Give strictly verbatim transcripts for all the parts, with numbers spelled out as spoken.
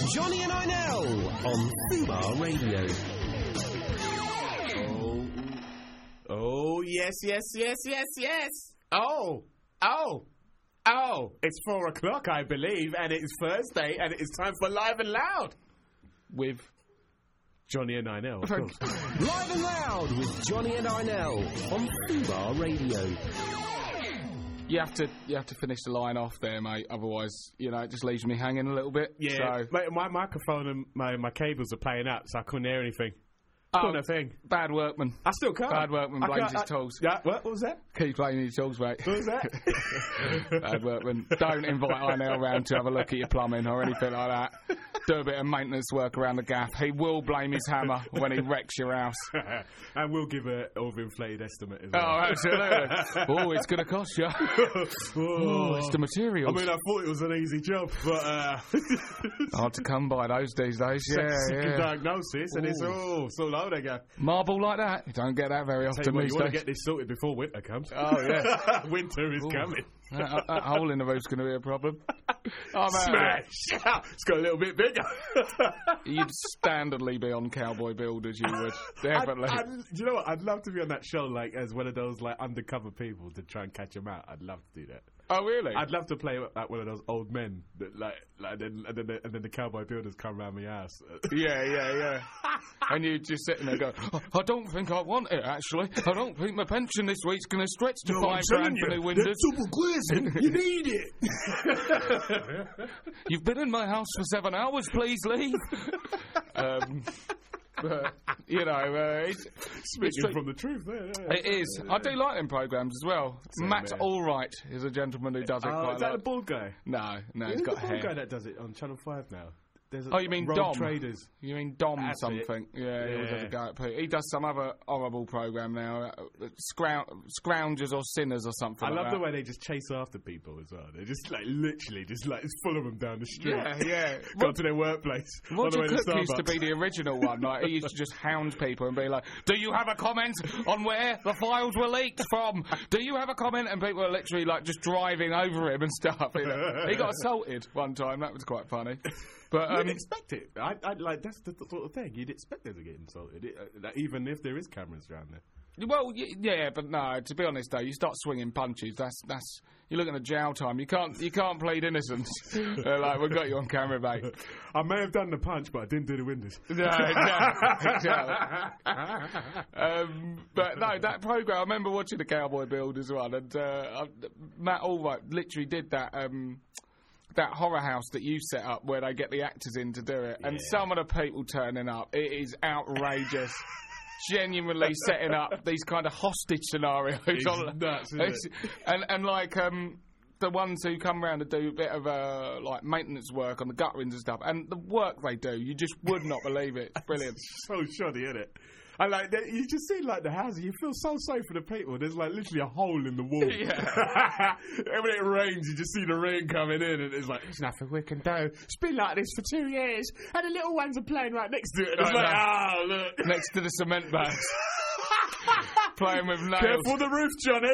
Johnny and Einel on Fubar Radio. Oh, oh, yes, yes, yes, yes, yes. Oh, oh, oh. It's four o'clock, I believe, and it is Thursday, and it is time for Live and Loud with Johnny and Einel. Of course. Live and Loud with Johnny and Einel on Fubar Radio. You have to, you have to finish the line off there, mate. Otherwise, you know, it just leaves me hanging a little bit. Yeah, so. my, my microphone and my, my cables are playing up, so I couldn't hear anything. Couldn't Oh, a thing. Bad workman. I still can't. Bad workman I blames can't- his I- tools. Yeah, what, what was that? Keep blaming his tools, mate. What was that? Bad workman. Don't invite Einel round to have a look at your plumbing or anything like that. Do a bit of maintenance work around the gaff. He will blame his hammer when he wrecks your house. And we'll give an overinflated estimate as Oh, well. absolutely. Oh, it's going to cost you. Oh, it's the I materials. mean, I thought it was an easy job, but uh, Hard to come by those these days. Yeah, second yeah. diagnosis, and it's Ooh. all so low they go. Marble like that, you don't get that very Tell you often what, these you want to days. get this sorted before winter comes. Oh, yeah. Winter is Ooh. coming. that, that hole in the roof's going to be a problem. Oh, man. Smash! It's got a little bit bigger. You'd standardly be on Cowboy Builders, you would. Definitely. I'd, I'd, do you know what? I'd love to be on that show, like as one of those like undercover people to try and catch them out. I'd love to do that. Oh, really? I'd love to play like one of those old men that like, like then, and then the, and then the Cowboy Builders come round my house. Yeah, yeah, yeah. And you just sitting there go, oh, I don't think I want it, actually. I don't think my pension this week's going to stretch to five grand for the windows. double glazing. You need it. You've been in my house for seven hours, please leave. um, but, you know, uh, it's, Speaking it's, from the truth, there. Yeah. it is. I do like them programmes as well. Same Matt here. Allwright is a gentleman who does it Oh, quite is a that lot. the bald guy? No, no, Who's he's got the bald hair. guy that does it on Channel Five now? There's a Oh, you mean Road Dom? Traders. You mean Dom That's something? Yeah, he always has a Yeah. go at Pete. He does some other horrible programme now, uh, Scrou- Scroungers or Sinners or something I like love that. the way they just chase after people as well. They're just like literally just like it's full of them down the street. Yeah, yeah. Go to their workplace. on the Roger way to Cook used to Starbucks. be the original one. Like he used to just hound people and be like, "Do you have a comment on where the files were leaked from? Do you have a comment?" And people were literally like just driving over him and stuff. You know? He got assaulted one time. That was quite funny. But You'd um, expect it. I, I like that's the th- sort of thing you'd expect them to get insulted, it, uh, that even if there is cameras around there. well, y- yeah, but no. To be honest, though, you start swinging punches. That's that's you're looking at jail time. You can't you can't plead innocence. They're like, we've got you on camera, mate. I may have done the punch, but I didn't do the windows. No, exactly. exactly. um, but no, that program. I remember watching the Cowboy Builders one, and uh, uh, Matt Allwright literally did that. Um, that horror house that you set up where they get the actors in to do it, and Yeah. some of the people turning up, it is outrageous. Genuinely setting up these kind of hostage scenarios. It's on- nuts, isn't it's- and and like um, the ones who come around to do a bit of uh, like maintenance work on the gutterings and stuff, and the work they do, you just would not believe it. It's brilliant. So shoddy, isn't it? And like they, you just see like the houses, you feel so sorry for the people. There's like literally a hole in the wall. Yeah. And when it rains, you just see the rain coming in, and it's like there's nothing we can do. It's been like this for two years, and the little ones are playing right next to it. And it's I like, know. oh look, Next to the cement bags. Playing with nails. careful the roof, Johnny.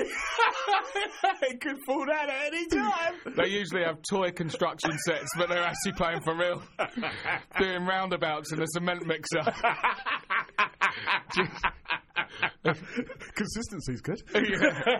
It could fall down at any time. They usually have toy construction sets, but they're actually playing for real. Doing roundabouts in a cement mixer. Consistency's good. Yeah.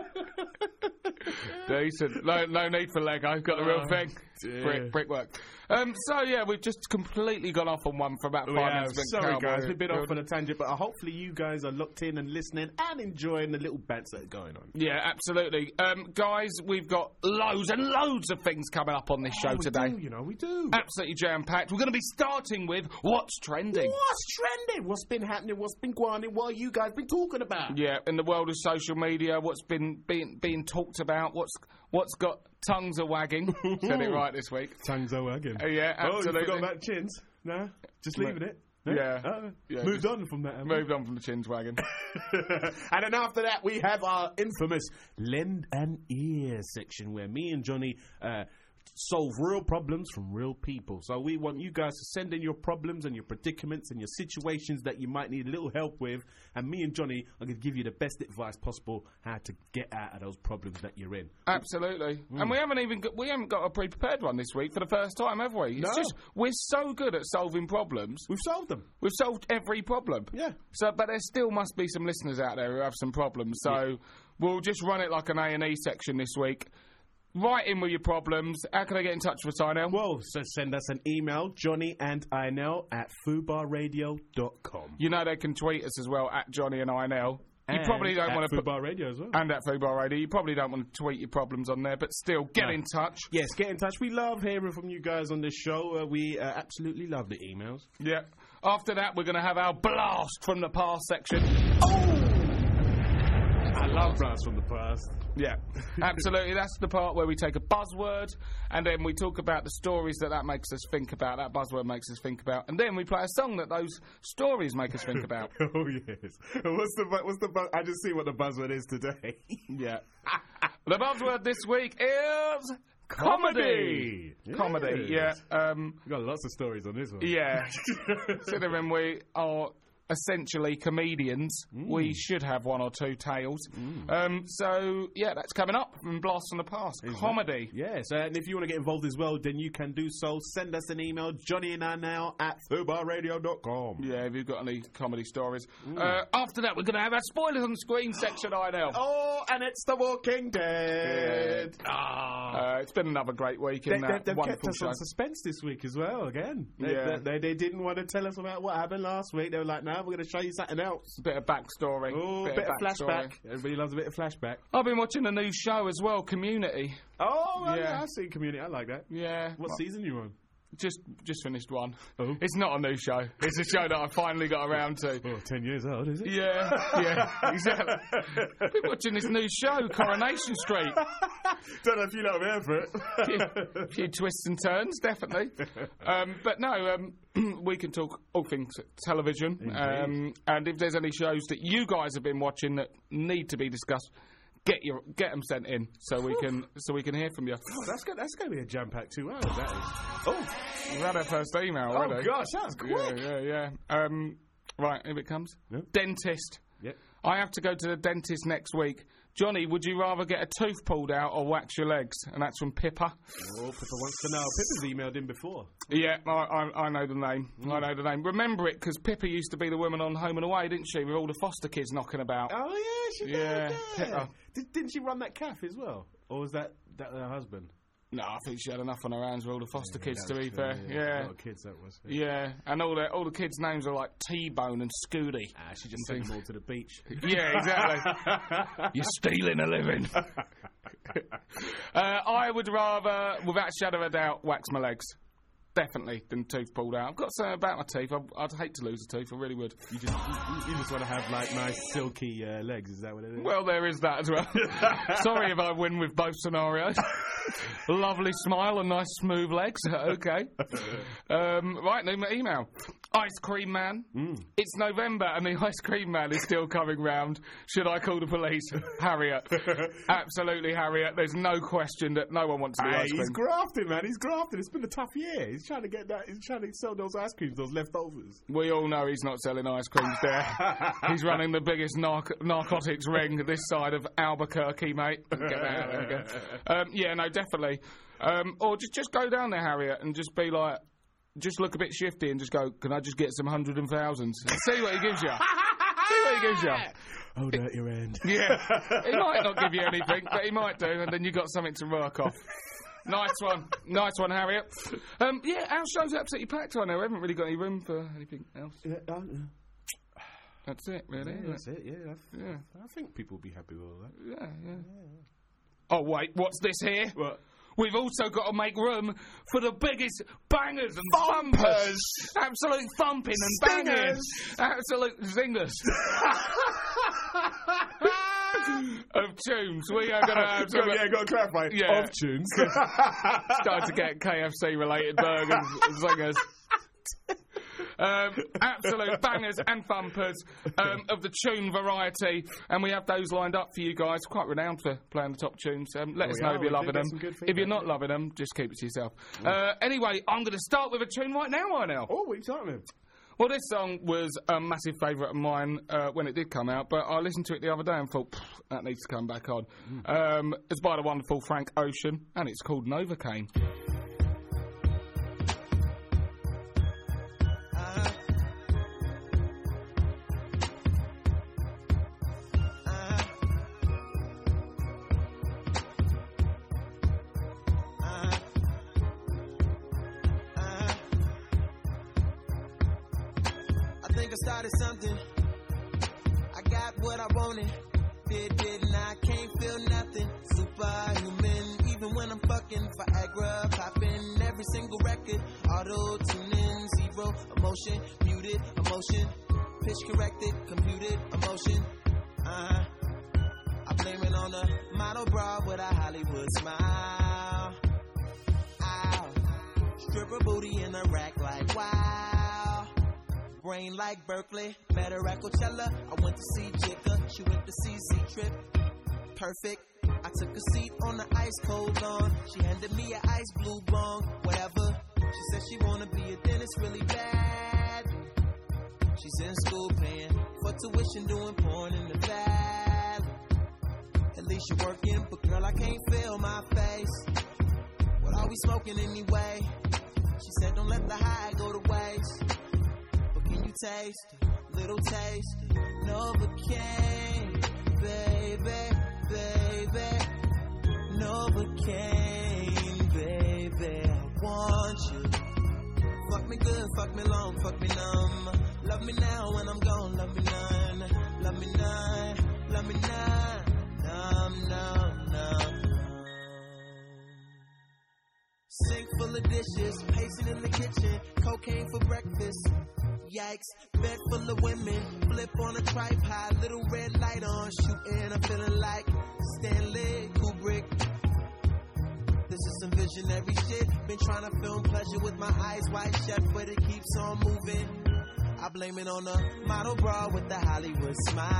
Decent. No, no need for Lego. Got the real Oh, thing. dear. Brick, brickwork. Um, so yeah, we've just completely gone off on one for about five We have. minutes. Sorry, Cowboy guys, we've been off Builders. on a tangent, but uh, hopefully you guys are locked in and listening and enjoying the little bants that are going on. Yeah, absolutely. Um, guys, we've got loads and loads of things coming up on this show Oh, we today. do, you know, we do. Absolutely jam-packed. We're going to be starting with What's Trending. What's trending? What's been happening? What's been going on? What you guys been talking about? Yeah, in the world of social media, what's been being being talked about, what's what's got tongues a wagging. Said it right this week. Tongues are wagging. Uh, yeah, Oh, you absolutely. forgot about chins? No? Just leaving it? No? Yeah. Uh, Yeah, moved just on from that. haven't we? Moved on from the chins wagging. And then after that, we have our infamous Lend an Ear section where me and Johnny uh, solve real problems from real people. So we want you guys to send in your problems and your predicaments and your situations that you might need a little help with, and me and Johnny are going to give you the best advice possible how to get out of those problems that you're in. Absolutely. Mm. And we haven't even got, we haven't got a pre-prepared one this week for the first time, have we? It's no. just we're so good at solving problems. We've solved them. We've solved every problem. Yeah. So, but there still must be some listeners out there who have some problems. So yeah. we'll just run it like an A and E section this week. Write in with your problems. How can I get in touch with us, Inel? Well, so send us an email, Johnny and Inel at fubar radio dot com. You know they can tweet us as well, at Johnny and Inel. You and probably don't want to put Fubar Radio as well. And at Fubar Radio. You probably don't want to tweet your problems on there, but still, get no. in touch. Yes, get in touch. We love hearing from you guys on this show. Uh, we uh, absolutely love the emails. Yeah. After that, we're going to have our blast from the past section. Oh! I love blast from the past. Yeah, absolutely. That's the part where we take a buzzword and then we talk about the stories that that makes us think about, that buzzword makes us think about, and then we play a song that those stories make us think about. Oh, yes. What's the, what's the bu- I just see what the buzzword is today. Yeah. The buzzword this week is... Comedy! Yes. Comedy, yeah. Um, We've got lots of stories on this one. Yeah. Considering we are... essentially comedians, mm. we should have one or two tales. Mm. Um, so, yeah, that's coming up from Blast from the Past. Is Comedy. That? Yes, uh, and if you want to get involved as well, then you can do so. Send us an email, Johnny and I now at fubar radio dot com. Yeah, if you've got any comedy stories. Mm. Uh, after that, we're going to have our spoilers on screen section, I know. Oh, and it's The Walking Dead. Yeah. Ah. Uh, it's been another great week in they, that they, wonderful kept us show. on suspense this week as well, again. They, yeah. they, they, they didn't want to tell us about what happened last week. They were like, no, we're going to show you something else. A bit of backstory. Oh, a bit, bit of, of flashback. Everybody loves a bit of flashback. I've been watching a new show as well, Community. Oh, well, yeah. yeah, I've seen Community. I like that. Yeah. What well, season are you on? Just just finished one. Oh. It's not a new show. It's a show that I finally got around to. Oh, ten years old, is it? Yeah, yeah, exactly. I've been watching this new show, Coronation Street. Don't know if you know there for it. A few, few twists and turns, definitely. Um, but no, um, we can talk all things television. Um, and if there's any shows that you guys have been watching that need to be discussed, Get your get them sent in so we can so we can hear from you. Oh, that's go, that's going to be a jam packed two hours. That is. Oh, we had our first email already. Oh gosh, that's quick. Yeah, yeah, yeah. Um, right, here it comes. Yep. Dentist. Yep. I have to go to the dentist next week. Johnny, would you rather get a tooth pulled out or wax your legs? And that's from Pippa. Oh, Pippa wants to know. Pippa's emailed in before. Yeah, I, I, I know the name. Mm. I know the name. Remember it, because Pippa used to be the woman on Home and Away, didn't she, with all the foster kids knocking about. Oh, yeah, she yeah, did. Yeah, Pippa. Did, didn't she run that cafe as well? Or was that, that her husband? No, I think she had enough on her hands with all the foster yeah, kids, to be true, fair. Yeah, yeah. A lot of kids, that was. Yeah, yeah. And all the all the kids' names are like T-Bone and Scooty. Ah, she just sent them all to the beach. Yeah, exactly. You're stealing a living. uh, I would rather, without a shadow of a doubt, wax my legs. Definitely, than tooth pulled out. I've got something about my teeth. I'd, I'd hate to lose a tooth. I really would. You just, you, you just want to have like nice silky uh, legs. Is that what it is? Well, there is that as well. Sorry if I win with both scenarios. Lovely smile and nice smooth legs. Okay. Um, right, new email. Ice Cream Man. Mm. It's November and the Ice Cream Man is still coming round. Should I call the police? Harriet. Absolutely, Harriet. There's no question that no one wants to be hey, ice cream. He's grafting, man. He's grafting. It's been a tough year. He's trying to get that. He's trying to sell those ice creams, those leftovers. We all know he's not selling ice creams there. He's running the biggest narc- narcotics ring this side of Albuquerque, mate. Get that out there again. Um, yeah, no, definitely. Um, or just just go down there, Harriet, and just be like, just look a bit shifty and just go, can I just get some hundred and thousands? See what he gives you. See what he gives you. Hold out your end. Yeah. He might not give you anything, but he might do, and then you've got something to work off. Nice one. Nice one, Harriet. Um, yeah, our show's absolutely packed right now. We haven't really got any room for anything else. Yeah, uh, that's it, really. Yeah, that's it, yeah. I, yeah. I think people will be happy with all that. Yeah, yeah. yeah. Oh, wait, what's this here? What? We've also got to make room for the biggest bangers and thumpers. thumpers. Absolute thumping and bangers. Absolute zingers. Of tunes. We are going to have some... Yeah, got to clarify. Yeah. Of tunes. Starting to get K F C-related burgers and zingers. Um, absolute bangers and thumpers um, of the tune variety, and we have those lined up for you guys. Quite renowned for playing the top tunes. Um, let Oh, us we know are. if you're We loving do get them. some good If you're feedback, not loving them, just keep it to yourself. Uh, anyway, I'm going to start with a tune right now, right now. Oh, what are you talking about? Well, this song was a massive favourite of mine uh, when it did come out, but I listened to it the other day and thought, that needs to come back on. Um, it's by the wonderful Frank Ocean, and it's called Novocaine. I think I started something. I got what I wanted. Did, didn't I? Can't feel nothing. Superhuman, even when I'm fucking Viagra, popping every single record. Auto tuning, zero emotion, muted emotion, pitch corrected, computed emotion. Uh huh. I blame it on a model bra with a Hollywood smile. Ow. Stripper booty in a rack like wow. Brain like Berkeley, met her at Coachella. I went to see Jigga, she went to see Z-Trip. Perfect. I took a seat on the ice cold lawn. She handed me an ice blue bong, whatever. She said she wanna be a dentist really bad. She's in school paying for tuition, doing porn in the valley. At least you're working, but girl, I can't feel my face. What are we smoking anyway? She said don't let the high go to waste. Can you taste it? Little taste it? Novocaine, baby, baby. Novocaine, baby. I want you. Fuck me good, fuck me long, fuck me numb. Love me now when I'm gone, love me none. Love me none, love me none. Numb, numb, numb, numb. Sink full of dishes, pacing in the kitchen. Cocaine for breakfast. Yikes, bed full of women, flip on a tripod, little red light on, shooting, I'm feeling like Stanley Kubrick. This is some visionary shit, been trying to film pleasure with my eyes wide shut, but it keeps on moving. I blame it on a model bra with the Hollywood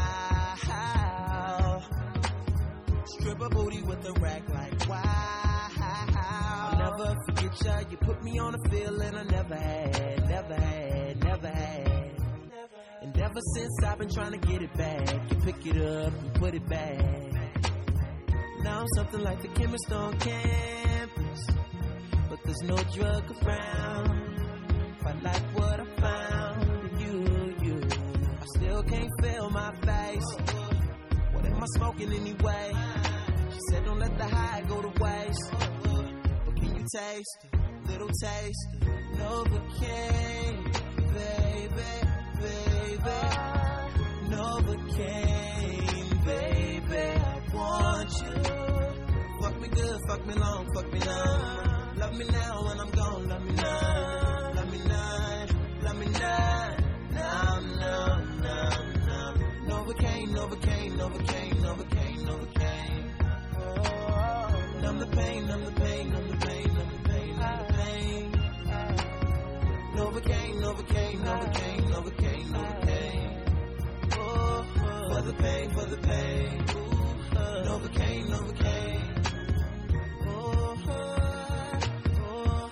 smile. Stripper booty with a rack like wow. I'll never forget ya, you put me on a feeling I never had, never had, never had. And ever since I've been trying to get it back, you pick it up and put it back. Now I'm something like the chemist on campus, but there's no drug around. If I like what I found in you, you, I still can't feel my face. What am I smoking anyway? She said don't let the high go to waste. But can you taste it? Little taste it? Novocaine, baby, baby. Novocaine, baby. I want you. Fuck me good, fuck me long, fuck me numb. Love me now when I'm gone, love me none. Love me none, love me none. Numb, numb, numb, numb. Novocaine, Novocaine, Novocaine, Novocaine, Novocaine. Oh, numb the pain, numb the pain, numb the pain, numb the pain, numb the pain. Novocaine, Novocaine, Novocaine, Novocaine, Novocaine. Oh, for the pain, for the pain. Novocaine, Novocaine. Oh, oh, oh,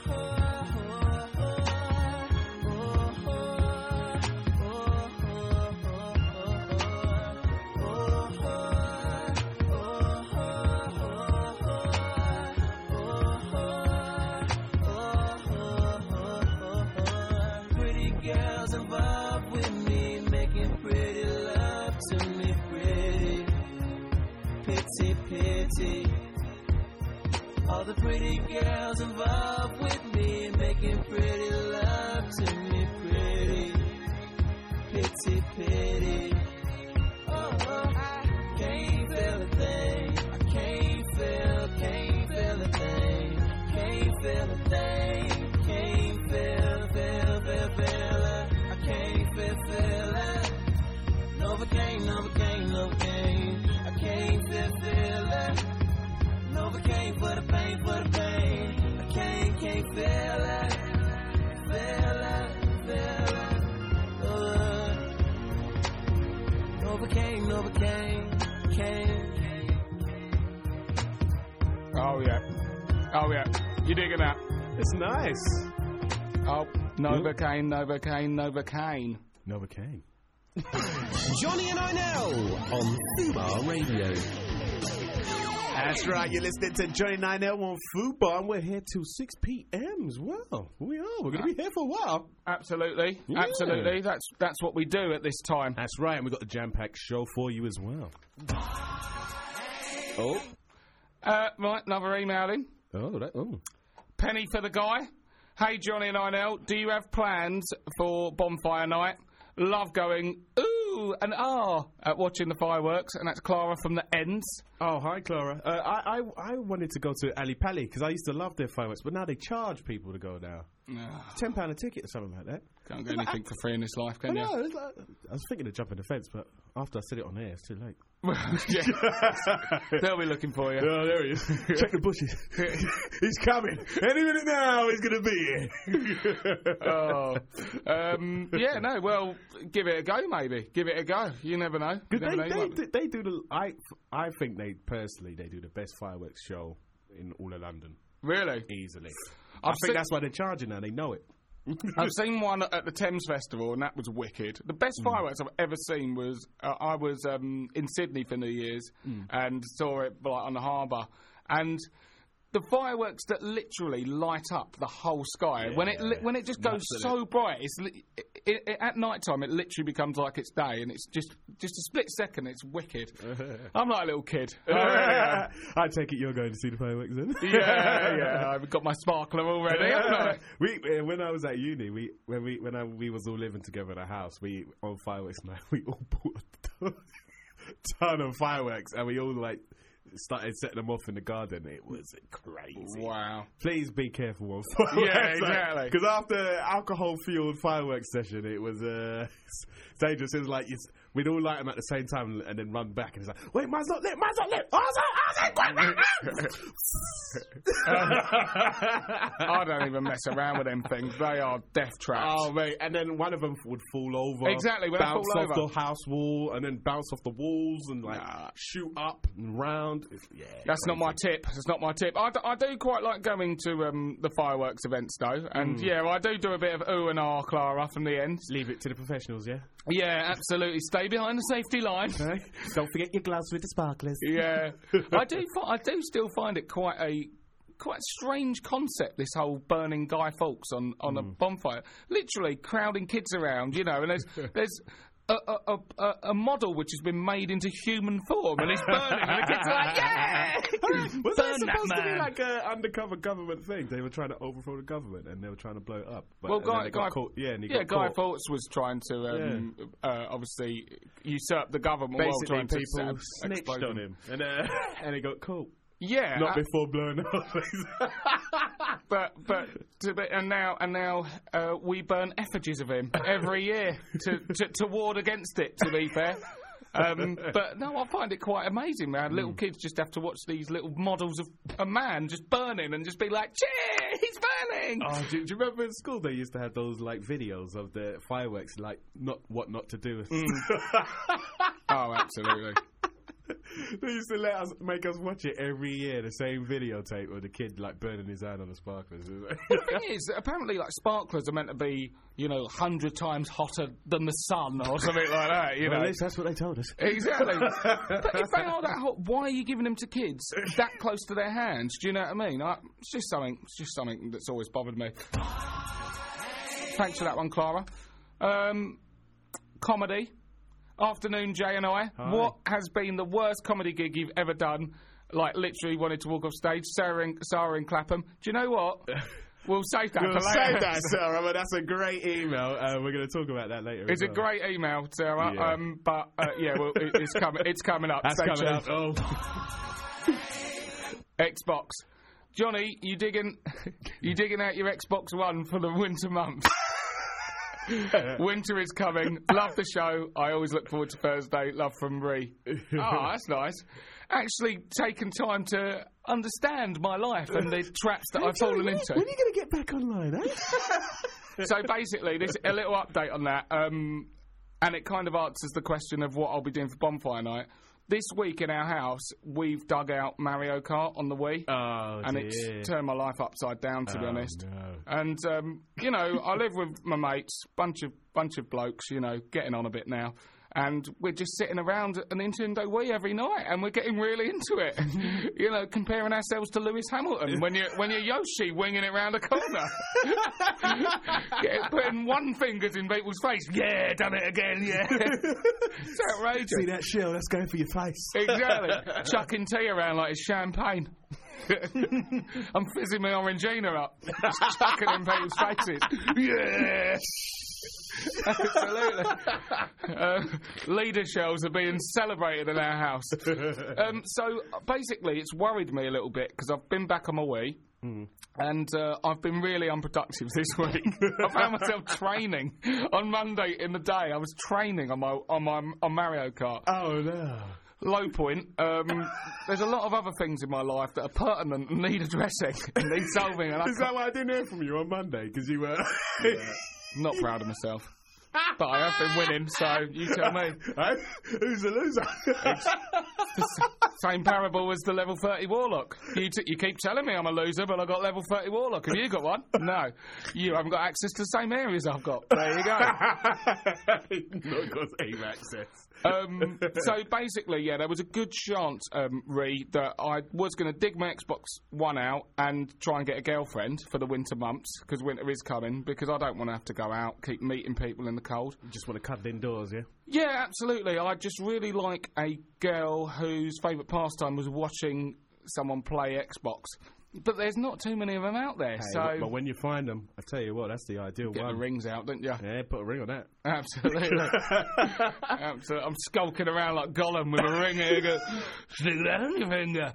pretty girls involved with me, making pretty love to me, pretty. Pity, pity. All the pretty girls involved with me, making pretty love to me, pretty. Pity, pity. Oh, I can't feel a thing. I can't feel, can't feel a thing. Can't feel a thing. Can't feel, feel, feel, feel it. I can't feel, feel it. Novocaine, Novocaine, Novocaine. I can't feel, feel it. Novocaine for the pain, for the pain. I can't, can't feel it. Feel it. Novocaine, Novocaine, Caine. Oh, yeah. Oh, yeah. You digging that? It's nice. Oh, Novocaine, Novocaine, Novocaine. Novocaine. Johnny and Arnell on Fubar Radio. That's right, you're listening to Johnny nine L on Fubar, and we're here till six p.m. as well. We are. We're going to be here for a while. Absolutely. Yeah. Absolutely. That's that's what we do at this time. That's right, and we've got the jam-packed show for you as well. Oh. Uh, right, another email in. Oh, that, oh. Penny for the guy. Hey, Johnny and I L, do you have plans for bonfire night? Love going ooh and ah at watching the fireworks, and that's Clara from the Ends. Oh, hi, Clara. Uh, I, I I wanted to go to Ali Pali because I used to love their fireworks, but now they charge people to go now. ten pounds a ticket or something like that. Can't get anything for free in this life, I can you? know, it's like, I was thinking of jumping the fence, but after I said it on air, it's too late. Yeah. They'll be looking for you. Oh, there he is. Check the bushes. He's coming. Any minute now, he's going to be here. Oh. Um, yeah, no, well, give it a go, maybe. Give it a go. You never know. You They, never know. You they, might- do, they do the. I, I think they, personally, they do the best fireworks show in all of London. Really? Easily. I I've think seen- that's why they're charging now. They know it. I've seen one at the Thames Festival, and that was wicked. The best fireworks I've ever seen was uh, I was um, in Sydney for New Year's and saw it like on the harbour, and the fireworks that literally light up the whole sky when it li- when it just goes Nuts, so bright. It's li- it, it, it, at night time it literally becomes like it's day, and it's just just a split second. It's wicked. I'm like a little kid. I really am. I take it you're going to see the fireworks then. Yeah, yeah. I've got my sparkler already. haven't I? we uh, when I was at uni, we when we when I, we was all living together in a house, we on fireworks night we all bought a ton of fireworks, and we all like started setting them off in the garden. It was crazy. Wow. Please be careful on fireworks. Yeah, exactly. Because after alcohol-fueled fireworks session, it was uh, dangerous. It was like you, we'd all light them at the same time and then run back, and it's like, wait, mine's not lit, mine's not lit. Oh, I don't even mess around with them things. They are death traps. Oh, mate. And then one of them would fall over. Exactly, when they bounce fall off over. the house wall, and then bounce off the walls and, like, Nah. shoot up and round. It's, yeah. That's not my tip. That's not my tip. I, d- I do quite like going to um, the fireworks events, though. And, yeah, I do do a bit of ooh and ah, Clara, from the Ends. Leave it to the professionals, yeah? Yeah, absolutely. Stay behind the safety line. Okay. Don't forget your gloves with the sparklers. Yeah. I do fi- I do still find it quite a... quite a strange concept, this whole burning Guy Fawkes on, on a bonfire. Literally crowding kids around, you know, and there's there's a, a, a, a model which has been made into human form, and it's burning, and the kids are like, yeah! Was Burn that that supposed to be man. like an undercover government thing? They were trying to overthrow the government and they were trying to blow it up. But, Well, and then Guy, they got Guy, caught. Yeah, and he yeah, got Guy caught. Fawkes was trying to um, uh, obviously usurp the government while Basically, trying to people set up snitched explosion. on him, and uh, and he got caught. Yeah, Not uh, before blowing up. but but to be, and now and now uh, we burn effigies of him every year to, to to ward against it. To be fair. Um, but no, I find it quite amazing, man. Little kids just have to watch these little models of a man just burning and just be like, "Cheer, he's burning!" Oh, do, do you remember in school they used to have those like videos of the fireworks, like not what not to do? Oh, absolutely. They used to let us make us watch it every year, the same videotape of the kid like burning his hand on the sparklers. The thing is, apparently, like sparklers are meant to be, you know, hundred times hotter than the sun or something like that. You Well, know, at least that's what they told us. exactly. But if they are that hot, why are you giving them to kids that close to their hands? Do you know what I mean? I, it's just something. It's just something that's always bothered me. Thanks for that one, Clara. Um, comedy. Afternoon, Jay and I. Hi. What has been the worst comedy gig you've ever done? Like, literally wanted to walk off stage. Sarah in, Sarah in Clapham. Do you know what? We'll save that We'll for later. save that, Sarah, but that's a great email. Uh, we're going to talk about that later. It's as a well. great email, Sarah. Yeah. Um, but uh, yeah, well, it, it's coming. It's coming up. That's Stay coming tuned. up. Oh. Xbox. Johnny, you digging? You digging out your Xbox One for the winter months? Winter is coming. Love the show. I always look forward to Thursday. Love from Ree. Oh, that's nice. Actually taken time to understand my life and the traps that I've fallen into. When are you going to get back online, eh? So basically, this a little update on that. Um, and it kind of answers the question of what I'll be doing for bonfire night. This week in our house, we've dug out Mario Kart on the Wii. Oh, and dear. it's turned my life upside down, to be Oh, honest. no. And, um, you know, I live with my mates, bunch of bunch of blokes, you know, getting on a bit now. And we're just sitting around a Nintendo Wii every night, and we're getting really into it. You know, comparing ourselves to Lewis Hamilton when you're when you're Yoshi winging it round a corner, Get, putting one fingers in people's face. Yeah, done it again. Yeah, it's outrageous. See that shell? Let's go for your face. Exactly. Chucking tea around like it's champagne. I'm fizzing my Orangina up, just chucking in people's faces. Yeah. Absolutely. Uh, leader shells are being celebrated in our house. Um, so basically, it's worried me a little bit because I've been back on my Wii. Mm. And uh, I've been really unproductive this week. I found myself training on Monday in the day. I was training on my on my on Mario Kart. Oh no. Low point. Um, there's a lot of other things in my life that are pertinent and need addressing and need solving. And I Is that why I didn't hear from you on Monday? Because you were. Yeah. I'm not proud of myself. But I have been winning, so you tell me. Hey, who's the loser? Same parable as the level thirty Warlock. You, t- you keep telling me I'm a loser, but I've got level thirty Warlock. Have you got one? No. You haven't got access to the same areas I've got. There you go. Not got aim access. Um, so basically, yeah, there was a good chance, um, Ree, that I was going to dig my Xbox One out and try and get a girlfriend for the winter months, because winter is coming, because I don't want to have to go out, keep meeting people in the cold. You just want to cuddle indoors, yeah? Yeah, absolutely. I just really like a girl whose favourite pastime was watching someone play Xbox. But there's not too many of them out there, Hey, so... but when you find them, I tell you what, that's the ideal Get one. the rings out, don't you? Yeah, put a ring on that. Absolutely. Absolutely. I'm skulking around like Gollum with a ring here. Go, stick that on your finger.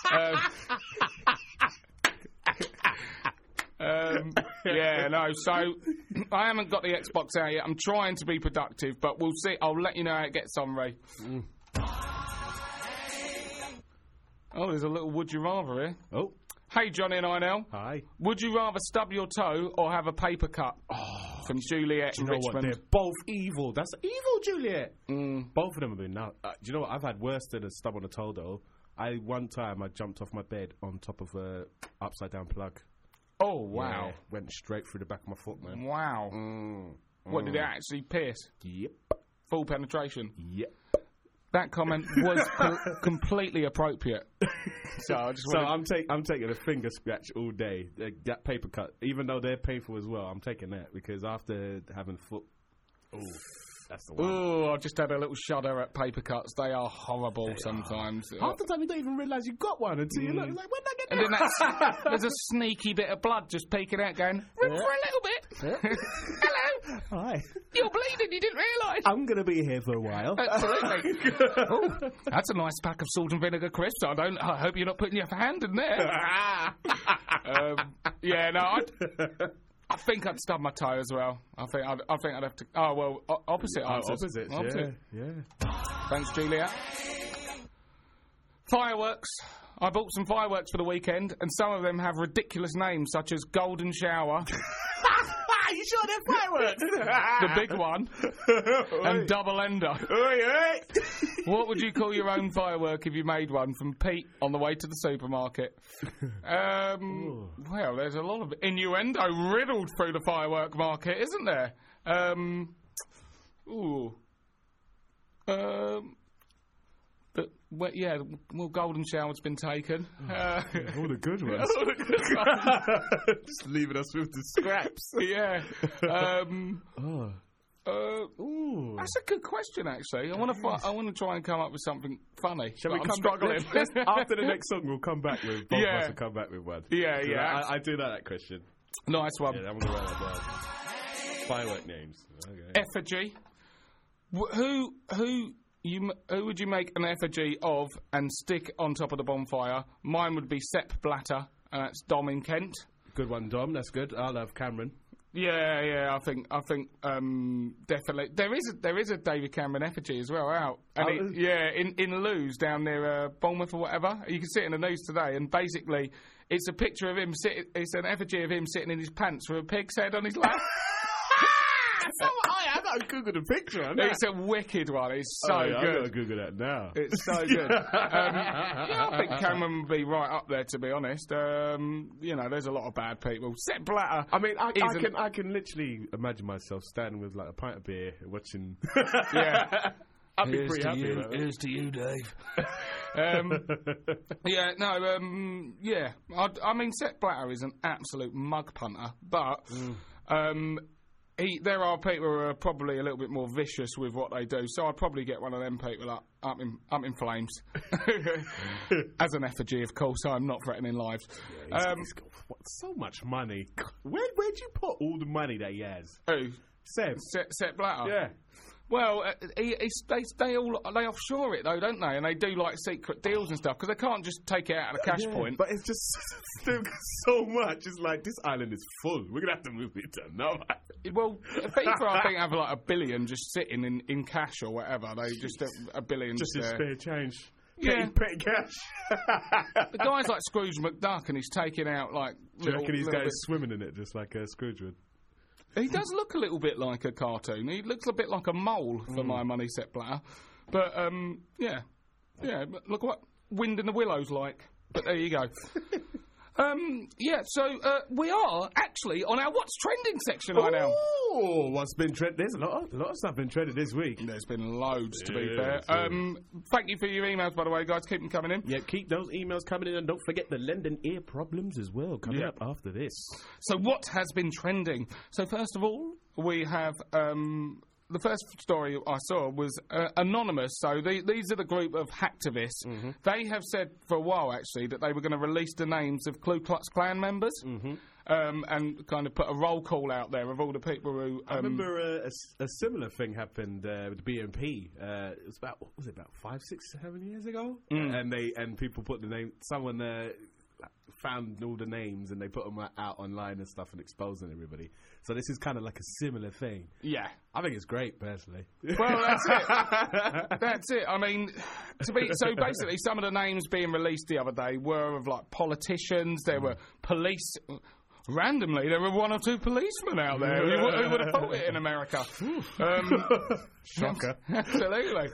Um, um, yeah, no, so I haven't got the Xbox out yet. I'm trying to be productive, but we'll see. I'll let you know how it gets on, Ray. Mm. Oh, there's a little would you rather here. Oh. Hey, Johnny and I L. Hi. Would you rather stub your toe or have a paper cut? Oh, from Juliet in you know what? Richmond. They're both evil. That's evil, Juliet. Mm. Both of them have been now. Uh, do you know what? I've had worse than a stub on a toe, though. I one time I jumped off my bed on top of a upside down plug. Oh wow! Yeah, went straight through the back of my foot, man. Wow. Mm. What mm. did it actually pierce? Yep. Full penetration. Yep. That comment was co- completely appropriate. So I just so wanted... I'm taking I'm taking a finger scratch all day. Uh, that paper cut, even though they're painful as well, I'm taking that because after having foot, oh, that's the one. Oh, I just had a little shudder at paper cuts. They are horrible they sometimes. Are. Half the time you don't even realise you got one until mm. you look like, when did I get and that? then that's, there's a sneaky bit of blood just peeking out, going room yeah. for a little bit. Yeah. Hello. Hi. You're bleeding. You didn't realise. I'm going to be here for a while. Absolutely. Oh, that's a nice pack of salt and vinegar crisps. I don't. I hope you're not putting your hand in there. um, yeah, no. I'd, I think I'd stub my toe as well. I think I'd, I think I'd have to. Oh well, o- opposite oh, answers. Opposites, opposite. Yeah, yeah. Thanks, Julia. Fireworks. I bought some fireworks for the weekend, and some of them have ridiculous names such as Golden Shower. You sure they're fireworks? The big one. And Double Ender. Oi, oi. What would you call your own firework if you made one? From Pete on the way to the supermarket. Um, well, there's a lot of innuendo riddled through the firework market, isn't there? Um, ooh. Um... But, well, yeah, well, Golden Shower's been taken. Oh, uh, yeah, all the good ones. all the good ones. Just leaving us with the scraps. Yeah. Um, oh. uh, Ooh. That's a good question, actually. I want to. Fi- I want to try and come up with something funny. Shall we I'm come struggling. Back, let's, let's, after the next song, we'll come back with. Both Yeah. of us will come back with one. Yeah, So yeah. I, I do like that question. Nice one. Yeah, I'm gonna write that down. Firework names. Okay. Effigy. Wh- who? Who? You, m- who would you make an effigy of and stick on top of the bonfire? Mine would be Sepp Blatter, and that's Dom in Kent. Good one, Dom. That's good. I'll have Cameron. Yeah, yeah. I think, I think, um, definitely there is a, there is a David Cameron effigy as well out, and Oh, it, yeah, in in Lewes down near uh, Bournemouth or whatever. You can see it in the news today, and basically it's a picture of him sitting. It's an effigy of him sitting in his pants with a pig's head on his lap. so I, I gotta Google the picture. On that. It's a wicked one. It's so oh, yeah, good. I gotta Google that now. It's so good. um, yeah, I think Cameron would be right up there, to be honest. Um, you know, there's a lot of bad people. Sepp Blatter. I mean, I, I isn't- can I can literally imagine myself standing with like a pint of beer, watching. Yeah. I'd be Here's pretty to happy you, about that. here's to you, Dave. um, yeah, no, um, yeah. I, I mean, Sepp Blatter is an absolute mug punter, but Mm. um, he, there are people who are probably a little bit more vicious with what they do, so I'd probably get one of them people up, up, in, up in flames. As an effigy, of course, I'm not threatening lives. Yeah, he's- um, he's got what, so much money. Where where'd you put all the money that he has? who? Seb. Sepp, Sepp Blatter? Yeah. Well, uh, he, he, they, they all they offshore it though, don't they? And they do like secret deals and stuff because they can't just take it out of the cash Yeah, point. But it's just still so much. It's like this island is full. We're gonna have to move it to another. Well, FIFA I think have like a billion just sitting in, in cash or whatever. They just a, a billion Just just in there. spare change. Yeah. Petty, petty cash. The guy's like Scrooge McDuck and he's taking out like. Do you little- reckon these little guys bits. swimming in it just like uh, Scrooge would? He does look a little bit like a cartoon. He looks a bit like a mole for my money, Sepp Blatter. But um, yeah, yeah. But look what Wind in the Willow's like. But there you go. um, yeah. So uh, we are actually on our What's Trending section right now. Oh, what's been trending? There's a lot, of, a lot of stuff been trending this week. There's been loads, to be Yeah, fair. Um, thank you for your emails, by the way, guys. Keep them coming in. Yeah, keep those emails coming in, and don't forget the London ear problems as well coming Yeah. up after this. So what has been trending? So first of all, we have um, the first story I saw was uh, Anonymous. So the, these are the group of hacktivists. Mm-hmm. They have said for a while, actually, that they were going to release the names of Ku Klux Klan members Mm-hmm. um, and kind of put a roll call out there of all the people who... Um, I remember uh, a, s- a similar thing happened uh, with B M P. Uh, it was about what was it about five, six, seven years ago, Mm. and they and people put the name. Someone uh, found all the names and they put them out online and stuff and exposing everybody. So this is kind of like a similar thing. Yeah. I think it's great personally. Well, that's it. That's it. I mean, to be so basically, some of the names being released the other day were of like politicians. There were police. Randomly, there were one or two policemen out there. Who, who would have thought it in America? Um, Shocker. Absolutely.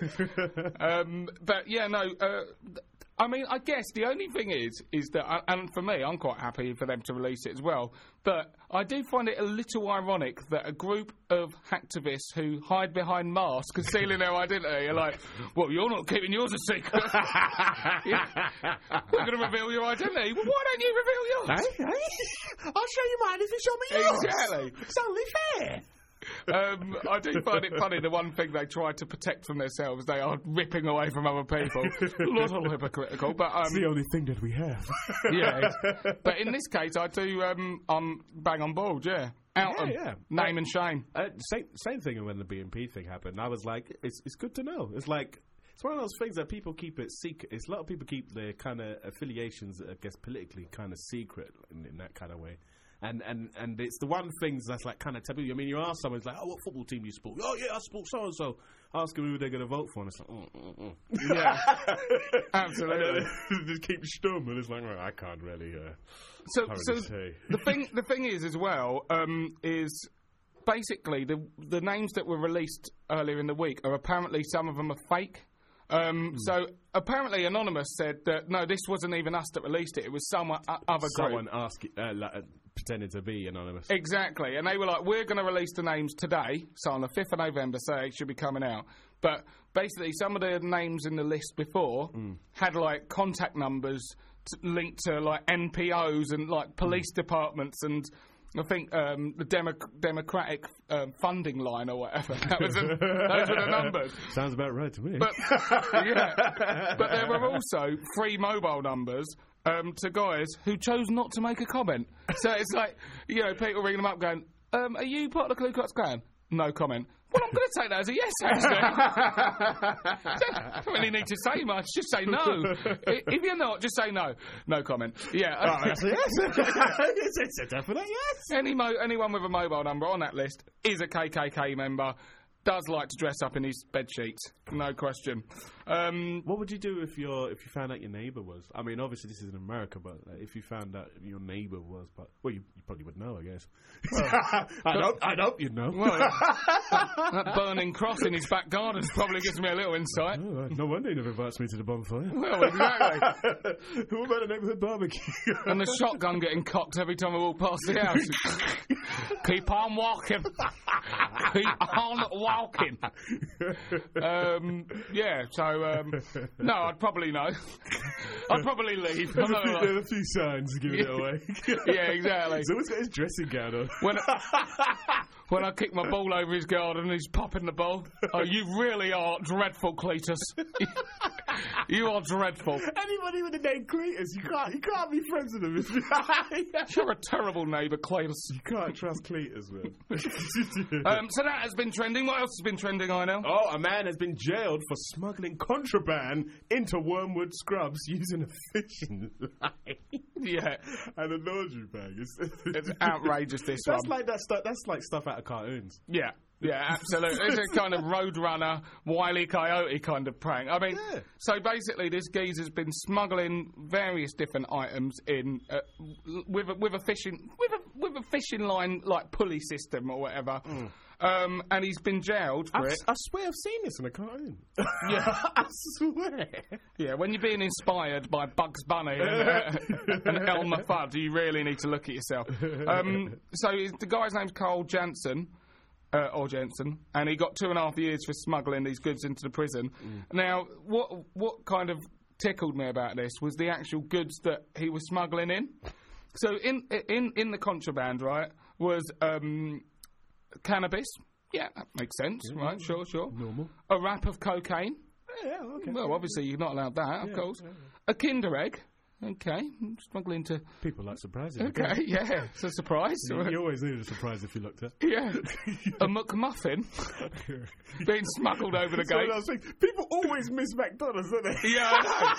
um, but yeah, no. Uh, I mean, I guess the only thing is, is that, uh, and for me, I'm quite happy for them to release it as well. But I do find it a little ironic that a group of hacktivists who hide behind masks, concealing their identity, are like, "Well, you're not keeping yours a secret. Yeah. We're going to reveal your identity. Well, why don't you reveal yours?" Hey, hey, I'll show you mine if you show me yours. Exactly. It's only fair. Um, I do find it funny. The one thing they try to protect from themselves, they are ripping away from other people. A little hypocritical, but um, It's the only thing that we have. yeah. But in this case, I do. Um, I'm bang on board. Yeah, out Yeah, them. yeah. Name and shame. Uh, same same thing when the B M P thing happened. I was like, it's it's good to know. It's like it's one of those things that people keep it secret. It's a lot of people keep their kind of affiliations, I guess, politically kind of secret in, in that kind of way. And, and and it's the one thing that's like kind of taboo. I mean, you ask someone, it's like, oh, what football team do you support? Oh, yeah, I support so and so. Ask them who they're going to vote for, and it's like, mm, mm, mm. Yeah, absolutely. Just keep stum, and it's like, well, I can't really. Uh, So, can't so really say. the thing, the thing is as well, um, is basically the the names that were released earlier in the week are apparently some of them are fake. Um, So apparently, Anonymous said that no, this wasn't even us that released it; it was some o- other group. Someone ask, uh, like, uh, pretending to be anonymous. Exactly, and they were like, "We're going to release the names today, so on the fifth of November, so it should be coming out." But basically, some of the names in the list before Mm. had like contact numbers t- linked to like N P Os and like police departments and. I think um, the Demo- Democratic um, funding line or whatever. That was a, those were the numbers. Sounds about right to me. But yeah, but there were also free mobile numbers um, to guys who chose not to make a comment. So it's like, you know, people ringing them up going, um, "Are you part of the Ku Klux Klan?" No comment. Well, I'm going to take that as a yes, actually. Don't really need to say much. Just say no. I- If you're not, just say no. No comment. Yeah. Oh, that's a yes. it's, it's a definite yes. Any mo- anyone with a mobile number on that list is a K K K member. does like to dress up in his bed sheets, no question. Um, What would you do if your if you found out your neighbour was? I mean, obviously this is in America, but uh, if you found out your neighbour was, but well, you, you probably would know, I guess. I'd, hope, I'd hope you'd know. well, that, that burning cross in his back garden probably gives me a little insight. Oh, no wonder he never invites me to the bonfire. Well, exactly. What about a neighbourhood barbecue? And the shotgun getting cocked every time I walk past the house. Keep on walking. Keep on walking. Um, yeah, so, um, no, I'd probably know. I'd probably leave. There's I'm a, not few, gonna lie. there are a few signs giving it away. Yeah, exactly. He's always got his dressing gown on. When I, when I kick my ball over his garden and he's popping the ball, oh, you really are dreadful, Cletus. You are dreadful. Anybody with the name Cletus, you can't, you can't be friends with him. You're a terrible neighbour, Cletus. You can't trust Cletus, man. Um, so that has been trending. What else has been trending, I know? Oh, a man has been jailed for smuggling contraband into Wormwood Scrubs using a fishing line. Yeah. And a laundry bag. It's, It's outrageous, this That's one. like that stuff. That's like stuff out of cartoons. Yeah. Yeah, absolutely. It's a kind of Roadrunner, Wile E. Coyote kind of prank. I mean, Yeah. so basically this geezer's been smuggling various different items in uh, with a, with a fishing with a with a fishing line like pulley system or whatever. Mm. Um, and he's been jailed for I, it. I swear I've seen this in a cartoon. Yeah. I swear. Yeah, when you're being inspired by Bugs Bunny and, uh, and Elmer Fudd, you really need to look at yourself. Um, so the guy's name's Carl Jansen. Uh, or Jensen, and he got two and a half years for smuggling these goods into the prison. Mm. Now, what what kind of tickled me about this was the actual goods that he was smuggling in. So in in in the contraband, right, was um, cannabis. Yeah, that makes sense, yeah, right? Sure, sure. Normal. A wrap of cocaine. Yeah, okay. Well, obviously you're not allowed that, of yeah, course. Yeah, yeah. A Kinder Egg. Okay, I'm struggling to... People like surprising. Okay, yeah, it's a surprise. You, you always needed a surprise if you looked at. Yeah. A McMuffin being smuggled over the gate. I was thinking, people always miss McDonald's, don't they? Yeah,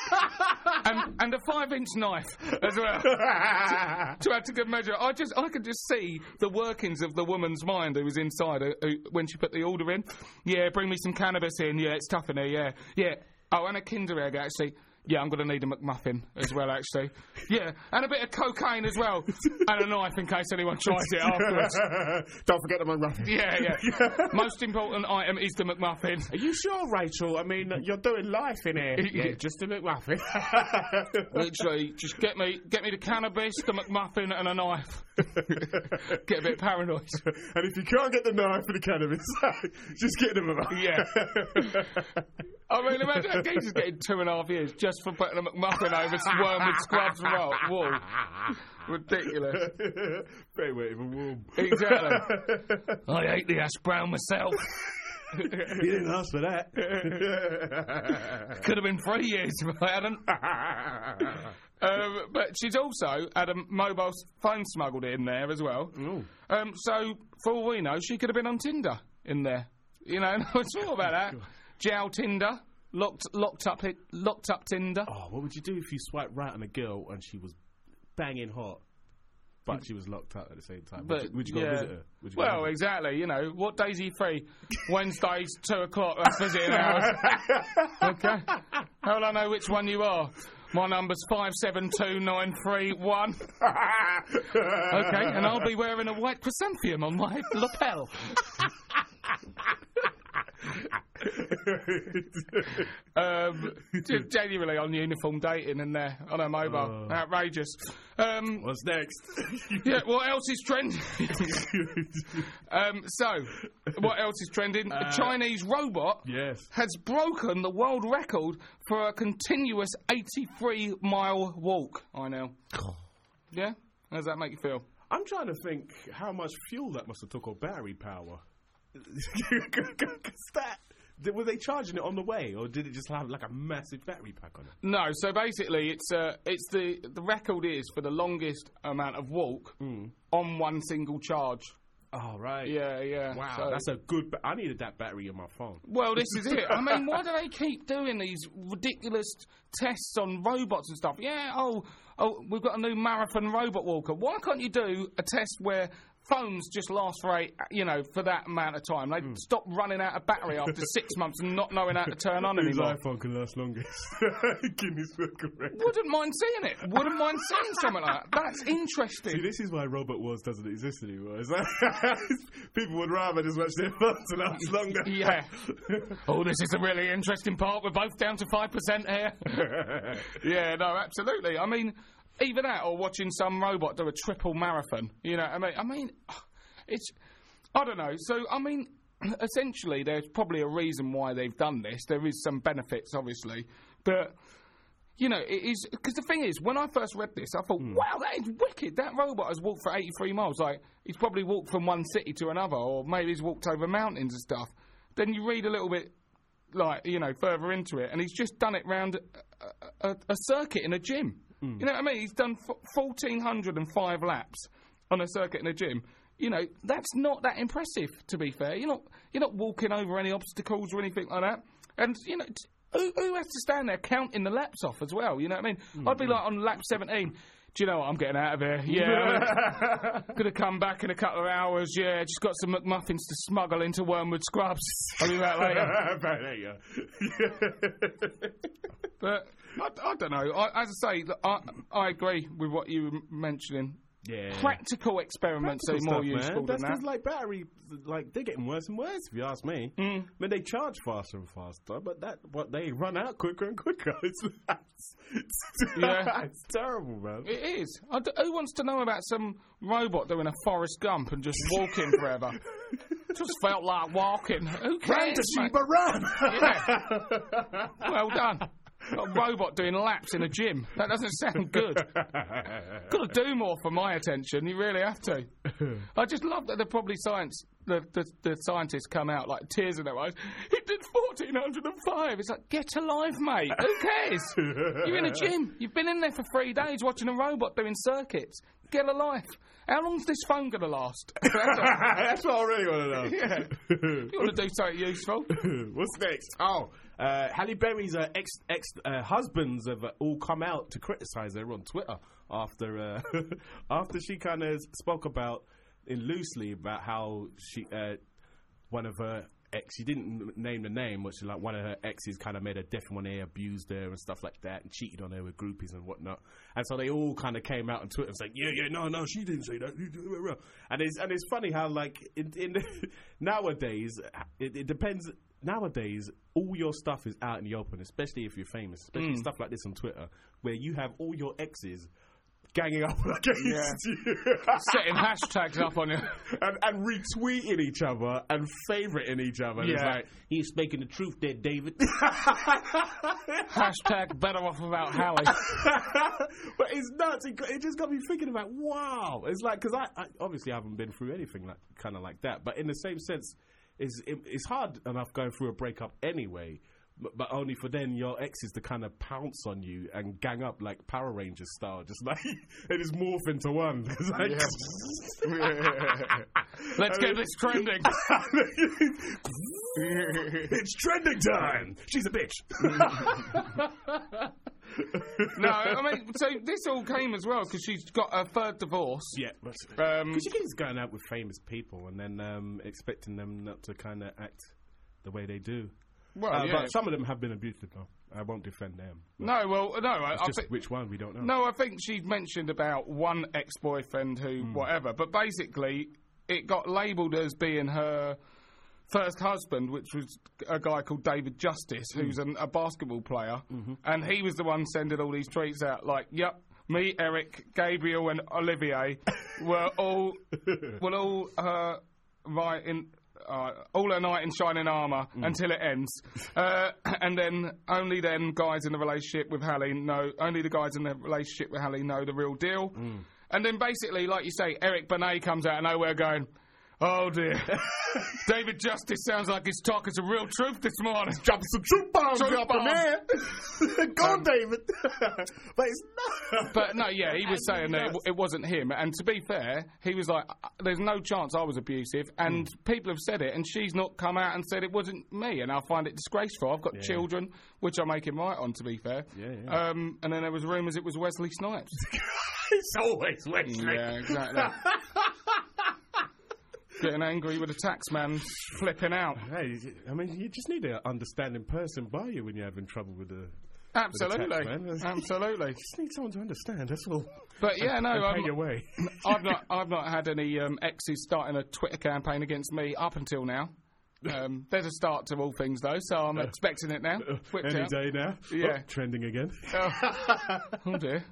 I know. and, and a five-inch knife as well. to, to add to good measure. I just, I could just see the workings of the woman's mind who was inside uh, who, when she put the order in. Yeah, bring me some cannabis in. Yeah, it's tough in here, yeah. Yeah. Oh, and a Kinder Egg, actually. Yeah, I'm going to need a McMuffin as well, actually. Yeah, and a bit of cocaine as well. And a knife in case anyone tries it afterwards. Don't forget the McMuffin. Yeah, yeah. Most important item is the McMuffin. Are you sure, Rachel? I mean, you're doing life in here. Yeah, just a McMuffin. Literally, just get me get me the cannabis, the McMuffin, and a knife. Get a bit paranoid. And if you can't get the knife for the cannabis, just get the McMuffin. Yeah. I mean, imagine that geezer's getting two and a half years just for putting a McMuffin over some Wormwood Scrubs wall. wall. Ridiculous. Very wet, even warm. Exactly. I hate the hash brown myself. You didn't ask for that. Could have been three years if I hadn't. um, but she's also had a mobile phone smuggled in there as well. Um, so, for all we know, she could have been on Tinder in there. You know, and I thought about that. Jail Tinder, locked locked up it, locked up Tinder. Oh, what would you do if you swiped right on a girl and she was banging hot, but she was locked up at the same time? But, would you, would you go yeah. visit her? Would you go Well, visit her? exactly. You know, what days are you free? Wednesdays, two o'clock. That's visiting hours. Okay. How will I know which one you are? My number's five seven two nine three one. Okay, and I'll be wearing a white chrysanthemum on my lapel. um, just genuinely on uniform dating in there on a mobile. Oh. Outrageous. Um, What's next? yeah, what else is trending? um, so, what else is trending? Uh, a Chinese robot Yes. has broken the world record for a continuous eighty-three mile walk. I know. Yeah? How does that make you feel? I'm trying to think how much fuel that must have took or battery power. Because that... Were they charging it on the way, or did it just have like a massive battery pack on it? No, so basically, it's uh, it's the the record is for the longest amount of walk Mm. on one single charge. Oh, right. Yeah, yeah. Wow, So- that's a good... Ba- I needed that battery in my phone. Well, this is it. I mean, why do they keep doing these ridiculous tests on robots and stuff? Yeah, oh, oh, we've got a new marathon robot walker. Why can't you do a test where phones just last for eight, you know, for that amount of time. They Mm. stop running out of battery after six months and not knowing how to turn on Whose anymore. iPhone can last longest? Guinness World Record. Wouldn't mind seeing it. Wouldn't mind seeing something like that. That's interesting. See, this is why Robot Wars doesn't exist anymore. It's like people would rather just watch their phones to last longer. Yeah. Oh, this is a really interesting part. We're both down to five percent here. Yeah, no, absolutely. I mean, either that or watching some robot do a triple marathon. You know, I mean, I mean, it's, I don't know. So, I mean, essentially, there's probably a reason why they've done this. There is some benefits, obviously, but. You know, it is because the thing is, when I first read this, I thought, Mm. "Wow, that is wicked." That robot has walked for eighty-three miles. Like he's probably walked from one city to another, or maybe he's walked over mountains and stuff. Then you read a little bit, like you know, further into it, and he's just done it round a, a, a circuit in a gym. Mm. You know what I mean? He's done f- fourteen hundred five laps on a circuit in a gym. You know, that's not that impressive. To be fair, you're not you're not walking over any obstacles or anything like that. And you know. T- Who, who has to stand there counting the laps off as well? You know what I mean? Mm-hmm. I'd be like on lap seventeen. Do you know what? I'm getting out of here. Yeah, I'm going to come back in a couple of hours. Yeah, just got some McMuffins to smuggle into Wormwood Scrubs. I'll be back later. There you go. But I, I don't know. I, as I say, I, I agree with what you were mentioning. Yeah. Practical experiments Practical are more stuff, useful man. than That's that. because, like, battery, like, they're getting worse and worse, if you ask me. Mm. I mean, they charge faster and faster, but that, but they run out quicker and quicker. It's, it's, it's, Yeah. it's terrible, man. It is. I d- who wants to know about some robot doing a Forrest Gump and just walking forever? Just felt like walking. Who cares? mate? run! Yeah. Well done. Got a robot doing laps in a gym. That doesn't sound good. Got to do more for my attention. You really have to. I just love that the probably science, the, the the scientists come out like tears in their eyes. He did fourteen hundred five. It's like, get alive, mate. Who cares? You're in a gym. You've been in there for three days watching a robot doing circuits. Get a life. How long's this phone going to last? That's what I really want to know. Yeah. You want to do something useful? What's next? Oh, uh, Halle Berry's uh, ex ex uh, husbands have uh, all come out to criticise her on Twitter after uh, after she kind of spoke about in loosely about how she uh, one of her ex, she didn't name the name, but she, like one of her exes kind of made her deaf in one ear, abused her and stuff like that, and cheated on her with groupies and whatnot. And so they all kind of came out on Twitter and was like, yeah, yeah, no, no, she didn't say that. And it's and it's funny how like in, in nowadays it, it depends. Nowadays, all your stuff is out in the open, especially if you're famous, especially Mm. stuff like this on Twitter, where you have all your exes ganging up against Yeah. you. Setting hashtags up on you. and, and retweeting each other and favoriting each other. And It's Yeah. like, he's speaking the truth there, David. Hashtag better off without Hallie. But it's nuts. It, it just got me thinking about, wow. It's like, because I, I obviously haven't been through anything like kind of like that. But in the same sense, it's, it, it's hard enough going through a breakup anyway. But, but only for then your exes to kind of pounce on you and gang up like Power Rangers style, just like it is morph into one. It's like, Let's get this trending. it's trending time. She's a bitch. No, I mean, so this all came as well because she's got her third divorce. Yeah, Um, because she keeps going out with famous people and then um, expecting them not to kind of act the way they do. well, Uh, yeah. But some of them have been abusive, though. I won't defend them. But No, well, no, I, it's I just think. which one we don't know. No, I think she mentioned about one ex-boyfriend who, whatever, but basically it got labelled as being her first husband, which was a guy called David Justice, who's an, a basketball player, and he was the one sending all these tweets out like, "Yep, me, Eric, Gabriel, and Olivier were all were all uh, right in." Uh, all her knight in shining armour until it ends, uh, and then only then guys in the relationship with Hallie know. Only the guys in the relationship with Hallie know the real deal. And then basically, like you say, Eric Benet comes out of nowhere going, "Oh dear, David Justice sounds like he's talking some real truth this morning." Drop some truth bombs Truth up in bomb. there. Go on, David. But it's not. But no, yeah, he was saying that it, it wasn't him. And to be fair, he was like, "There's no chance I was abusive." And people have said it, and she's not come out and said it wasn't me. And I find it disgraceful. I've got Yeah. children, which I make him right on. To be fair, Yeah, yeah. Um, and then there was rumours it was Wesley Snipes. It's always Wesley. Yeah, exactly. getting angry with a taxman flipping out. Hey, I mean, you just need an understanding person by you when you're having trouble with the. Absolutely, with the absolutely. You just need someone to understand. That's all. But yeah, no, and I'm, pay your way. I've not, I've not had any um, exes starting a Twitter campaign against me up until now. Um, there's a start to all things though, so I'm uh, expecting it now. Whipped Any out. day now. Yeah, oh, trending again. Oh, oh dear.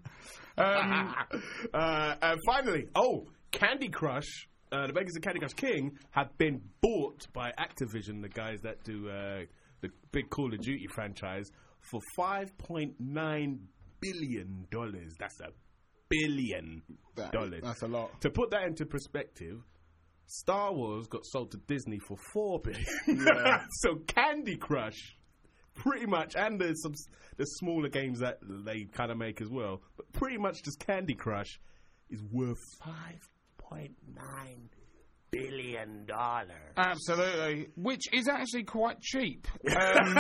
Um, uh, and finally, oh, Candy Crush. Uh, the makers of Candy Crush King have been bought by Activision, the guys that do uh, the big Call of Duty franchise, for five point nine billion dollars. That's a billion that, dollars. That's a lot. To put that into perspective, Star Wars got sold to Disney for four billion. Yeah. So Candy Crush, pretty much, and there's some the smaller games that they kind of make as well, but pretty much just Candy Crush is worth five point nine billion dollars. Absolutely, which is actually quite cheap. Um,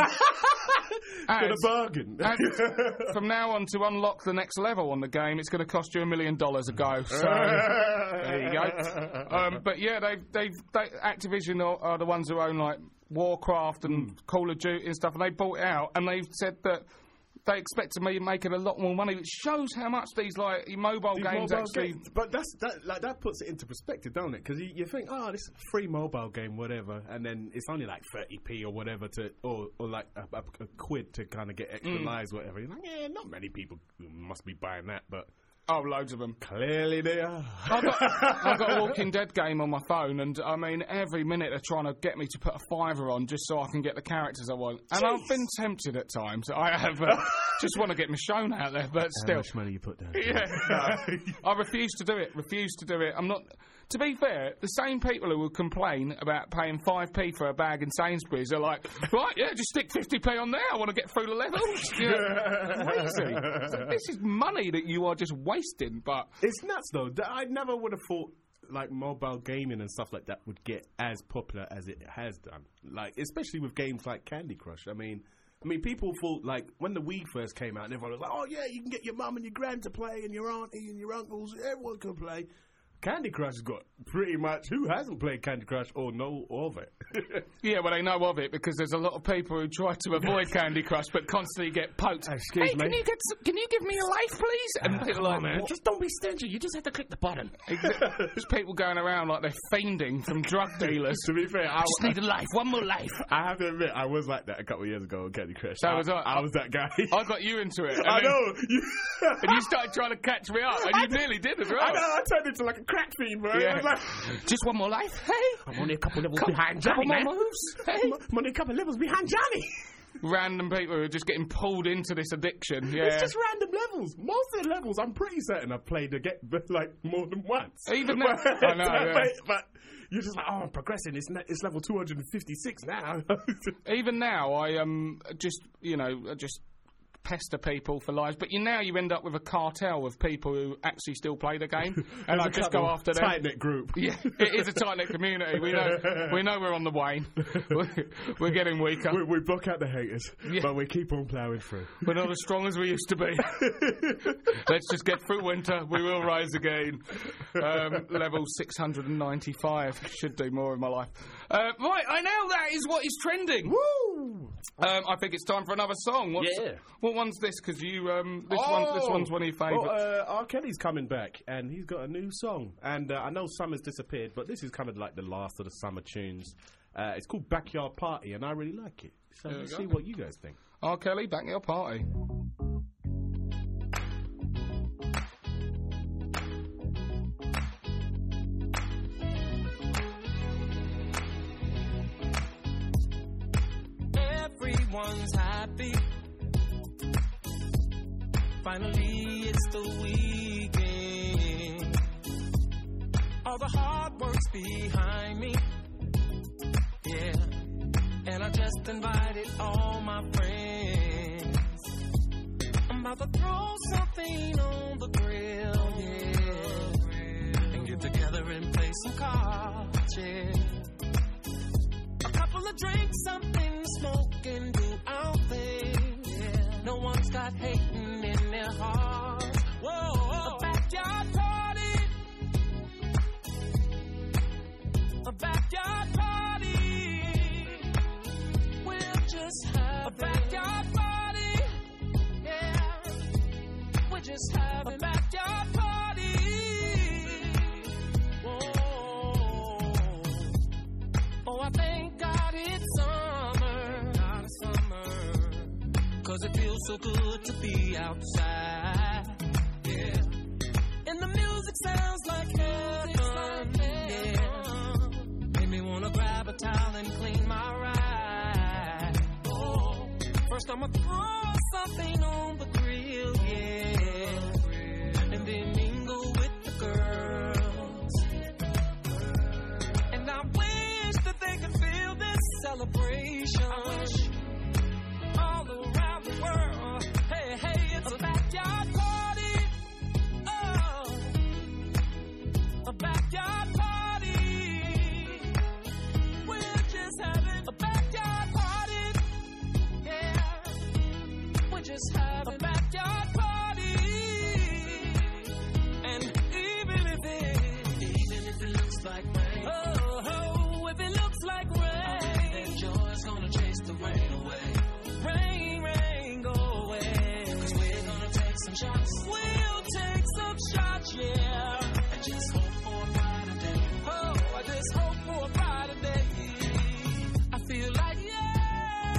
Got a bargain. as, from now on, to unlock the next level on the game, it's going to cost you a million dollars a go. So there you go. Um, but yeah, they've they've they, Activision are, are the ones who own like Warcraft and mm. Call of Duty and stuff, and they bought it out, and they've said that they expect to be making a lot more money, which shows how much these like mobile these games mobile actually. Games, but that's that like that puts it into perspective, don't it? Because you, you think, oh, this free mobile game, whatever, and then it's only like thirty p or whatever to, or or like a, a, a quid to kind of get extra Mm. lives, whatever. You're like, yeah, not many people must be buying that, but. Oh, loads of them. Clearly they are. I've got, I've got a Walking Dead game on my phone, and I mean, every minute they're trying to get me to put a fiver on just so I can get the characters I want. And Jeez. I've been tempted at times. I have uh, just want to get my shown out there, but still. How much money you put down? Yeah, no. I refuse to do it. Refuse to do it. I'm not. To be fair, the same people who will complain about paying five p for a bag in Sainsbury's are like, right, yeah, just stick fifty p on there. I want to get through the levels. Yeah. Crazy. So this is money that you are just wasting. But it's nuts, though. I never would have thought like mobile gaming and stuff like that would get as popular as it has done. Like, especially with games like Candy Crush. I mean. I mean, people thought, like, when the Wii first came out, and everyone was like, oh, yeah, you can get your mum and your gran to play, and your auntie and your uncles, everyone can play. Candy Crush has got pretty much, who hasn't played Candy Crush or know of it? Yeah, well, they know of it because there's a lot of people who try to avoid Candy Crush but constantly get poked. Excuse hey, me. Can you, get some, can you give me a life, please? And people oh, like, man, what? just don't be stingy. You just have to click the button. There's people going around like they're fiending from drug dealers. To be fair, I just need a life, one more life. I have to admit, I was like that a couple of years ago on Candy Crush. So I, was I. I was that guy. I got you into it. I then, know. You and you started trying to catch me up, and you nearly did as well. I know. I turned into like a crack fiend, bro. Yeah. I was like, just one more life, hey? I'm only a couple levels Couple, behind couple Johnny, more man. moves, hey? I'm only a couple levels behind Johnny. Random people who are just getting pulled into this addiction. Yeah, it's just random levels. Most of the levels, I'm pretty certain I've played to get like more than once. Even now, I know, yeah. but, but you're just like, oh, I'm progressing. It's ne- it's level two hundred fifty-six now. Even now, I um just you know just pester people for lives, but you now you end up with a cartel of people who actually still play the game, and I just go after them. Tight knit group. Yeah, it is a tight knit community. We know we know we're on the wane. We're, we're getting weaker. We, we block out the haters, yeah. but we keep on ploughing through. We're not as strong as we used to be. Let's just get through winter. We will rise again. Um, level six hundred ninety-five. Should do more in my life. Uh, right, I know that is what is trending. Woo! Um, I think it's time for another song. What's, Yeah. What one's this? Because you, um, this Oh! one, this one's one of your favourites. Well, uh, R. Kelly's coming back, and he's got a new song. And uh, I know summer's disappeared, but this is kind of like the last of the summer tunes. Uh, it's called Backyard Party, and I really like it. So There we let's go. see what you guys think. R. Kelly, back at your party. Everyone's happy. Finally, it's the weekend. All the hard work's behind me. Yeah. And I just invited all my friends. I'm about to throw something on the grill, yeah. And get together and play some cards, yeah. A couple of drinks, something to smoke and do our thing, yeah. No one's got hating in their hearts. Whoa, a backyard party. A backyard Cause it feels so good to be outside. Yeah. And the music sounds like heaven. Yeah. Made me wanna grab a towel and clean my ride. Oh. First I'ma throw something on the grill, yeah. And then mingle with the girls. And I wish that they could feel this celebration. I wish all around the world. Hey, hey, it's a backyard party. Oh, a backyard party. We're just having a backyard party. Yeah, we're just having a backyard party. And even if it, even if it looks like rain, oh, oh, if it looks like rain, then joy's gonna chase the rain away. Rain, rain, go away. Cause we're gonna take some shots. We'll take some shots, yeah. And just hope for a brighter day. Oh, I just hope for a brighter day. I feel like, yeah.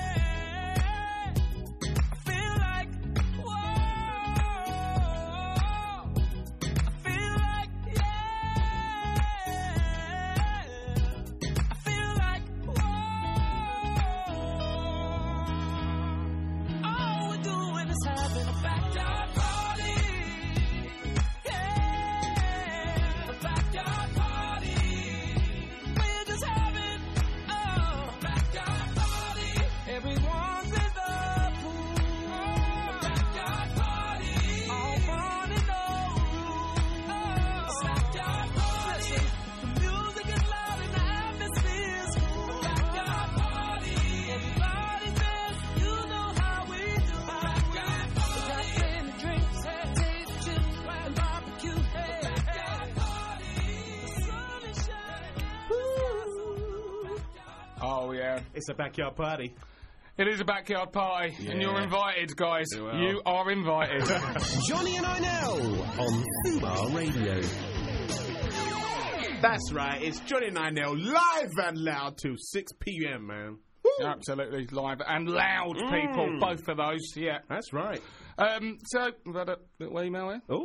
I feel like, whoa. I feel like, yeah. I feel like, whoa. All we're doing is having a backyard party. Yeah, a backyard party. We're just having oh, a backyard party. Everyone's in the pool. A backyard party. All fun and no rules. A backyard party. The music is loud and the atmosphere's cool. A backyard party. Everybody's there. You know how we do. A backyard party. We got plenty drinks, hey, taste, chips, and barbecue. Hey, backyard party. The sun is shining. Oh, yeah. It's a backyard party. It is a backyard party, and you're Yeah. invited, guys. Well. You are invited. Johnny and I know on Fubar Radio. That's right, it's Johnny and I now live and loud till six p.m, man. Absolutely live and loud, people. Mm. Both of those, yeah. That's right. Um, so, we've had a little email here. Oh,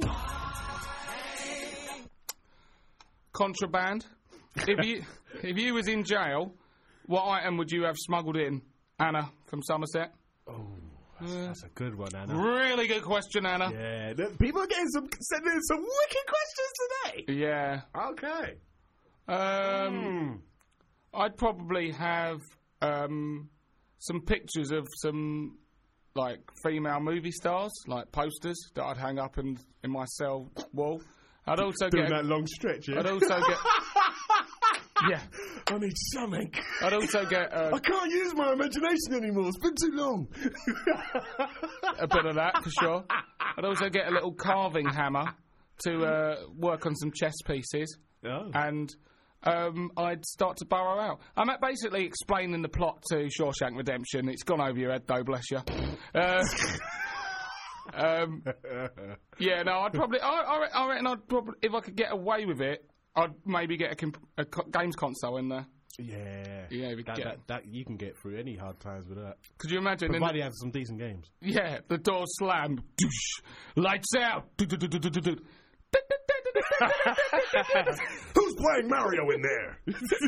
Contraband. If you if you was in jail, what item would you have smuggled in? Anna from Somerset. that's, that's a good one, Anna. Really good question, Anna. Yeah, the, people are getting some sending some wicked questions today. Yeah. Okay. Um, Hmm. I'd probably have um, some pictures of some like female movie stars, like posters that I'd hang up in in my cell wall. I'd also Doing get. A, that long stretch, yeah. I'd also get. Yeah. I need something. I'd also get uh, I can't use my imagination anymore. It's been too long. a bit of that for sure. I'd also get a little carving hammer to uh, work on some chess pieces, Oh. and um, I'd start to burrow out. I'm at basically explaining the plot to Shawshank Redemption. It's gone over your head, though, bless you. Uh, um, yeah, no, I'd probably. I, I, re- I reckon I'd probably, if I could get away with it, I'd maybe get a, comp- a co- games console in there. Yeah. Yeah, we that, get- that, that you can get through any hard times with that. Could you imagine? in Provided you have some decent games. the, yeah, the door slammed. Doosh, lights out. Do, do, do, do, do, do, do. Who's playing Mario in there?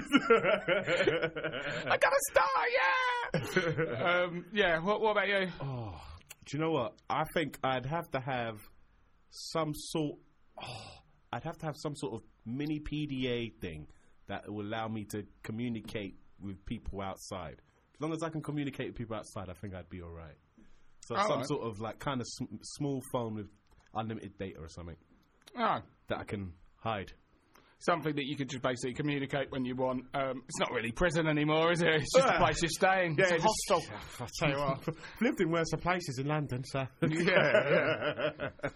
I got a star, yeah. um, yeah. What, what about you? Oh, do you know what? I think I'd have to have some sort. Oh, I'd have to have some sort of mini P D A thing that will allow me to communicate with people outside. As long as I can communicate with people outside, I think I'd be all right. So All some right. sort of like kind of sm- small phone with unlimited data or something Oh, that I can hide. something that you could just basically communicate when you want. Um, it's not really prison anymore, is it? It's just a Yeah. place you're staying. it's a it's hostel. just- I'll tell you what, I've lived in worse places in London, so Yeah,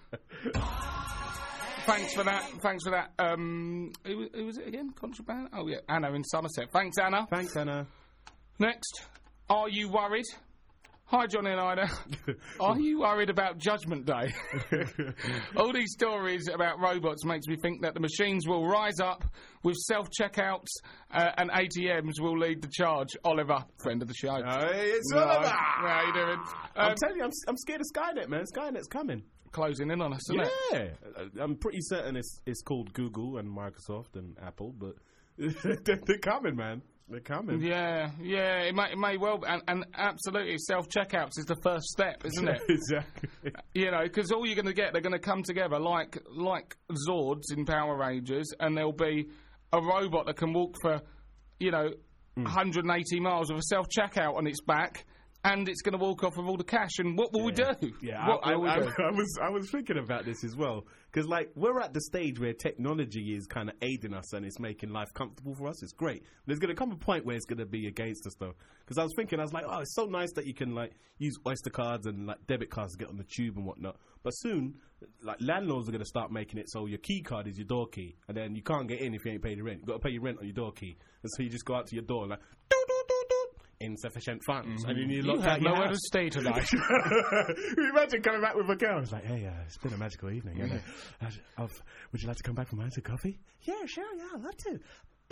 Thanks for that. Thanks for that. Um, who, wa- who was it again? Contraband? Oh, yeah. Anna in Somerset. Thanks, Anna. Thanks, Anna. Next. Are you worried? Hi, Johnny and Ida. Are you worried about Judgment Day? All these stories about robots makes me think that the machines will rise up with self-checkouts uh, and A T Ms will lead the charge. Oliver, friend of the show. Hey, it's Right. Oliver. How you doing? I'm Um, telling you, I'm, I'm scared of Skynet, man. Skynet's coming. Closing in on us, isn't it? Yeah, I- I'm pretty certain it's it's called Google and Microsoft and Apple, but they're, they're coming, man. They're coming. Yeah, yeah, it may, it may well be. And, and absolutely, self-checkouts is the first step, isn't it? Exactly. You know, because all you're going to get, they're going to come together like like Zords in Power Rangers, and there'll be a robot that can walk for, you know, Mm. one hundred eighty miles with a self-checkout on its back, and it's going to walk off with all the cash. And what will we do? Yeah, what I, will we I, do? I, I was I was thinking about this as well because like we're at the stage where technology is kind of aiding us and it's making life comfortable for us. It's great. There's going to come a point where it's going to be against us though. Because I was thinking, I was like, oh, it's so nice that you can like use Oyster cards and like debit cards to get on the tube and whatnot. But soon, like landlords are going to start making it so your key card is your door key, and then you can't get in if you ain't paid your rent. You got to pay your rent on your door key, and so you just go out to your door like. Doo, doo, doo, doo. Insufficient funds, and then you You lock have out your nowhere house. to stay tonight. Imagine coming back with a girl. It's like, hey, uh, it's been a magical evening. And, uh, uh, would you like to come back for mine to coffee? Yeah, sure. Yeah, I'd love to.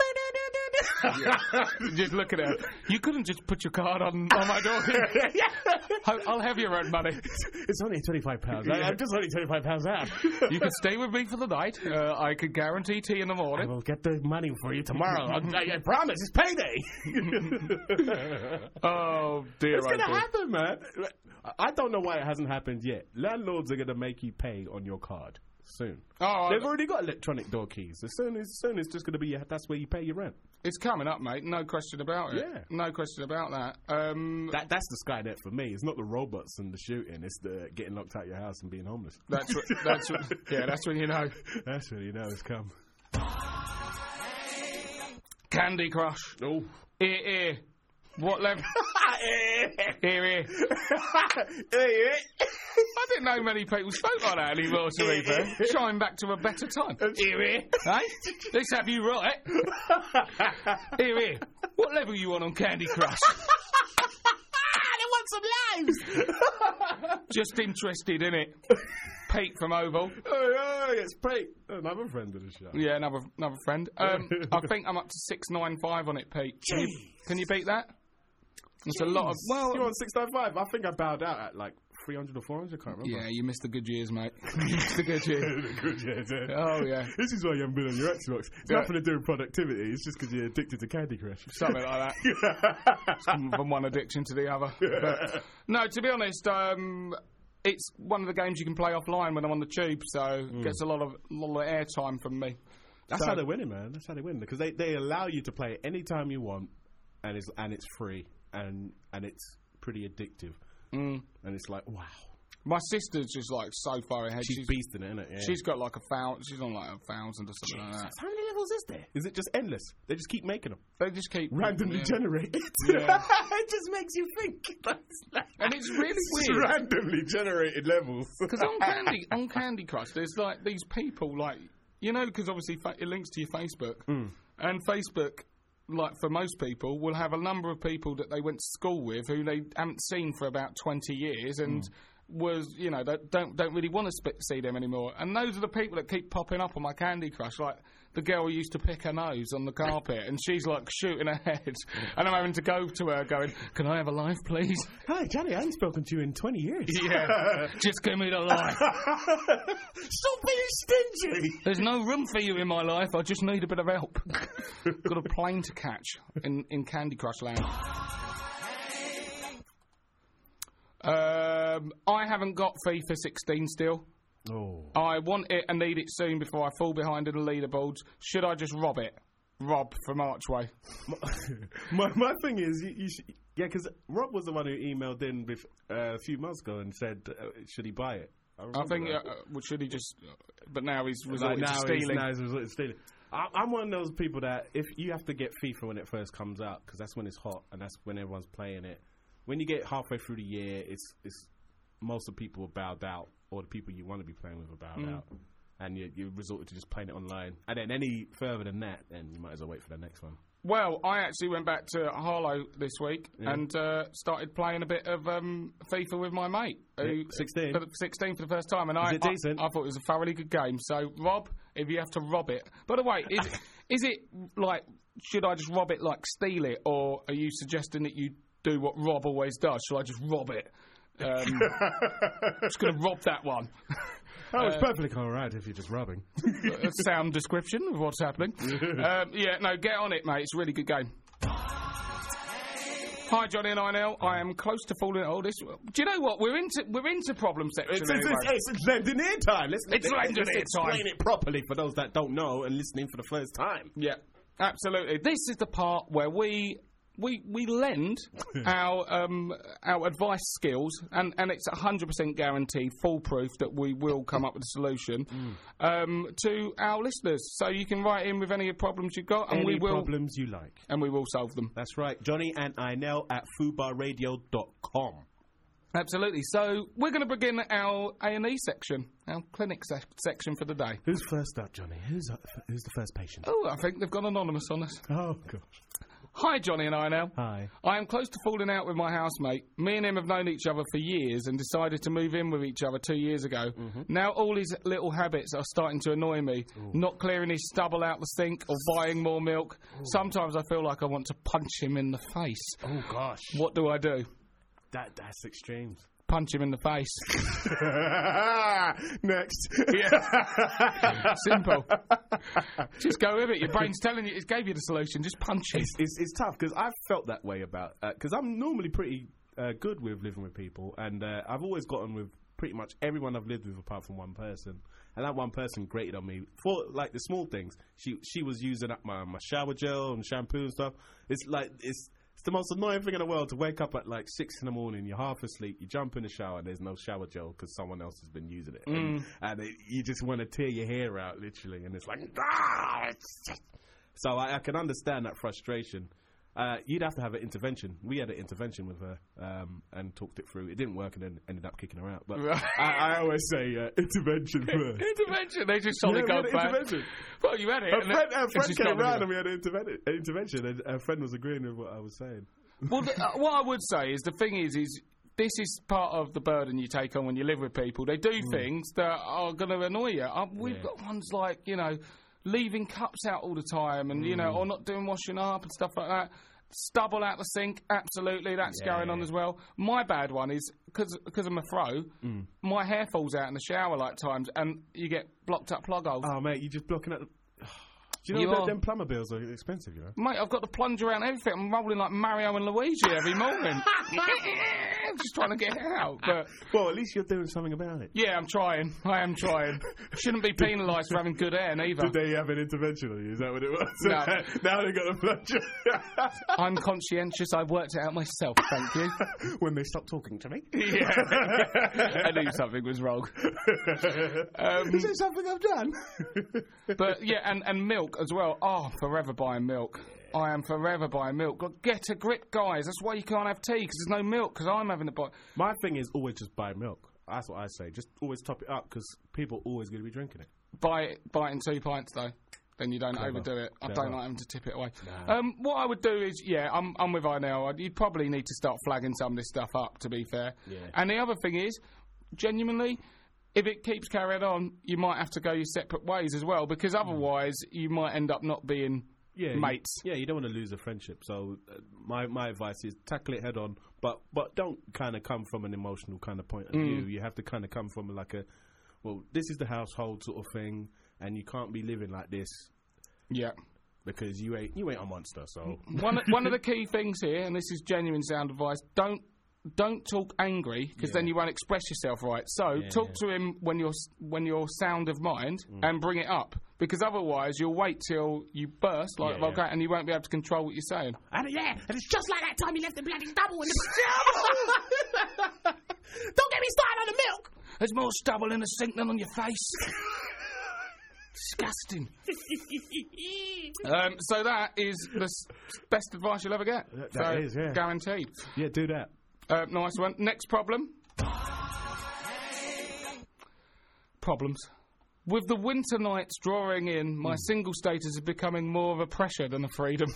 Just look at her. You couldn't just put your card on, on my door. I'll, I'll have your own money. It's only twenty-five pounds. I, I'm just only twenty-five pounds out. You can stay with me for the night. Uh, I could guarantee tea in the I morning. will get the money for you tomorrow. I, I, I promise. It's payday. Oh dear, It's oh going to dear. happen, man. I don't know why it hasn't happened yet. Landlords are going to make you pay on your card soon. Oh, They've already got electronic door keys. As soon as soon it's just going to be that's where you pay your rent. it's coming up, mate. No question about it. Yeah. No question about that. Um, That that's the Skynet for me. It's not the robots and the shooting. It's the getting locked out your house and being homeless. that's what, that's what, yeah. That's when you know. That's when you know it's come. Candy Crush. Oh. Here, here. What level? Here, here. I didn't know many people spoke like that anymore, to be fair. Trying back to a better time. Here, here. Hey? Let's have you right. Here, here. What level you on on Candy Crush? I want some lives. Just interested in it. Pete from Oval. Oh, oh, it's Pete. Another friend of the show. Yeah, another another friend. Um, I think I'm up to six nine five on it, Pete. Can you, can you beat that? It's a lot of well. You're on six nine five. I think I bowed out at like three hundred or four hundred. I can't remember. Yeah, you missed the good years, mate. You missed the good years. Good, yeah, yeah. Oh yeah, This is why you haven't been on your Xbox. It's Yeah. nothing to do with productivity. It's just because you're addicted to Candy Crush. something like that. From from one addiction to the other. But, no, to be honest, um, it's one of the games you can play offline when I'm on the tube, so it gets a lot of lot of airtime from me. That's So- how they win it, man. That's how they win because they, they allow you to play it anytime you want, and it's and it's free and and it's pretty addictive. Mm. And it's like wow, My sister's just like so far ahead. she's, beasting it, isn't it? Yeah. She's got like a thousand. She's on like a thousand or something like that. How many levels is there? Is it just endless? They just keep making them They just keep randomly yeah. generated. Yeah. It just makes you think. And it's really It's weird. randomly generated levels. Because on Candy on Candy Crush, there's like these people, like you know, because obviously fa- it links to your Facebook, and Facebook, like for most people, will have a number of people that they went to school with who they haven't seen for about twenty years, and was you know that don't don't really want to sp- see them anymore. And those are the people that keep popping up on my Candy Crush, like the girl who used to pick her nose on the carpet, and she's like shooting her head, and I'm having to go to her, going, "Can I have a life, please?" Hi, Johnny. I haven't spoken to you in twenty years. Yeah, just give me the life. Stop being stingy. There's no room for you in my life. I just need a bit of help. Got a plane to catch in, in Candy Crush Land. Um, I haven't got FIFA sixteen still. Oh. I want it and need it soon before I fall behind in the leaderboards. Should I just rob it? Rob from Archway. my my thing is, you, you sh- yeah, because Rob was the one who emailed in bef- uh, a few months ago and said, uh, should he buy it? I remember think, that. uh, well, should he just... But now he's Like, resorted now to he's, stealing. now he's resorted to stealing. I, I'm one of those people that if you have to get FIFA when it first comes out, because that's when it's hot and that's when everyone's playing it. When you get halfway through the year, it's it's most of the people are bowed out, or the people you want to be playing with are bowed Mm. out, and you you resorted to just playing it online. And then any further than that, then you might as well wait for the next one. Well, I actually went back to Harlow this week Yeah. and uh, started playing a bit of um, FIFA with my mate. Who, sixteen. For the, sixteen for the first time. And Is I, it I, decent? I thought it was a thoroughly good game. So, Rob, if you have to rob it... By the way, is, is it like... Should I just rob it like steal it? Or are you suggesting that you do what Rob always does? Should I just rob it? Um, just going to rob that one. Oh, it's perfectly all right if you're just rubbing. A sound description of what's happening. um, yeah, no, get on it, mate. It's a really good game. Hi, Johnny and I N L. I am close to falling. Oh, this. Do you know what? We're into we're into problem section. It's, it's, anyway. it's, it's Lendoneer time. Let's, It's let's, Lendoneer let's time. explain it properly for those that don't know and listening for the first time. Yeah, absolutely. This is the part where we we we lend our um, our advice skills, and, and it's a hundred percent guaranteed, foolproof that we will come up with a solution Mm. um, to our listeners. So you can write in with any problems you've got, and Any we will problems you like. and we will solve them. That's right. Johnny and I N L at fubar radio dot com. Absolutely. So we're going to begin our A and E section, our clinic sec- section for the day. Who's first up, Johnny? Who's uh, who's the first patient? Oh, I think they've gone anonymous on us. Oh, gosh. Hi, Johnny and I N L. Hi. I am close to falling out with my housemate. Me and him have known each other for years and decided to move in with each other two years ago. Mm-hmm. Now all his little habits are starting to annoy me. Not clearing his stubble out the sink or buying more milk. Sometimes I feel like I want to punch him in the face. Oh, gosh. What do I do? That That's extremes. Punch him in the face. Next. Yeah. Simple. Just go with it. Your brain's telling you, it gave you the solution. Just punch him. It's, it's, it's tough because I've felt that way about because I'm normally pretty uh, good with living with people, and uh, I've always gotten with pretty much everyone I've lived with apart from one person, and that one person grated on me for like the small things. She she was using up my, my shower gel and shampoo and stuff. It's like it's. It's the most annoying thing in the world to wake up at like six in the morning, you're half asleep, you jump in the shower, and there's no shower gel because someone else has been using it. And, and it, you just want to tear your hair out, literally, and it's like, ah! It's just... So I, I can understand that frustration. Uh, you'd have to have an intervention. We had an intervention with her um, and talked it through. It didn't work and then ended up kicking her out. But Right. I, I always say uh, intervention first. Intervention. They just solid Yeah, we gold had an fan. intervention. Well, you had it. A and friend, it- a it's friend just came not round gonna and we had an interven- an intervention, and a friend was agreeing with what I was saying. Well, the, uh, what I would say is the thing is, is this is part of the burden you take on when you live with people. They do things that are going to annoy you. Uh, we've Yeah. got ones like, you know, leaving cups out all the time and, you know, or not doing washing up and stuff like that. Stubble out the sink, absolutely, that's Yeah. going on as well. My bad one is, because I'm a throw, my hair falls out in the shower like times and you get blocked up plug holes. Oh, mate, you're just blocking out the... Do you know You that are. them plumber bills are expensive, you know? Mate, I've got the plunger around everything. I'm rolling like Mario and Luigi every morning. I'm just trying to get it out. But Well, at least you're doing something about it. yeah, I'm trying. I am trying. Shouldn't be penalised for having good hair, neither. Did they have an intervention on you? Is that what it was? No. Now they got the plunger. I'm conscientious. I've worked it out myself. Thank you. When they stopped talking to me. Yeah, I knew something was wrong. Um, Is it something I've done? but yeah, and, and milk as well. Oh, forever buying milk. I am forever buying milk. God, get a grip, guys. That's why you can't have tea, because there's no milk, because I'm having to buy... My thing is always just buy milk. That's what I say. Just always top it up, because people are always going to be drinking it. Buy it, buy it in two pints, though. Then you don't Clever. overdo it. I Clever. don't like having to tip it away. Nah. Um, what I would do is, yeah, I'm, I'm with I now. You'd probably need to start flagging some of this stuff up, to be fair. Yeah. And the other thing is, genuinely, if it keeps carrying on, you might have to go your separate ways as well, because otherwise you might end up not being Yeah, mates. You, yeah, you don't want to lose a friendship. So uh, my my advice is tackle it head on, but but don't kind of come from an emotional kind of point of view. You have to kind of come from like a, well, this is the household sort of thing, and you can't be living like this Yeah. because you ain't you ain't a monster. So one, one of the key things here, and this is genuine sound advice, don't don't talk angry, because Yeah. then you won't express yourself right. So Yeah, talk yeah. to him when you're s- when you're sound of mind, and bring it up, because otherwise you'll wait till you burst like Yeah, Volga, yeah. and you won't be able to control what you're saying. and yeah, and it's just like that time you left the bloody double in the Don't get me started on the milk. There's more stubble in the sink than on your face. Disgusting. um, so that is the s- best advice you'll ever get. That- so, that is, yeah. guaranteed. Yeah, do that. Uh, nice one. Next problem. Problems. With the winter nights drawing in, my Mm. single status is becoming more of a pressure than a freedom.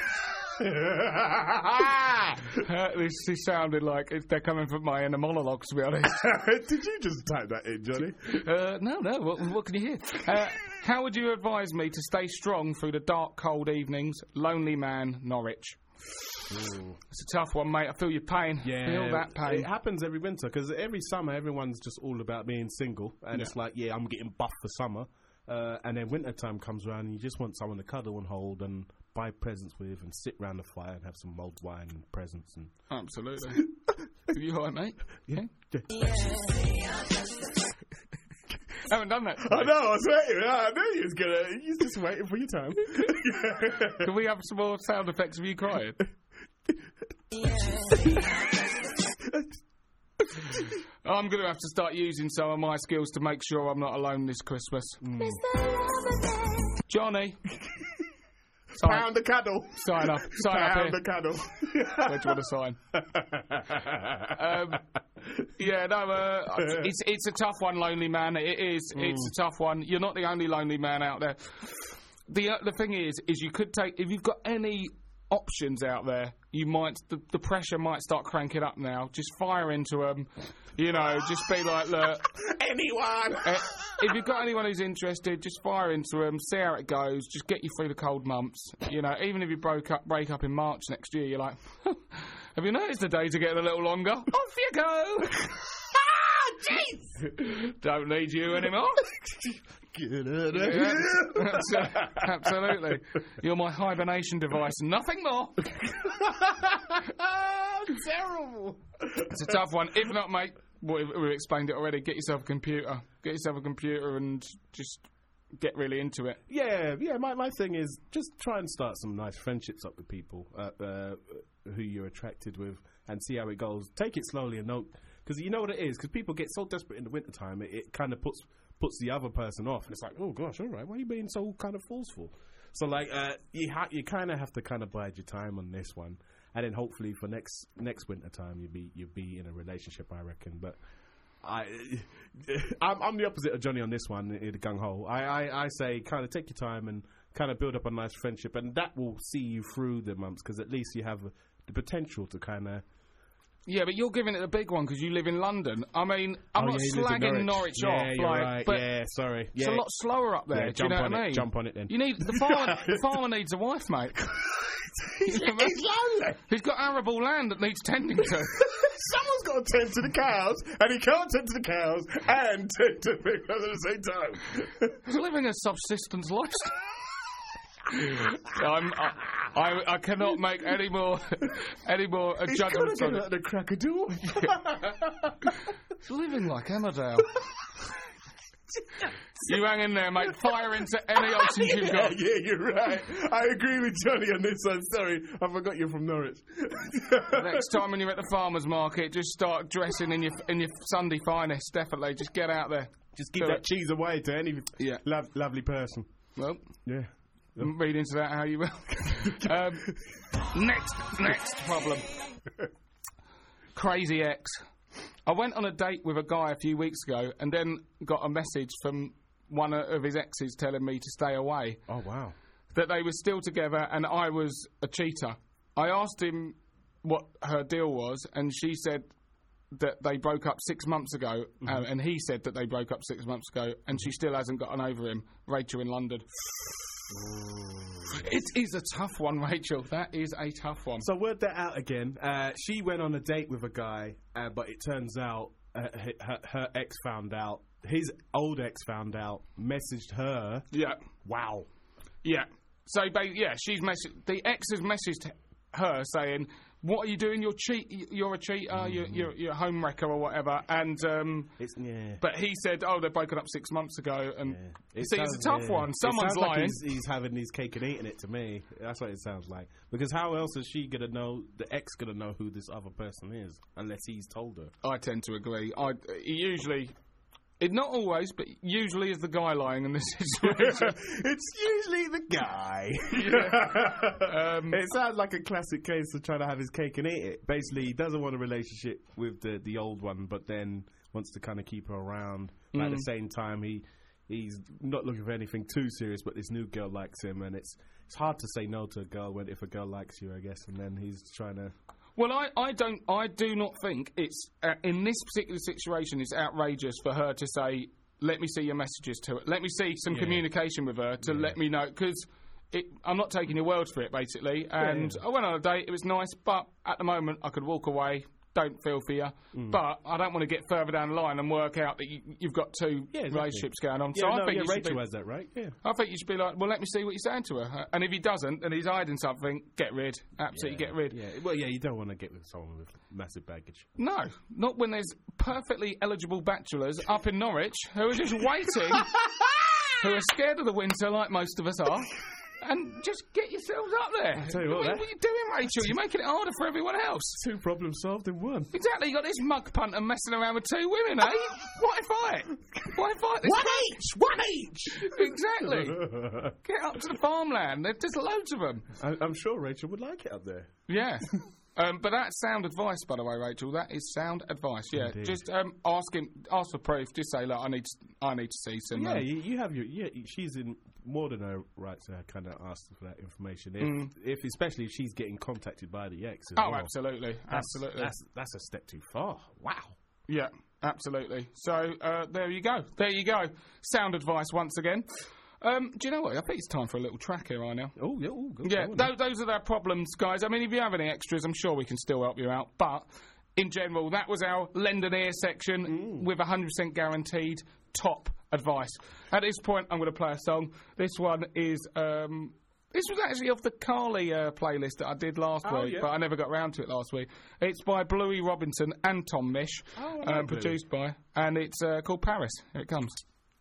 uh, this, this sounded like it, they're coming from my inner monologues, to be honest. Did you just type that in, Johnny? Uh, no, no, what, what can you hear? Uh, how would you advise me to stay strong through the dark, cold evenings? Lonely man, Norwich. Ooh. It's a tough one, mate. I feel your pain. Yeah, Feel that pain. It happens every winter because every summer everyone's just all about being single, and Yeah. it's like, yeah, I'm getting buff for summer, uh, and then winter time comes around, and you just want someone to cuddle and hold and buy presents with, and sit round the fire and have some mulled wine and presents. And Absolutely. You all right, mate? yeah, Haven't done that. I know. I was waiting. I knew you was gonna. You're just waiting for your time. Can we have some more sound effects of you crying? I'm going to have to start using some of my skills to make sure I'm not alone this Christmas. Mm. Johnny. Sign, Pound the cuddle. sign up. Sign up Pound here. the cuddle. Where do you want to sign? um, yeah, no, uh, it's it's a tough one, lonely man. It is. Mm. It's a tough one. You're not the only lonely man out there. The uh, the thing is, is you could take if you've got any options out there, you might the, the pressure might start cranking up now. Just fire into them. You know, just be like, look. Anyone. Uh, if you've got anyone who's interested, just fire into them, see how it goes, just get you through the cold months. You know, even if you broke up, break up in March next year, you're like, have you noticed the days are getting a little longer? Off you go! Ah, jeez! Don't need you anymore. Get out of Yeah, here. that's, uh, absolutely. You're my hibernation device, nothing more. Terrible. It's a tough one. If not, mate, we've, we've explained it already. Get yourself a computer. Get yourself a computer and just get really into it. Yeah, yeah. My my thing is just try and start some nice friendships up with people uh, uh, who you're attracted with, and see how it goes. Take it slowly and don't, because you know what it is. Because people get so desperate in the wintertime, it, it kind of puts puts the other person off, and it's like, oh gosh, all right, why are you being so kind of forceful? So like, uh, you ha- you kind of have to kind of bide your time on this one, and then hopefully for next next winter time you'll be you'll be in a relationship, I reckon. But I, I'm, I'm the opposite of Johnny on this one, in the gung ho. I, I, I say kind of take your time and kind of build up a nice friendship, and that will see you through the months, because at least you have the potential to kind of. Yeah, but you're giving it a big one because you live in London. I mean, I'm Oh, not yeah, you live in slagging Norwich. Norwich, Yeah, off, you're like, right. but Yeah, sorry. it's Yeah. a lot slower up there. Yeah, do you jump know on what I it. mean? Jump on it then. You need the farmer. The farmer needs a wife, mate. He's lonely. He's got arable land that needs tending to. Someone's got to tend to the cows, and he can't tend to the cows and tend to the at the same time. He's living a subsistence lifestyle. I'm, I, I, I cannot make any more, any more He's judgments got on to it. get the crackadoo. He's living like Emmerdale. You hang in there, mate. Fire into any options you've yeah, got. yeah, you're right. I agree with Johnny on this one. Sorry, I forgot you're from Norwich. Next time when you're at the farmer's market, just start dressing in your in your Sunday finest. Definitely, just get out there. Just give Feel that it. cheese away to any Yeah. lo- lovely person. Well, Yeah. read into that how you will. um, next, next problem. Crazy ex. I went on a date with a guy a few weeks ago, and then got a message from one of his exes telling me to stay away. Oh wow. That they were still together, and I was a cheater. I asked him what her deal was, and she said that they broke up six months ago, Mm-hmm. um, and he said that they broke up six months ago, and she still hasn't gotten over him. Rachel in London. It is a tough one, Rachel. That is a tough one. So word that out again. Uh, she went on a date with a guy, uh, but it turns out uh, her, her ex found out. His old ex found out. Messaged her. Yeah, Wow. yeah. So, ba- yeah, she's mess- the ex has messaged her saying, "What are you doing? You're cheat. You're a cheater. Mm-hmm. You're, you're you're a home wrecker or whatever." And um, It's yeah. but he said, "Oh, they're broken up six months ago." And Yeah. see, it's a sounds- tough yeah. one. It Someone's sounds like lying. he's, he's having his cake and eating it to me. That's what it sounds like. Because how else is she gonna know? The ex gonna know who this other person is unless he's told her. I tend to agree. I usually, it not always, but usually is the guy lying in this situation. It's usually the guy. um, It sounds like a classic case of trying to have his cake and eat it. Basically, he doesn't want a relationship with the, the old one, but then wants to kind of keep her around. But at the same time, he he's not looking for anything too serious, but this new girl likes him, and it's it's hard to say no to a girl when if a girl likes you, I guess. And then he's trying to. Well, I, I don't I do not think it's uh, in this particular situation it's outrageous for her to say, let me see your messages to it, let me see some Yeah. communication with her to Yeah. let me know, because I'm not taking your word for it, basically. And Yeah. I went on a date, it was nice, but at the moment I could walk away. Don't feel for you, Mm. but I don't want to get further down the line and work out that you, you've got two Yeah, exactly. relationships going on. Yeah, so no, I think yeah, you should Rachel be, has that, right? Yeah. I think you should be like, well, let me see what you're saying to her. And if he doesn't, and he's hiding something, get rid. Absolutely yeah. get rid. Yeah. Well, yeah, you don't want to get with someone with massive baggage. No, not when there's perfectly eligible bachelors up in Norwich who are just waiting, who are scared of the winter like most of us are. And just get yourselves up there. tell you what, what, that- what are you doing, Rachel? You're making it harder for everyone else. Two problems solved in one. Exactly, you got this mug punter messing around with two women, eh? Why fight? Why fight this? One each! One each! Exactly. Get up to the farmland. There- There's loads of them. I, I'm sure Rachel would like it up there. Yeah. Um, but that's sound advice, by the way, Rachel. That is sound advice. Yeah, Indeed. just um, ask him, ask for proof. Just say, look, I need, to, I need to see some. Yeah, um, you, you have your. Yeah, she's in more than her right to kind of ask for that information. If, Mm. if especially if she's getting contacted by the ex. As oh, well. absolutely, That's, absolutely. That's that's a step too far. Wow. Yeah, absolutely. So uh, there you go. There you go. Sound advice once again. Um, do you know what? I think it's time for a little track here, right now. Oh yeah. Oh, good. Yeah, Go on those, those are their problems, guys. I mean, if you have any extras, I'm sure we can still help you out. But in general, that was our lend an ear section with one hundred percent guaranteed top advice. At this point, I'm going to play a song. This one is. Um, this was actually off the Carly uh, playlist that I did last Oh, week, yeah. but I never got round to it last week. It's by Bluey Robinson and Tom Mish, Oh, I like um, Bluey. produced by, and it's uh, called Paris. Here it comes.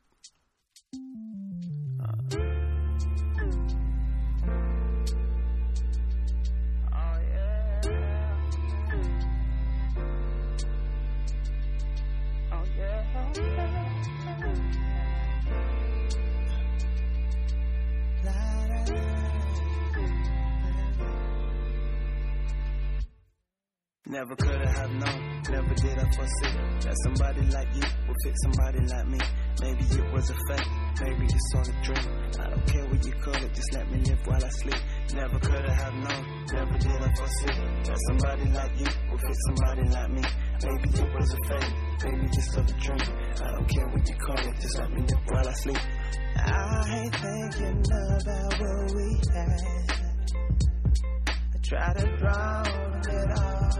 Never could I have known, never did I foresee that somebody like you would fit somebody like me. Maybe it was a fate, maybe it's all a dream. I don't care what you call it, just let me live while I sleep. Never could I have known, never did I foresee that somebody like you would fit somebody like me. Maybe it was a fate, maybe just all a dream. I don't care what you call it, just let me live while I sleep. I ain't thinking about what we had. I try to drown it all.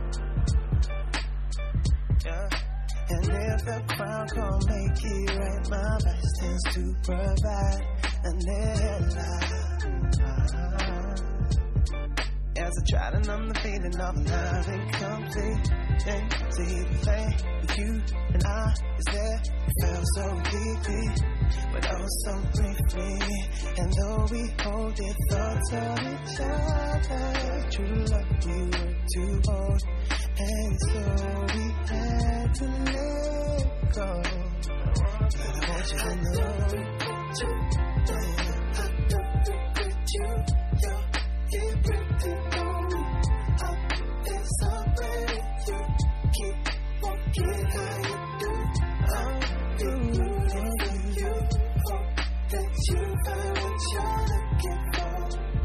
Yeah. And if the crown can't make it right, my best stands to provide. And then I, as I try to numb the feeling of love incomplete, and see the thing with you and I is there. It felt so deeply, but oh so briefly. And though we hold it, thoughts of each other, true love we were to hold. And so we had to let go. But I want you to know, I don't regret you. You're everything on me. I'm this already. You keep walking how you do. I'm rooting for you. Hope that you find what you're looking for.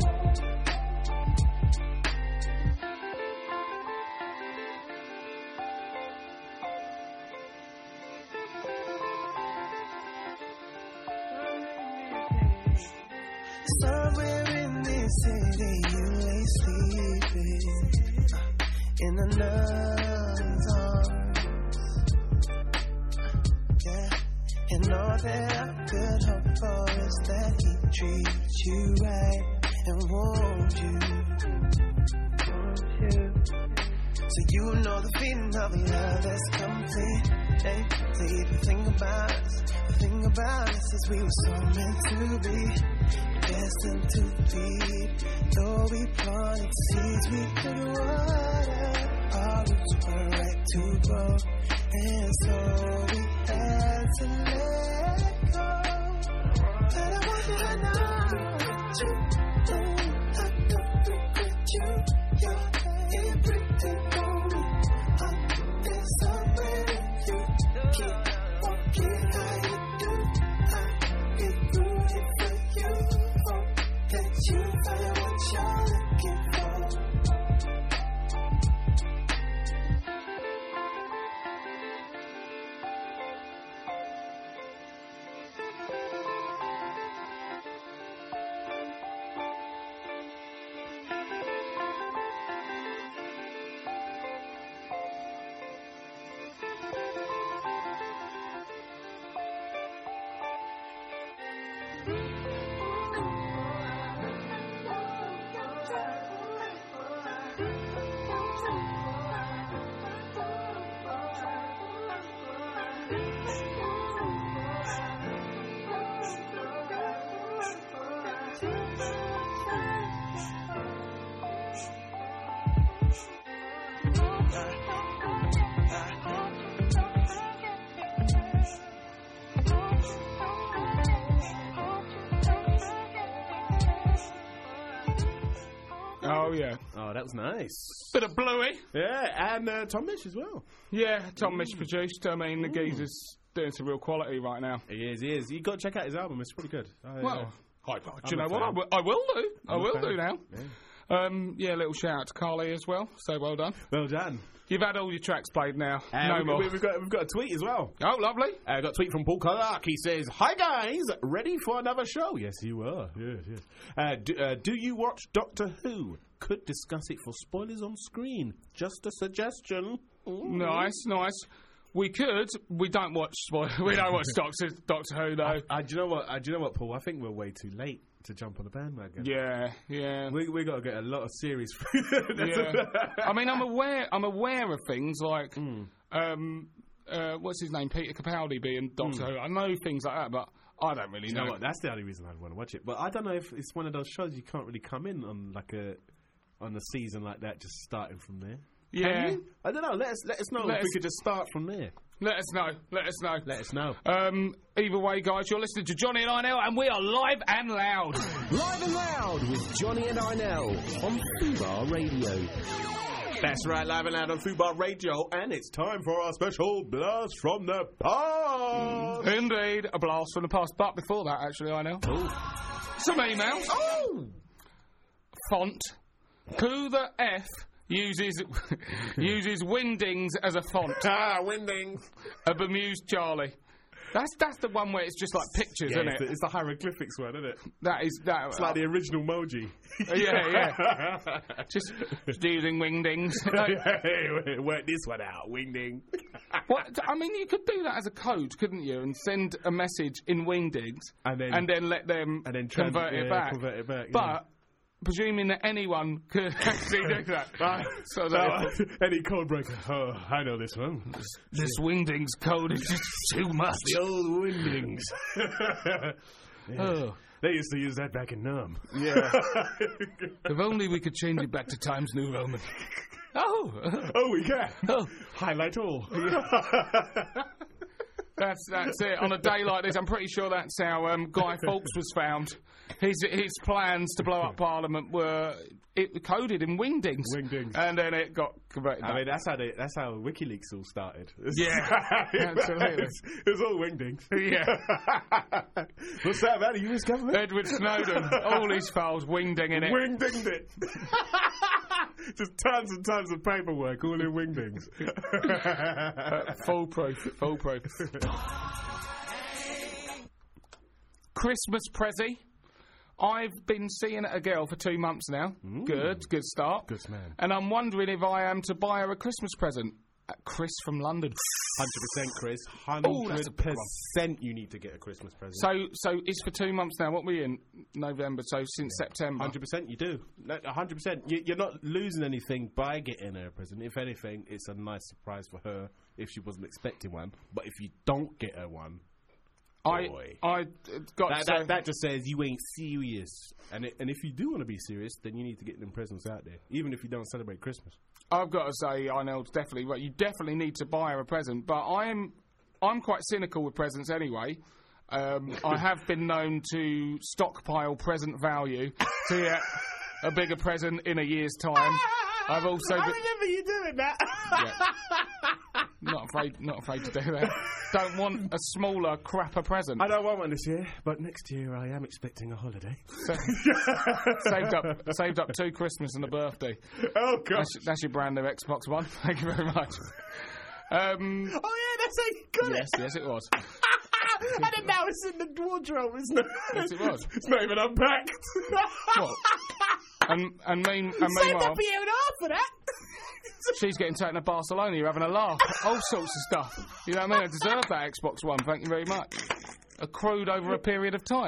Somewhere in this city you lay sleeping in another's arms. Yeah, and all that I could hope for is that he treats you right and won't you, won't you? So you know the feeling of love that's complete. Hey, see the thing about us, the thing about us is we were so meant to be. Destined to be, though we planted seeds, we could water. Our roots were right to grow, and so we had to let go. But I want you to know, I don't regret you. You're everything on me. I'm this already. You keep walking how you do. Oh, yeah. Oh, that was nice. Bit of Bluey. Yeah, and uh, Tom Misch as well. Yeah, Tom Misch produced. I mean, the geezer's doing some real quality right now. He is, he is. You've got to check out his album. It's pretty good. I, Well, uh, I, do you I'm know a what? I, fan. w- I will do. I I'm a will fan. do now. Yeah. Um, yeah, a little shout out to Carly as well. So well done. Well done. You've had all your tracks played now. Uh, no we, more. we, we've, got, we've got a tweet as well. Oh, lovely. I uh, got a tweet from Paul Clark. He says, "Hi guys, ready for another show?" Yes, you are. Yes, yes. Uh, do, uh, do you watch Doctor Who? Could discuss it for spoilers on screen. Just a suggestion. Ooh. Nice, nice. We could. We don't watch. We don't watch Doctor Doctor Who though. Uh, do you know what? Uh, do you know what, Paul? I think we're way too late to jump on the bandwagon. Yeah, yeah. We we got to get a lot of series. Yeah. I mean, I'm aware. I'm aware of things like, Mm. um, uh, what's his name, Peter Capaldi being Doctor Who. I know things like that, but I don't really You know. know what? That's the only reason I'd want to watch it. But I don't know if it's one of those shows you can't really come in on like a on a season like that, just starting from there. Yeah. Can you? I don't know. Let us let us know Let if us- we could just start from there. Let us know. Let us know. Let us know. Um, either way, guys, you're listening to Johnny and I N L, and we are live and loud. Live and Loud with Johnny and Arnell on Fubar Radio. That's right, live and loud on Fubar Radio, and it's time for our special blast from the past. Indeed, a blast from the past. But before that, actually, I know. Some emails. Oh, Font. Who the F uses uses Wingdings as a font? ah, Windings. A bemused Charlie. That's that's the one where it's just like pictures, Yeah, isn't it's, it? the, it's the hieroglyphics one, isn't it? That is that. It's like the original Moji. yeah, yeah. just, just using Wingdings. Hey, work this one out, Wingding. What, I mean, you could do that as a code, couldn't you? And send a message in Wingdings, And then- let them and then trans- convert it yeah, back. convert it back, yeah. But presuming that anyone could actually do that. so that So, any code breaker? Oh, I know this one. this Wingdings code is just too much. The old Windings. Oh. They used to use that back in Num. Yeah. If only we could change it back to Times New Roman. Oh. Oh, we can. Oh. Highlight all. That's that's it. On a day like this, I'm pretty sure that's how um, Guy Fawkes was found. His his plans to blow up Parliament were it coded in Wingdings. Wingdings. And then it got converted. I back. mean, that's how they, that's how WikiLeaks all started. Yeah, absolutely. It's, it was all Wingdings. Yeah. What's that about the U S government? Edward Snowden, all his files wingding in it. Wingdinged it. Just tons and tons of paperwork, all in Wingdings. Uh, foolproof, foolproof. Christmas Prezi. I've been seeing a girl for two months now. Good, good start. Good man. And I'm wondering if I am to buy her a Christmas present. Uh, Chris from London. one hundred percent, Chris. Oh, that's a one big hundred one. percent you need to get a Christmas present. So, so it's for two months now. What were we in? November, so since September. one hundred percent you do. No, one hundred percent. You, you're not losing anything by getting her a present. If anything, it's a nice surprise for her if she wasn't expecting one. But if you don't get her one, I, boy. I uh, got that, to that, that just says you ain't serious. And it, and if you do want to be serious, then you need to get them presents out there, even if you don't celebrate Christmas. I've got to say, I know definitely, right, you definitely need to buy her a present. But I'm, I'm quite cynical with presents anyway. Um, I have been known to stockpile present value to get a bigger present in a year's time. I've also I been, remember you doing that. yeah, not afraid, not afraid to do that. Don't want a smaller, crapper present. I don't want one this year, but next year I am expecting a holiday. So- saved up, saved up two Christmas and a birthday. Oh, gosh. That's, that's your brand new Xbox One. Thank you very much. Um, Oh, yeah, that's how you got yes, it. yes, it was. And then now it's in the wardrobe, isn't it? Yes, it was. It's not even unpacked. What? And and, mean, and Saved meanwhile, up a year and a half for that. she's getting taken to Barcelona. You're having a laugh. All sorts of stuff. You know what I mean? I deserve that Xbox One. Thank you very much. Accrued over a period of time.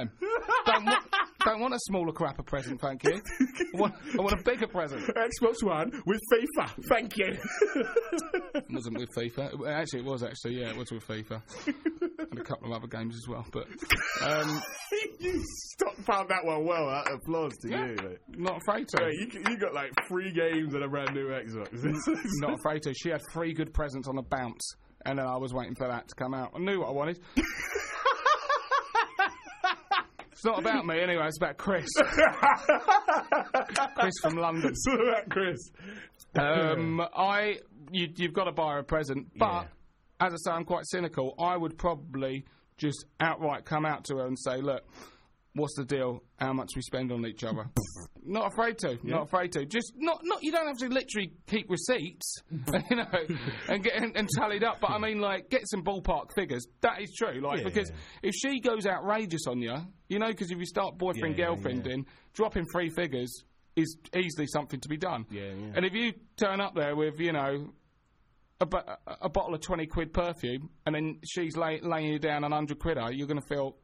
don't, want, don't want a smaller crapper present, thank you. I want, I want a bigger present. Xbox One with FIFA. Thank you. It wasn't with FIFA. Actually, it was actually. Yeah, it was with FIFA. And a couple of other games as well. But um, you stockpiled that one well. Uh, applause to yeah, you. Mate. Not afraid to. Yeah, you, you got like three games and a brand new Xbox. Not afraid to. She had three good presents on a bounce, and then I was waiting for that to come out. I knew what I wanted. It's not about me anyway, it's about Chris. Chris from London. It's all about Chris. Um, I, you, you've got to buy her a present, but Yeah. as I say, I'm quite cynical. I would probably just outright come out to her and say, look, what's the deal? How much we spend on each other? Not afraid to. Yeah. Not afraid to. Just not. Not. You don't have to literally keep receipts, you know, and get and, and tallied up. But I mean, like, get some ballpark figures. That is true. Like, Yeah. because if she goes outrageous on you, you know, because if you start boyfriend Yeah, girlfriend yeah. in, dropping three figures is easily something to be done. Yeah, yeah. And if you turn up there with, you know, a, bu- a bottle of twenty quid perfume, and then she's lay, laying you down an hundred quid, you're going to feel,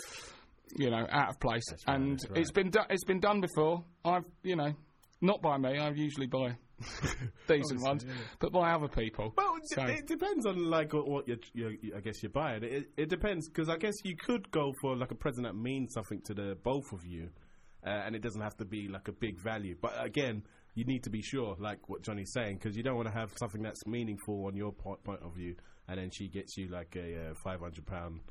you know, out of place. right, and that's right. it's been do- it's been done before. I've, you know, not by me. I usually buy decent ones, but by other people. Well, it- So- it depends on like what, what you're, you're, I guess you're buying. It, it depends because I guess you could go for like a present that means something to the both of you, uh, and it doesn't have to be like a big value. But again, you need to be sure, like what Johnny's saying, because you don't want to have something that's meaningful on your point, point of view, and then she gets you like a uh, five hundred pound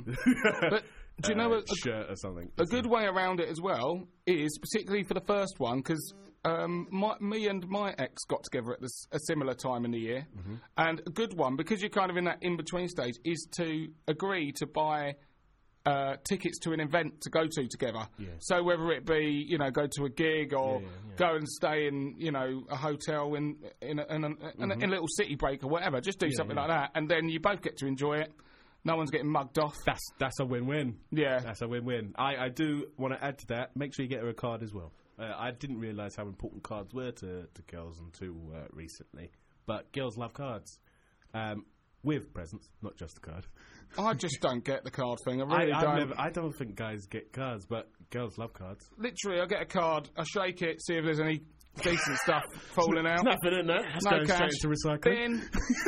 But do you know uh, a, a, shirt or something. a good way around it as well is, particularly for the first one, because um, my, me and my ex got together at this, a similar time in the year, Mm-hmm. and a good one, because you're kind of in that in-between stage, is to agree to buy uh, tickets to an event to go to together. Yeah. So whether it be, you know, go to a gig or Yeah, yeah, yeah. go and stay in, you know, a hotel in in a, in a, in a, in a little city break or whatever, just do something Mm-hmm. yeah. like that, and then you both get to enjoy it. No one's getting mugged off. That's that's a win-win. Yeah. That's a win-win. I, I do want to add to that. Make sure you get her a card as well. Uh, I didn't realise how important cards were to, to girls until uh, recently. But girls love cards. Um, with presents, not just a card. I just don't get the card thing. I really I, don't. I've never, I don't think guys get cards, but girls love cards. Literally, I get a card, I shake it, see if there's any decent stuff falling out. Nothing in there. It's No going cash. straight into recycling. Bin,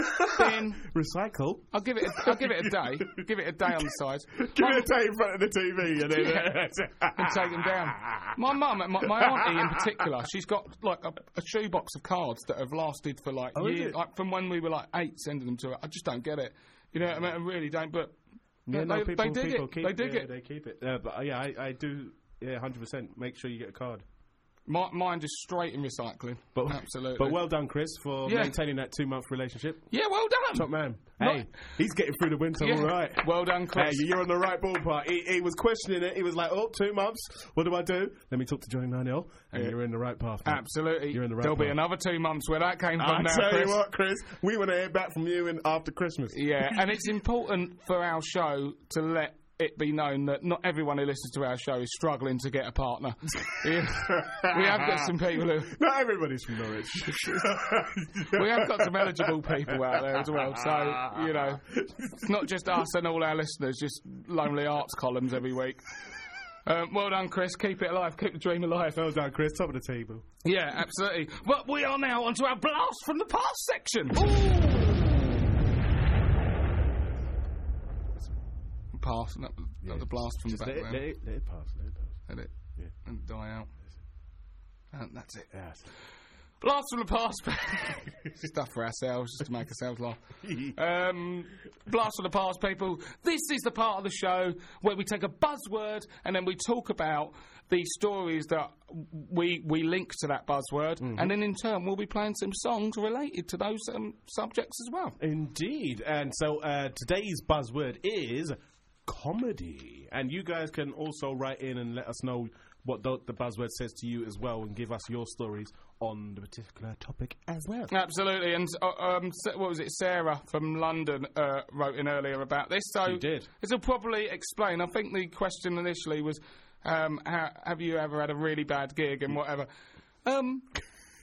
bin. Recycle? I'll give it. A, I'll give it a day. Give it a day on the side. Give me a day in front of the T V and then And take them down. My mum, my, my auntie in particular, she's got like a, a shoebox of cards that have lasted for like Oh, is years, it? like from when we were like eight, sending them to her. I just don't get it. You know what I mean? I really don't. But Yeah, they, no, people, they dig people it. Keep, they dig yeah, it. They keep it. Uh, but uh, yeah, I, I do. Yeah, one hundred percent. Make sure you get a card. My, mine just straight in recycling. But, Absolutely. But well done, Chris, for Yeah. maintaining that two-month relationship. yeah, well done. Top man. Not- Hey, he's getting through the winter Yeah. all right. Well done, Chris. Hey, you're on the right ballpark. He, he was questioning it. He was like, oh, two months. What do I do? Let me talk to Johnny nine L. And Yeah. you're in the right path. mate. Absolutely. You're in the right There'll be path. another two months where that came from I'll now, tell Chris. you what, Chris. We want to hear back from you in after Christmas. Yeah, and it's important for our show to let it be known that not everyone who listens to our show is struggling to get a partner. Yeah. We have got some people who... Not everybody's from Norwich. We have got some eligible people out there as well, so, you know, it's not just us and all our listeners, just lonely arts columns every week. Um, well done, Chris. Keep it alive. Keep the dream alive. Well done, Chris. Top of the table. Yeah, absolutely. But we are now onto our Blast from the Past section. Pass, not, Yeah. not the blast from Just the let it, background. let, it, let it pass. Let it pass. Let it Yeah. and die out. And that's it. Yes. Blast from the past. Stuff for ourselves, just to make ourselves laugh. Um, blast from the past, people. This is the part of the show where we take a buzzword and then we talk about the stories that we we link to that buzzword, Mm-hmm. and then in turn we'll be playing some songs related to those um, subjects as well. Indeed. And so uh, today's buzzword is comedy. And you guys can also write in and let us know what the, the buzzword says to you as well, and give us your stories on the particular topic as well. Absolutely, and uh, um, Sa- what was it? Sarah from London uh, wrote in earlier about this. So She did. this will probably explain. I think the question initially was, um, ha- "Have you ever had a really bad gig and whatever?" Um,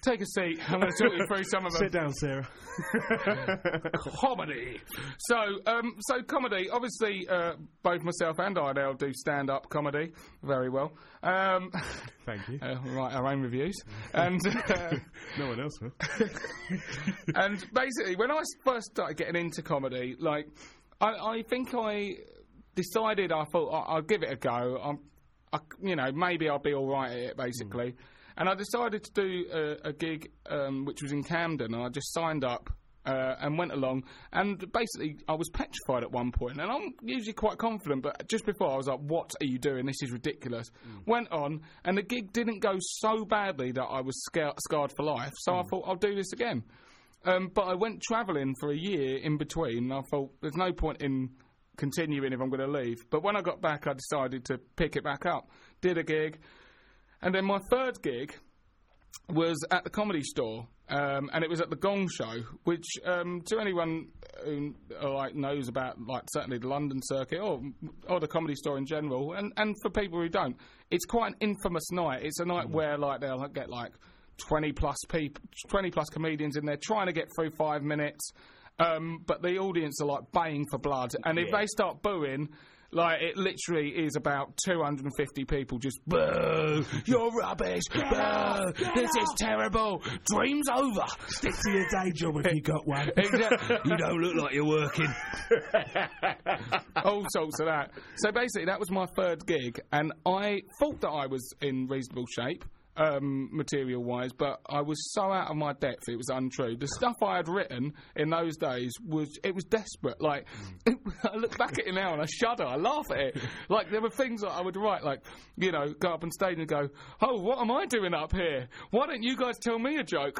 take a seat. I'm going to talk you through some of them. Sit down, Sarah. Comedy. So, um, so comedy. Obviously, uh, both myself and I now do stand-up comedy very well. Um, Thank you. uh, write our own reviews, and uh, no one else, huh? and basically, when I first started getting into comedy, like I, I think I decided I thought I, I'll give it a go. I'm, I, you know, maybe I'll be all right at it, basically. Mm. And I decided to do a, a gig um, which was in Camden, and I just signed up uh, and went along. And basically, I was petrified at one point, and I'm usually quite confident, but just before I was like, what are you doing? This is ridiculous. Mm. Went on, and the gig didn't go so badly that I was scar- scarred for life, so mm. I thought, I'll do this again. Um, but I went travelling for a year in between, and I thought, there's no point in continuing if I'm going to leave. But when I got back, I decided to pick it back up. Did a gig. And then my third gig was at the Comedy Store, um, and it was at the Gong Show, which um, to anyone who uh, like knows about, like certainly the London circuit or or the Comedy Store in general, and, and for people who don't, it's quite an infamous night. It's a night mm. where like they'll get like twenty plus people, twenty plus comedians in there trying to get through five minutes, um, but the audience are like baying for blood, and yeah. if they start booing. Like, it literally is about two hundred fifty people just, boo, you're rubbish, boo, this is terrible, dream's over. Stick to your day job if you got one. Exactly. You don't look like you're working. All sorts of that. So basically, that was my third gig, and I thought that I was in reasonable shape. Um, material-wise, but I was so out of my depth it was untrue. The stuff I had written in those days was it was desperate. Like mm. I look back at it now and I shudder. I laugh at it. Like there were things that I would write, like you know, go up on stage and go, "Oh, what am I doing up here? Why don't you guys tell me a joke?"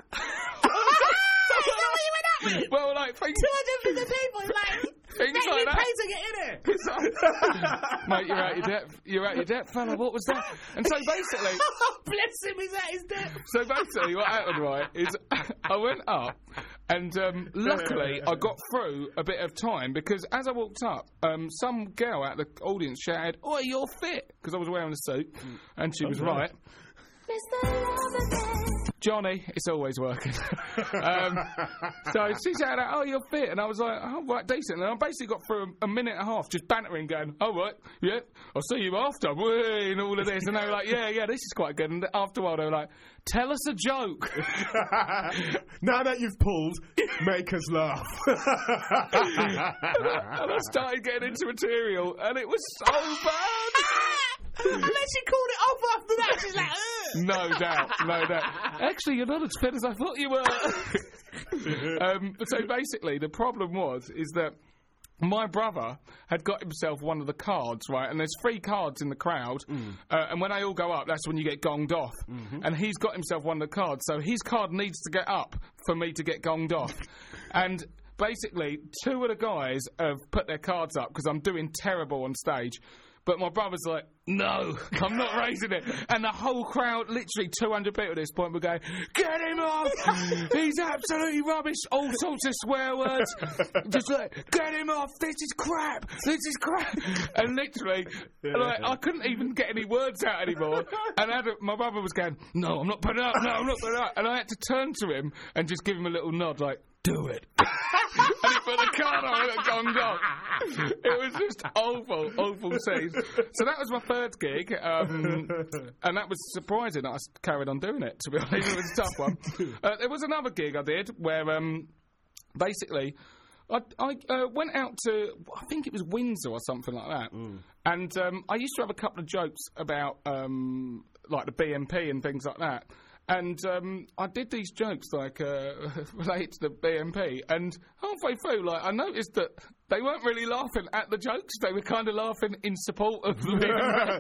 Well, like things, two hundred fifty people, like. Things Mate, like you that. pay to get in it. Mate, you're out your depth. You're out your depth, fella. What was that? And so basically, bless him, he's at his depth. So basically, what happened, right, is I went up, and um, luckily I got through a bit of time because as I walked up, um, some girl out of the audience shouted, "Oi, you're fit," because I was wearing a suit, mm. and she was oh, right. Johnny, it's always working. um, so she shouted out, "Oh, you're fit," and I was like, "Oh, right, decent." And I basically got through a, a minute and a half just bantering, going, "Oh, right, yeah, I'll see you after," and all of this. And they were like, "Yeah, yeah, this is quite good." And after a while, they were like, "Tell us a joke." Now that you've pulled, make us laugh. And I started getting into material, and it was so bad. And then she called it off after that. She's like, ugh. No doubt, no doubt. Actually, you're not as fit as I thought you were. um, so basically, the problem was is that my brother had got himself one of the cards, right? And there's three cards in the crowd, mm. uh, and when they all go up, that's when you get gonged off. Mm-hmm. And he's got himself one of the cards, so his card needs to get up for me to get gonged off. And basically, two of the guys have put their cards up because I'm doing terrible on stage. But my brother's like, "No, I'm not raising it." And the whole crowd, literally two hundred people at this point, were going, "Get him off! He's absolutely rubbish." All sorts of swear words. Just like, "Get him off! This is crap! This is crap!" And literally, like, I couldn't even get any words out anymore. And I had a, my brother was going, "No, I'm not putting up. No, I'm not putting up." And I had to turn to him and just give him a little nod, like, "Do it." And he put the card on and gonged off. It was just awful, awful scenes. So that was my third gig, um, and that was surprising that I carried on doing it, to be honest. It was a tough one. Uh, there was another gig I did where, um, basically, I, I uh, went out to, I think it was Windsor or something like that, mm. and um, I used to have a couple of jokes about, um, like, the B N P and things like that. And um, I did these jokes, like, uh, related to the B N P, and halfway through, like, I noticed that they weren't really laughing at the jokes, they were kind of laughing in support of the B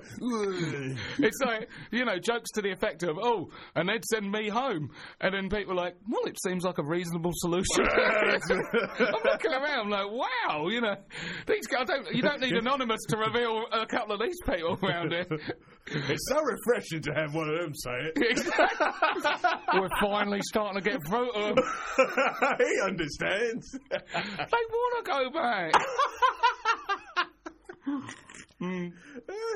N P. It's like, you know, jokes to the effect of, "Oh, and they'd send me home." And then people are like, "Well, it seems like a reasonable solution." I'm looking around like, wow, you know, these guys don't, you don't need Anonymous to reveal a couple of these people around here. It's so refreshing to have one of them say it. We're finally starting to get through to him. He understands. They want to go back. mm.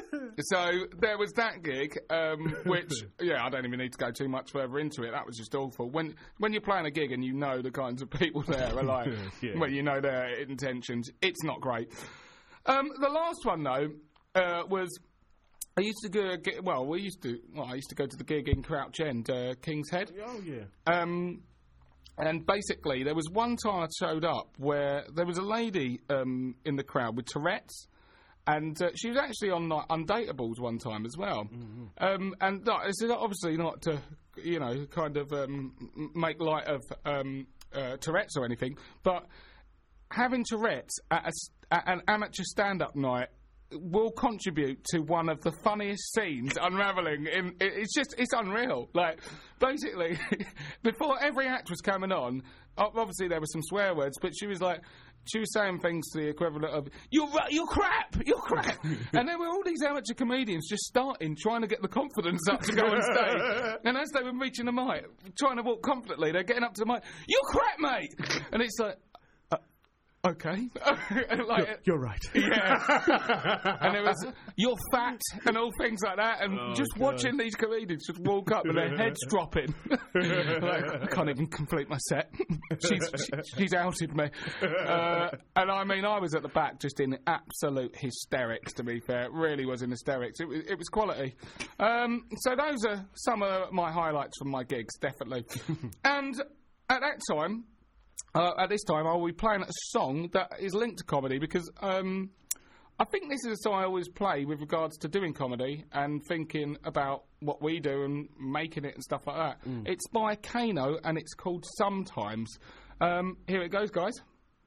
so there was that gig, um, which, yeah, I don't even need to go too much further into it. That was just awful. When when you're playing a gig and you know the kinds of people there are like, yeah. well, you know their intentions, it's not great. Um, the last one, though, uh, was... I used to go, get, well, we used to, well, I used to go to the gig in Crouch End, uh, King's Head. Oh, yeah. Um, and basically, there was one time I showed up where there was a lady um, in the crowd with Tourette's, and uh, she was actually on like, Undateables one time as well. Mm-hmm. Um, and no, it's obviously not to, you know, kind of um, make light of um, uh, Tourette's or anything, but having Tourette's at, a, at an amateur stand-up night will contribute to one of the funniest scenes unravelling in it, it's just it's unreal. Like basically before every act was coming on, obviously there were some swear words, but she was like she was saying things to the equivalent of you're you're crap you're crap and there were all these amateur comedians just starting trying to get the confidence up to go on stage, and as they were reaching the mic trying to walk confidently, they're getting up to the mic, you're crap mate, and it's like okay. like, you're, you're right. Yeah. And it was, you're fat and all things like that. And oh, just God. watching these comedians just walk up with their heads dropping. Like, I can't even complete my set. she's, she, she's outed me. Uh, and I mean, I was at the back just in absolute hysterics, to be fair. It really was in hysterics. It was, it was quality. Um, so those are some of my highlights from my gigs, definitely. And at that time, Uh, at this time, I will be playing a song that is linked to comedy because um, I think this is a song I always play with regards to doing comedy and thinking about what we do and making it and stuff like that. Mm. It's by Kano and it's called Sometimes. Um, here it goes, guys.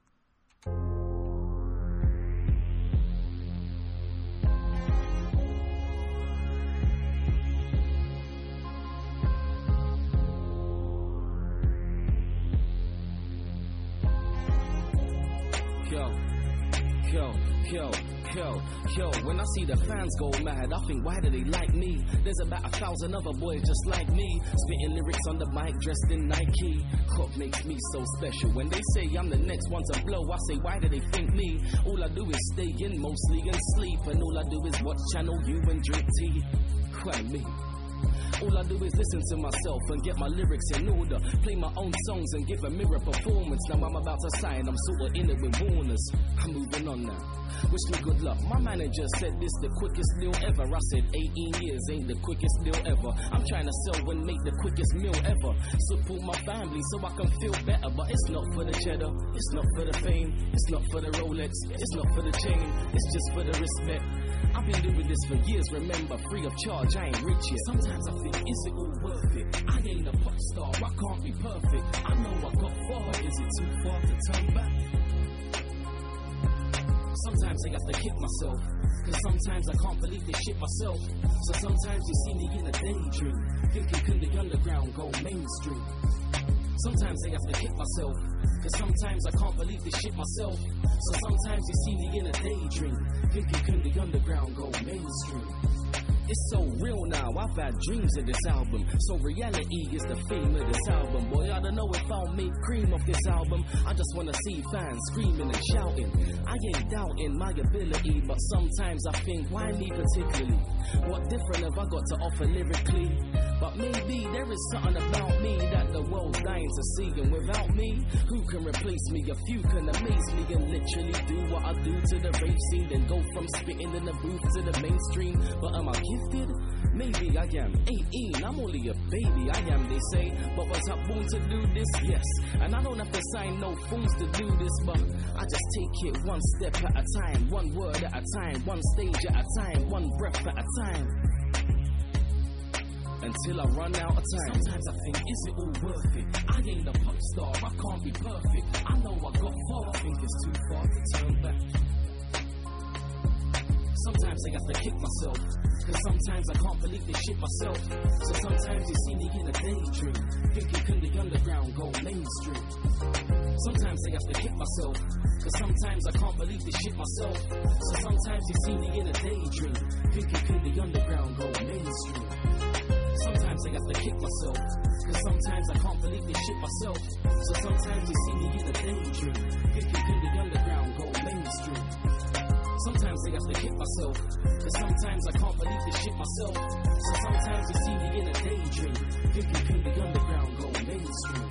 Yo, yo, yo, yo, yo, when I see the fans go mad, I think, why do they like me? There's about a thousand other boys just like me, spitting lyrics on the mic, dressed in Nike. What makes me so special? When they say I'm the next one to blow, I say, why do they think me? All I do is stay in mostly and sleep, and all I do is watch Channel U and drink tea. Why me? All I do is listen to myself and get my lyrics in order, play my own songs and give a mirror performance. Now I'm about to sign, I'm sort of in it with Warners. I'm moving on now, wish me good luck. My manager said this the quickest deal ever. I said eighteen years ain't the quickest deal ever. I'm trying to sell and make the quickest meal ever. Support my family so I can feel better, but it's not for the cheddar, it's not for the fame, it's not for the Rolex, it's not for the chain, it's just for the respect. I've been doing this for years, remember, free of charge, I ain't rich yet. Sometimes I think, is it all worth it? I ain't a pop star, I can't be perfect. I know I got far, is it too far to turn back? Sometimes I have to kick myself, cause sometimes I can't believe this shit myself. So sometimes you see me in a daydream, thinking can the underground go mainstream? Sometimes I have to kick myself, cause sometimes I can't believe this shit myself. So sometimes you see me in a daydream, thinking can the underground go mainstream? It's so real now, I've had dreams of this album. So reality is the theme of this album. Boy, I don't know if I'll make cream of this album. I just wanna see fans screaming and shouting. I ain't doubting my ability, but sometimes I think, why me particularly? What different have I got to offer lyrically? But maybe there is something about me that the world's dying to see. And without me, who can replace me? A few can amaze me and literally do what I do to the rave scene. Then go from spitting in the booth to the mainstream. But am I gifted? Maybe I am. eighteen, I'm only a baby, I am, they say. But was I born to do this? Yes. And I don't have to sign no fools to do this, but I just take it one step at a time, one word at a time, one stage at a time, one breath at a time, until I run out of time. Sometimes I think, is it all worth it? I ain't a pop star, I can't be perfect. I know I got far, I think it's too far to turn back. Sometimes I have to kick myself, cause sometimes I can't believe this shit myself. So sometimes you see me in a daydream, thinking can the underground go mainstream? Sometimes I have to kick myself, cause sometimes I can't believe this shit myself. So sometimes you see me in a daydream, thinking can the underground go mainstream? Sometimes I have to kick myself, cause sometimes I can't believe this shit myself. So sometimes you see me in a daydream, thinking can the underground go mainstream? Sometimes I have to kick myself. Cause sometimes I can't believe this shit myself. So sometimes you see me in a daydream, thinking can the underground go mainstream?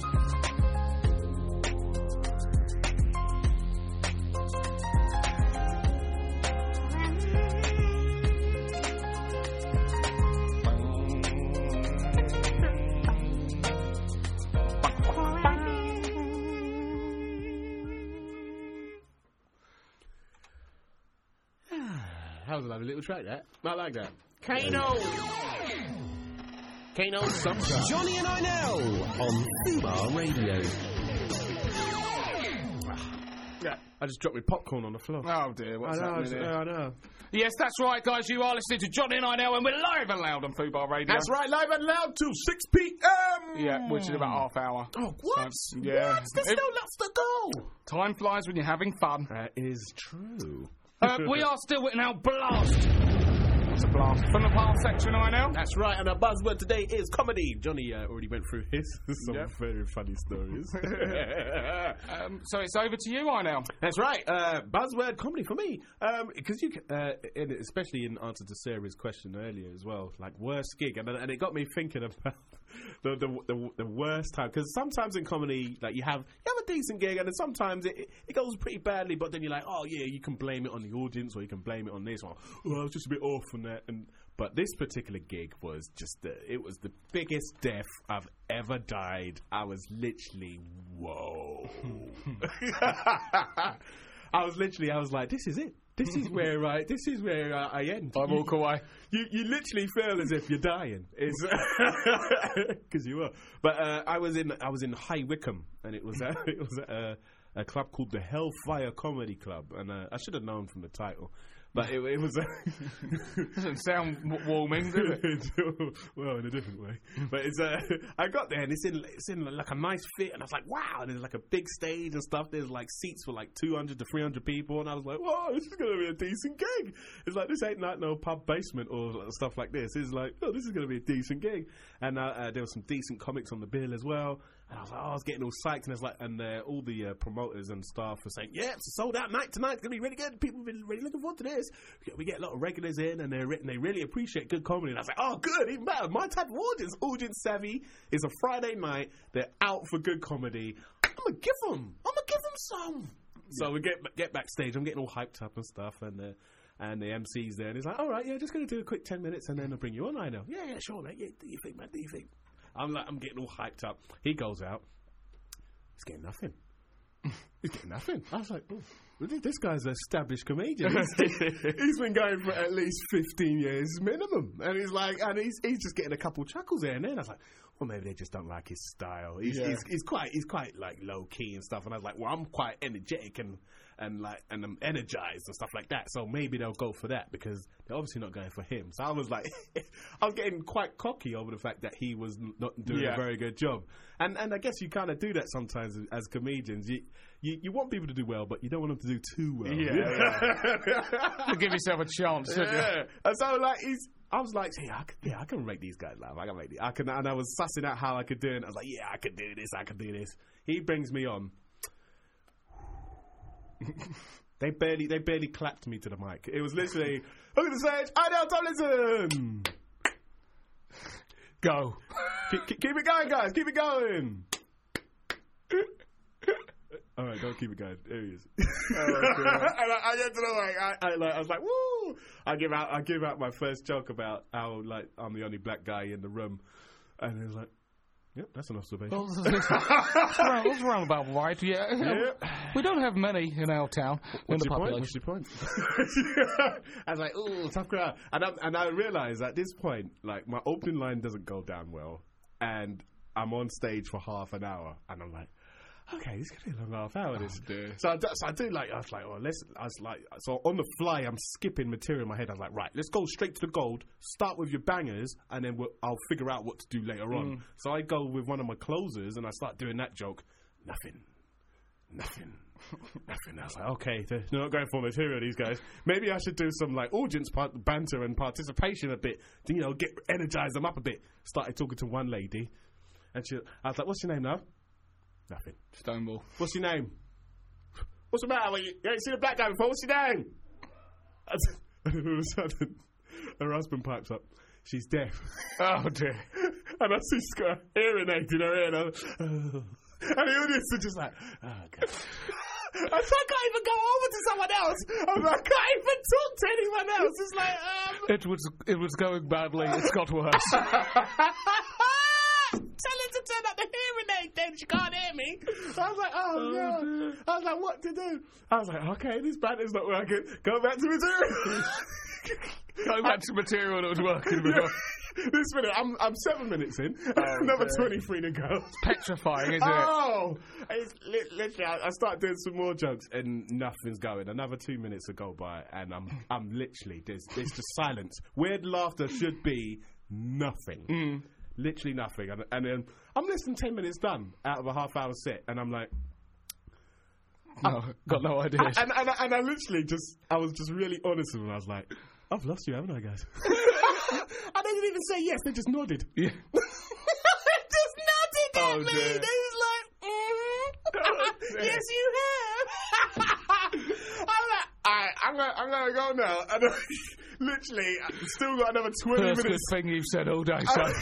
That was a lovely little track, that. I like that. Kano! Kano Sumter. Johnny and I know on Fubar Radio. Yeah, I just dropped my popcorn on the floor. Oh dear, what's I know, happening here? I know. Yes, that's right, guys. You are listening to Johnny and I Now, and we're live and loud on Fubar Radio. That's right, live and loud till six p.m. Yeah, which is about half hour. Oh, what? So, yeah. What? There's If- still lots to go. Time flies when you're having fun. That is true. Uh, we are still in our blast. It's a blast. From the past section, I know. That's right, and our buzzword today is comedy. Johnny uh, already went through his. Some Yep. very funny stories. Um, so it's over to you, I know. That's right. Uh, buzzword comedy for me, because you, c- uh, in, especially in answer to Sarah's question earlier as well, like worst gig, and and it got me thinking about the the, the, the worst time. Because sometimes in comedy, like you have you have a decent gig, and then sometimes it it goes pretty badly, but then you're like, oh yeah, you can blame it on the audience, or you can blame it on this, or oh, I was just a bit off on that. And but this particular gig was just the, it was the biggest death I've ever died. I was literally whoa. I was literally, I was like, this is it. This is where I, this is where I, I end. I walk away. You, you literally feel as if you're dying. It's because you were. But uh, I was in, I was in High Wycombe, and it was, uh, it was a, a club called the Hellfire Comedy Club, and uh, I should have known from the title. But it, it was. Doesn't sound w- warming, does it? Well, in a different way. But it's. Uh, I got there and it's in. It's in like a nice fit, and I was like, wow. And there's like a big stage and stuff. There's like seats for like two hundred to three hundred people, and I was like, whoa, this is gonna be a decent gig. It's like this ain't like no pub basement or stuff like this. It's like, oh, this is gonna be a decent gig. And uh, uh, there were some decent comics on the bill as well. And I was like, oh, I was getting all psyched, and it's like, and uh, all the uh, promoters and staff were saying, yeah, it's a sold out night tonight. It's gonna be really good. People have been really looking forward to this. We get, we get a lot of regulars in, and they're and they really appreciate good comedy. And I was like, oh, good, even better. My type of audience, audience savvy. It's a Friday night. They're out for good comedy. I'm gonna give them. I'm gonna give them some. So we get get backstage. I'm getting all hyped up and stuff, and uh, and the M C's there, and he's like, all right, yeah, just gonna do a quick ten minutes, and then I'll bring you on. I know. Yeah, yeah, sure, mate. Yeah, do you think, man? Do you think? I'm like, I'm getting all hyped up. He goes out. He's getting nothing. He's getting nothing. I was like, oh, this guy's an established comedian. He's, he's been going for at least fifteen years minimum. And he's like, and he's he's just getting a couple chuckles there and then. I was like, well, maybe they just don't like his style. He's, Yeah. he's, he's quite he's quite like low key and stuff. And I was like, well, I'm quite energetic and and like and I'm energized and stuff like that. So maybe they'll go for that because they're obviously not going for him. So I was like, I was getting quite cocky over the fact that he was n- not doing Yeah. a very good job. And and I guess you kind of do that sometimes as, as comedians. You, you you want people to do well, but you don't want them to do too well. Yeah, To give yourself a chance, don't you? Yeah. And so like he's. I was like, yeah, I can, yeah, I can make these guys laugh. I can make these. I can, and I was sussing out how I could do it. And I was like, yeah, I could do this. I could do this. He brings me on. they barely, they barely clapped me to the mic. It was literally, look at the stage. Idell Tomlinson. Go. keep, keep, keep it going, guys. Keep it going. All right, don't keep it going. There he is. Oh, and I, I get to the like, I, I, like, I was like, woo! I give out, I give out my first joke about how like I'm the only black guy in the room, and he was like, "Yep, that's an observation." That's round, that's round about right, yeah. Yeah. We don't have many in our town. What's in the your point? population. What's your point? I was like, ooh, tough crowd. And I, and I realised at this point, like, my opening line doesn't go down well. And I'm on stage for half an hour. And I'm like, okay, this is going to be a long half hour. This. dear. So I, do, so I do like, I was like, oh, let's, I was like, so on the fly, I'm skipping material in my head. I was like, right, let's go straight to the gold, start with your bangers, and then we'll, I'll figure out what to do later on. Mm. So I go with one of my closers, and I start doing that joke. Nothing. Nothing. Nothing. I was like, okay, they're not going for material, these guys. Maybe I should do some like audience part- banter and participation a bit to, you know, get energize them up a bit. Started talking to one lady, and she, I was like, what's your name now? Nothing. Stonewall. What's your name? What's the matter? You, you ain't seen a black guy before. What's your name? And then all of a sudden, her husband pipes up. She's deaf. Oh, dear. And I see she's got a hearing aid in her ear. And, I'm, oh. And the audience are just like, oh, God. I can't even go over to someone else. I'm like, I can't even talk to anyone else. It's like, um... It was, it was going badly. It's got worse. Tell her to turn up the hearing aid then. She can't hear me. I was like, oh, no. I was like, what to do? I was like, okay, this banter's not working. Go back to material. Go back to material that was working before. This minute, I'm I'm seven minutes in. Oh, another dear. twenty-three to go. It's petrifying, isn't oh, it? Oh! It's li- literally, I, I start doing some more jokes and nothing's going. Another two minutes to go by and I'm I'm literally, there's, there's just silence. Weird laughter should be nothing. Mm. Literally nothing. And, and then I'm less than ten minutes done out of a half hour set and I'm like... No, I, got no idea. And, and, and, I, and I literally just, I was just really honest with them. I was like, I've lost you, haven't I, guys? I didn't even say yes, they just nodded. Yeah. Just nodded oh, at me. Dear. They was like, mm-hmm. oh, yes, you have. I'm like, alright, I'm gonna, I'm gonna go now. And I, literally, I've still got another twenty First minutes. Good thing you've said all day, son.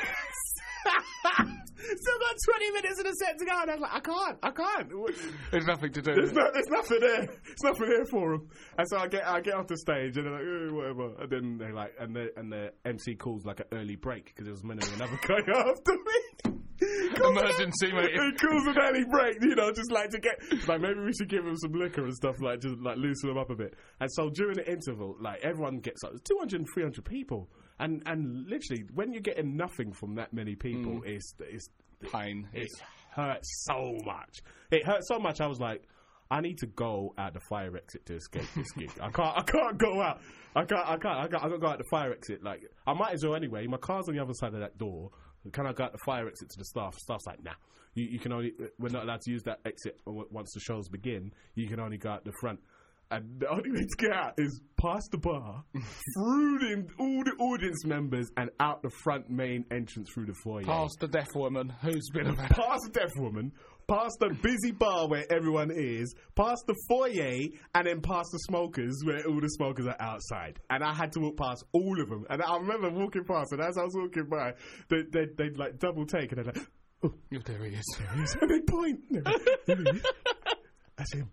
Still got twenty minutes of the set to go, and I was like, I can't, I can't. There's nothing to do. There's, no, there's nothing there. There's nothing there for them. And so I get, I get off the stage, and they're like, eh, whatever. And then they like, and the and the M C calls like an early break because there was meant to be another guy after me. Emergency, mate. He calls an early break, you know, just like to get, like maybe we should give him some liquor and stuff, like just like loosen him up a bit. And so during the interval, like everyone gets up. There's two hundred, three hundred people, and and literally when you're getting nothing from that many people, mm. it's it's pain. It hurts so much. It hurt so much. I was like, I need to go out the fire exit to escape this gig. I can't. I can't go out. I can't. I can't. I can't. I can't go out the fire exit. Like I might as well anyway. My car's on the other side of that door. Can I go out the fire exit to the staff? Staff's like, nah. You, you can only. We're not allowed to use that exit once the shows begin. You can only go out the front. And the only way to get out is past the bar, through the, all the audience members, and out the front main entrance through the foyer. Past the deaf woman who's been about. Past the deaf woman, past the busy bar where everyone is, past the foyer, and then past the smokers where all the smokers are outside. And I had to walk past all of them. And I remember walking past, and as I was walking by, they, they, they'd like double take, and they'd like, oh, oh there he is. There he is. And they point. There, there he is. That's him.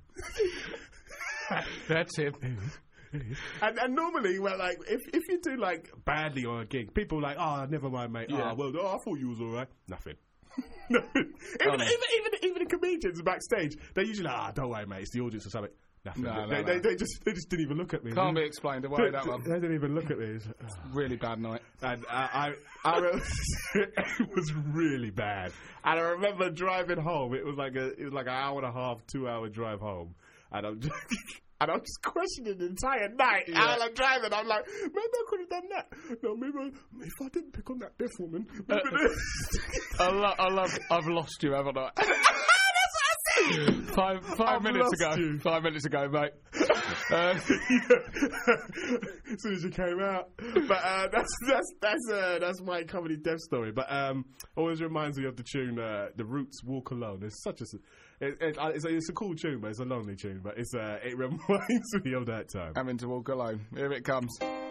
That's him. And, and normally, well, like if if you do like badly on a gig, people are like, oh, never mind, mate. Yeah. Oh, well, oh, I thought you was all right. Nothing. Nothing. Even, um, even even even the comedians backstage, they're usually like, oh, don't worry, mate. It's the audience or something. Nothing. No, they, no, they, no. they just they just didn't even look at me. Can't be explained away, that one. They didn't even look at me. It's, oh. Really bad night. And I, I, I it was really bad. And I remember driving home. It was like a, it was like an hour and a half, two hour drive home. And I'm just, and I'm just questioning the entire night. Yeah. While I'm driving, I'm like, maybe I could have done that. No, maybe I, if I didn't pick on that deaf woman. Uh, I, lo- I love. I've lost you, haven't I? Five five I've minutes ago. You. Five minutes ago, mate. uh, as soon as you came out, but uh, that's that's that's uh, that's my comedy death story. But um, always reminds me of the tune, uh, The Roots' "Walk Alone." It's such a it, it, it's, a it's a cool tune, but it's a lonely tune. But it's uh, it reminds me of that time. Having to walk alone. Here it comes.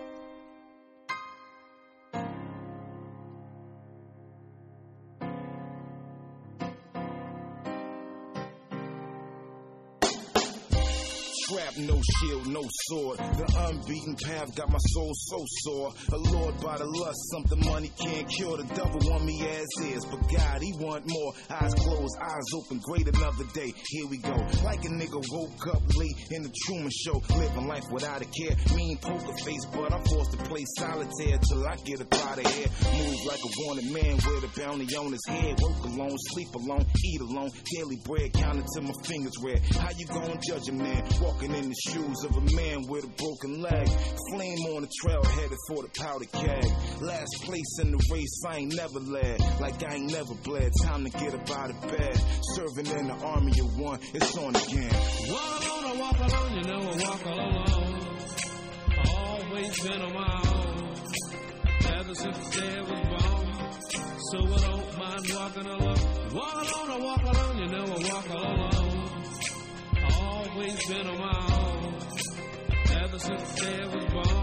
Trap, no shield, no sword. The unbeaten path got my soul so sore. Allured by the lust, something money can't cure. The devil want me as is, but God, he want more. Eyes closed, eyes open, great another day. Here we go. Like a nigga woke up late in the Truman Show, living life without a care. Mean poker face, but I'm forced to play solitaire till I get up out of here. Move like a wanted man with a bounty on his head. Work alone, sleep alone, eat alone. Daily bread counted till my fingers red. How you gonna judge a man? Walking in the shoes of a man with a broken leg. Flame on the trail headed for the powder keg. Last place in the race, I ain't never led. Like I ain't never bled. Time to get up out of bed. Serving in the army of one, it's on again. Walk alone, I walk alone, you know I walk alone. Always been on my own. Ever since the day I was born. So I don't mind walking alone. Walk alone, I walk alone, you know I walk alone. Always been on my own. Ever since the day I was born.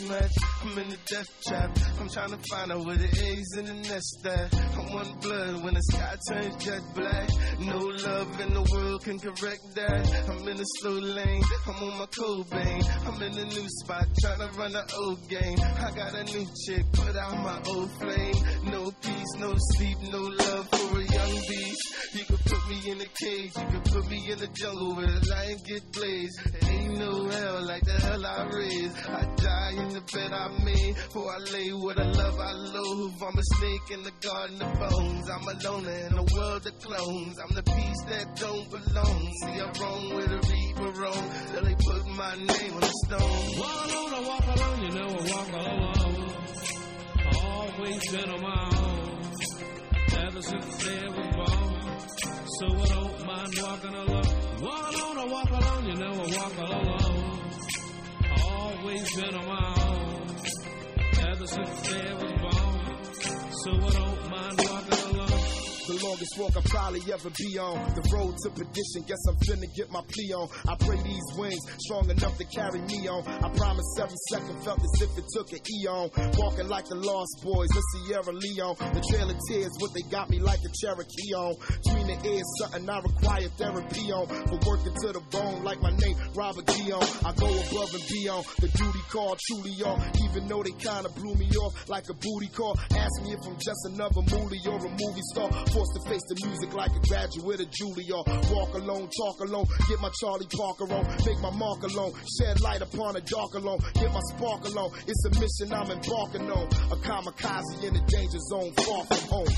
mismatch. I'm in the death trap. I'm trying to find out where the eggs in the nest at. I want blood when the sky turns jet black. No love in the world can correct that. I'm in a slow lane. I'm on my Cobain. I'm in a new spot trying to run an old game. I got a new chick, put out my old flame. No peace, no sleep, no love for a young beast. You can put me in a cage, you can put me in the jungle where the lion get blazed. There ain't no hell like the hell I raised. I die in the bed I made, for I lay with a love I loathe. I'm a snake in the garden of bones. I'm a loner in a world of clones. I'm the beast that don't belong. See, I'm wrong with a reaper wrong. Till they put my name on the stone. Walk alone, I walk alone, you know I walk alone. Always been on my own, ever since the day I was born. So I don't mind walking alone. Walk alone, I walk alone, you know I walk alone. Always been on my own, ever since the day I was born. So I don't mind walking alone. The longest walk I'll probably ever be on. The road to perdition, guess I'm finna get my plea on. I pray these wings strong enough to carry me on. I promise every second felt as if it took an eon. Walking like the Lost Boys, the Sierra Leone. The Trail of Tears, what they got me like a Cherokee on. Between the ears, something I require therapy on. For working to the bone like my name, Robert Dion. I go above and beyond, the duty called truly on. Even though they kinda blew me off like a booty call. Ask me if I'm just another movie or a movie star. Forced to face the music like a graduate of Juilliard. Walk alone, talk alone, get my Charlie Parker on. Make my mark alone, shed light upon a dark alone. Get my spark alone, it's a mission I'm embarking on. A kamikaze in the danger zone, far from home.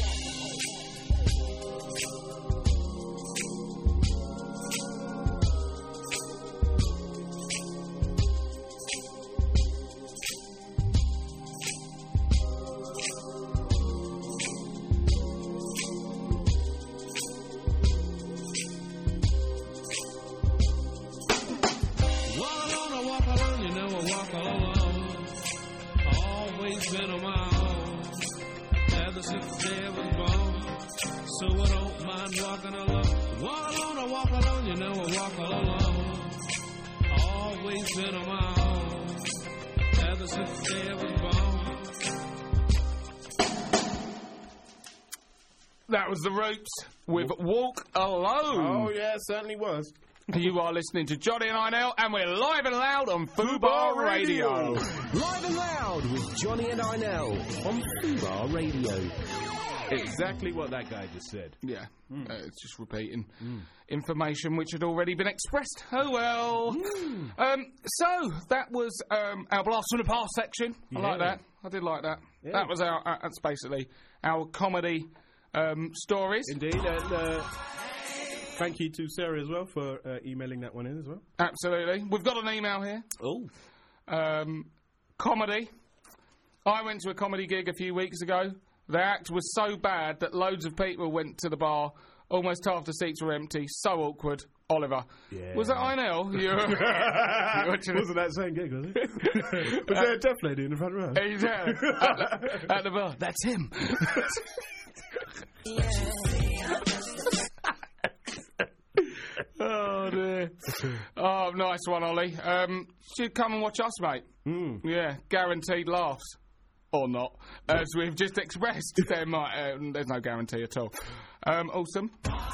Been on my own, ever since the day I was born. So I don't mind walking alone. Walk alone, I walk alone, you know I walk alone. Always been on my own, ever since the day I was born. That was The Roots with Walk Alone. Oh, yeah, it certainly was. You are listening to Johnny and I N L, and we're live and loud on Fubar Radio. Live and loud with Johnny and I N L on Fubar Radio. Exactly what that guy just said. Yeah, mm. uh, it's just repeating mm. information which had already been expressed. Oh well. Mm. Um, so that was um, our Blast from the Past section. I yeah. like that. I did like that. Yeah. That was our. Uh, that's basically our comedy um, stories. Indeed. And, uh, thank you to Sarah as well for uh, emailing that one in as well. Absolutely. We've got an email here. Oh. Um, comedy. I went to a comedy gig a few weeks ago. The act was so bad that loads of people went to the bar. Almost half the seats were empty. So awkward. Oliver. Yeah. Was that I N L? You Wasn't that same gig, was it? Was there a deaf lady in the front row? Exactly. at, the, at the bar. That's him. Oh dear. Oh, nice one, Ollie. Um, should come and watch us, mate. Mm. Yeah, guaranteed laughs. Or not. As we've just expressed, there might, uh, there's no guarantee at all. Um, awesome.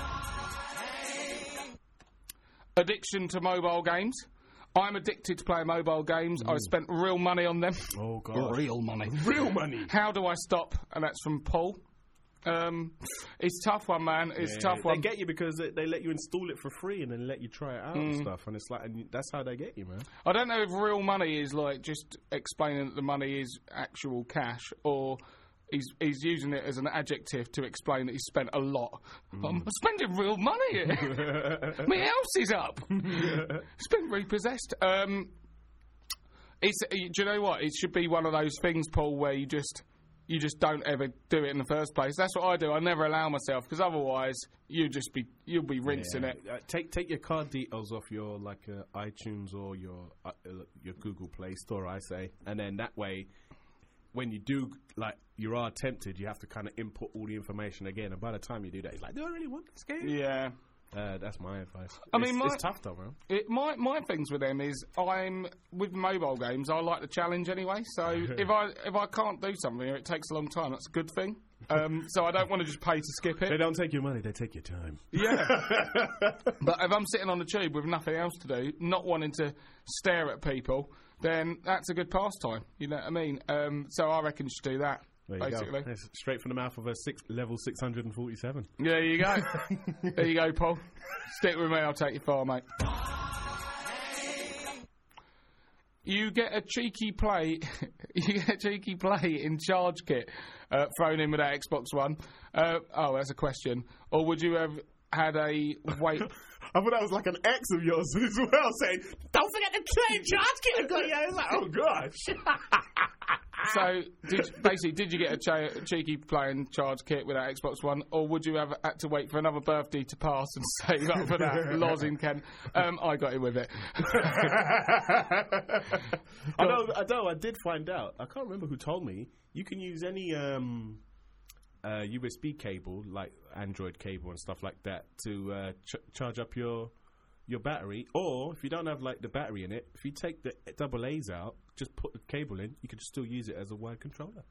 Addiction to mobile games. I'm addicted to playing mobile games. Mm. I've spent real money on them. Oh, God. Real money. Real money. How do I stop? And that's from Paul. Um, it's a tough one, man. It's yeah, tough one. They get you because they, they let you install it for free and then let you try it out mm. and stuff. And it's like, and that's how they get you, man. I don't know if real money is like just explaining that the money is actual cash, or he's he's using it as an adjective to explain that he's spent a lot. Mm. I'm spending real money here. My house is up. It's been repossessed. Um, it's do you know what? It should be one of those things, Paul, where you just. You just don't ever do it in the first place. That's what I do. I never allow myself, because otherwise you just be you'll be rinsing yeah. it. Uh, take take your card details off your like uh, iTunes or your uh, your Google Play Store, I say, and then that way, when you do like you are tempted, you have to kind of input all the information again. And by the time you do that, it's like, do I really want this game? Yeah. Uh, that's my advice. I it's, mean, my, it's tough though, man. It, my my things with them is I'm with mobile games. I like the challenge anyway. So if I if I can't do something or it takes a long time, that's a good thing. Um, so I don't want to just pay to skip it. They don't take your money; they take your time. Yeah. But if I'm sitting on the tube with nothing else to do, not wanting to stare at people, then that's a good pastime. You know what I mean? Um, so I reckon you should do that. There you basically, go. It's straight from the mouth of a six, level six hundred and forty-seven. Yeah, there you go. There you go, Paul. Stick with me, I'll take you far, mate. You get a cheeky play. You get a cheeky play in charge kit uh, thrown in with that Xbox One. Uh, oh, that's a question. Or would you have had a wait? I thought that was like an ex of yours as well, saying, "Don't forget to play charge kit." I got you. I was like, "Oh gosh." So, did, basically, did you get a, cha- a cheeky playing charge kit with that Xbox One, or would you have had to wait for another birthday to pass and save up for that loz in Kent? Um, I got it with it. I know, I know, I did find out. I can't remember who told me. You can use any um, uh, U S B cable, like Android cable and stuff like that, to uh, ch- charge up your your battery. Or if you don't have like the battery in it, if you take the double A's out, just put the cable in, you can still use it as a wired controller.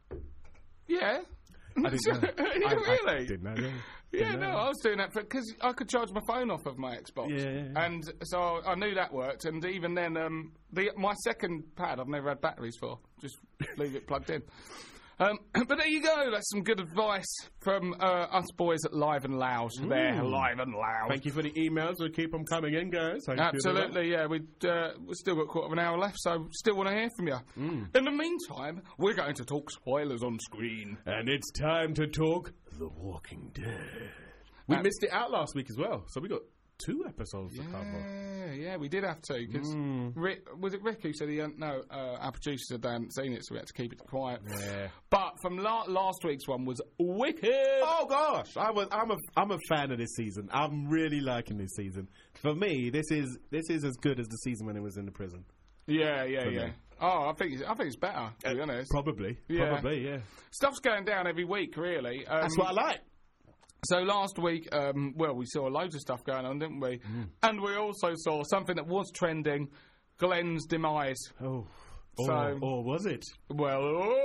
Yeah. I didn't know. yeah, I, really? I didn't know. Yeah, yeah didn't no, know. I was doing that because I could charge my phone off of my Xbox. Yeah, yeah, yeah. And so I knew that worked. And even then, um, the, my second pad I've never had batteries for. Just leave it plugged in. Um, but there you go. That's some good advice from uh, us boys at Live and Loud. Mm. There, Live and Loud. Thank you for the emails. We'll keep them coming in, guys. Thank Absolutely, you yeah. We'd, uh, we've still got a quarter of an hour left, so still want to hear from you. Mm. In the meantime, we're going to talk spoilers on screen. And it's time to talk The Walking Dead. We Uh, missed it out last week as well, so we got two episodes to cover. Yeah, yeah, we did have to, because Mm. Rick, was it Rick who said he hadn't, no, uh, our producer said they hadn't seen it, so we had to keep it quiet. Yeah. But from la- last week's one was wicked. Oh gosh, I was. I'm a. I'm a fan of this season. I'm really liking this season. For me, this is this is as good as the season when it was in the prison. Yeah, yeah, For yeah. me. Oh, I think it's, I think it's better, to be honest. Probably. Yeah. Probably. Yeah. Stuff's going down every week, really. Um, That's what I like. So last week, um, well, we saw loads of stuff going on, didn't we? Mm. And we also saw something that was trending, Glenn's demise. Oh. So- or, or was it? Well,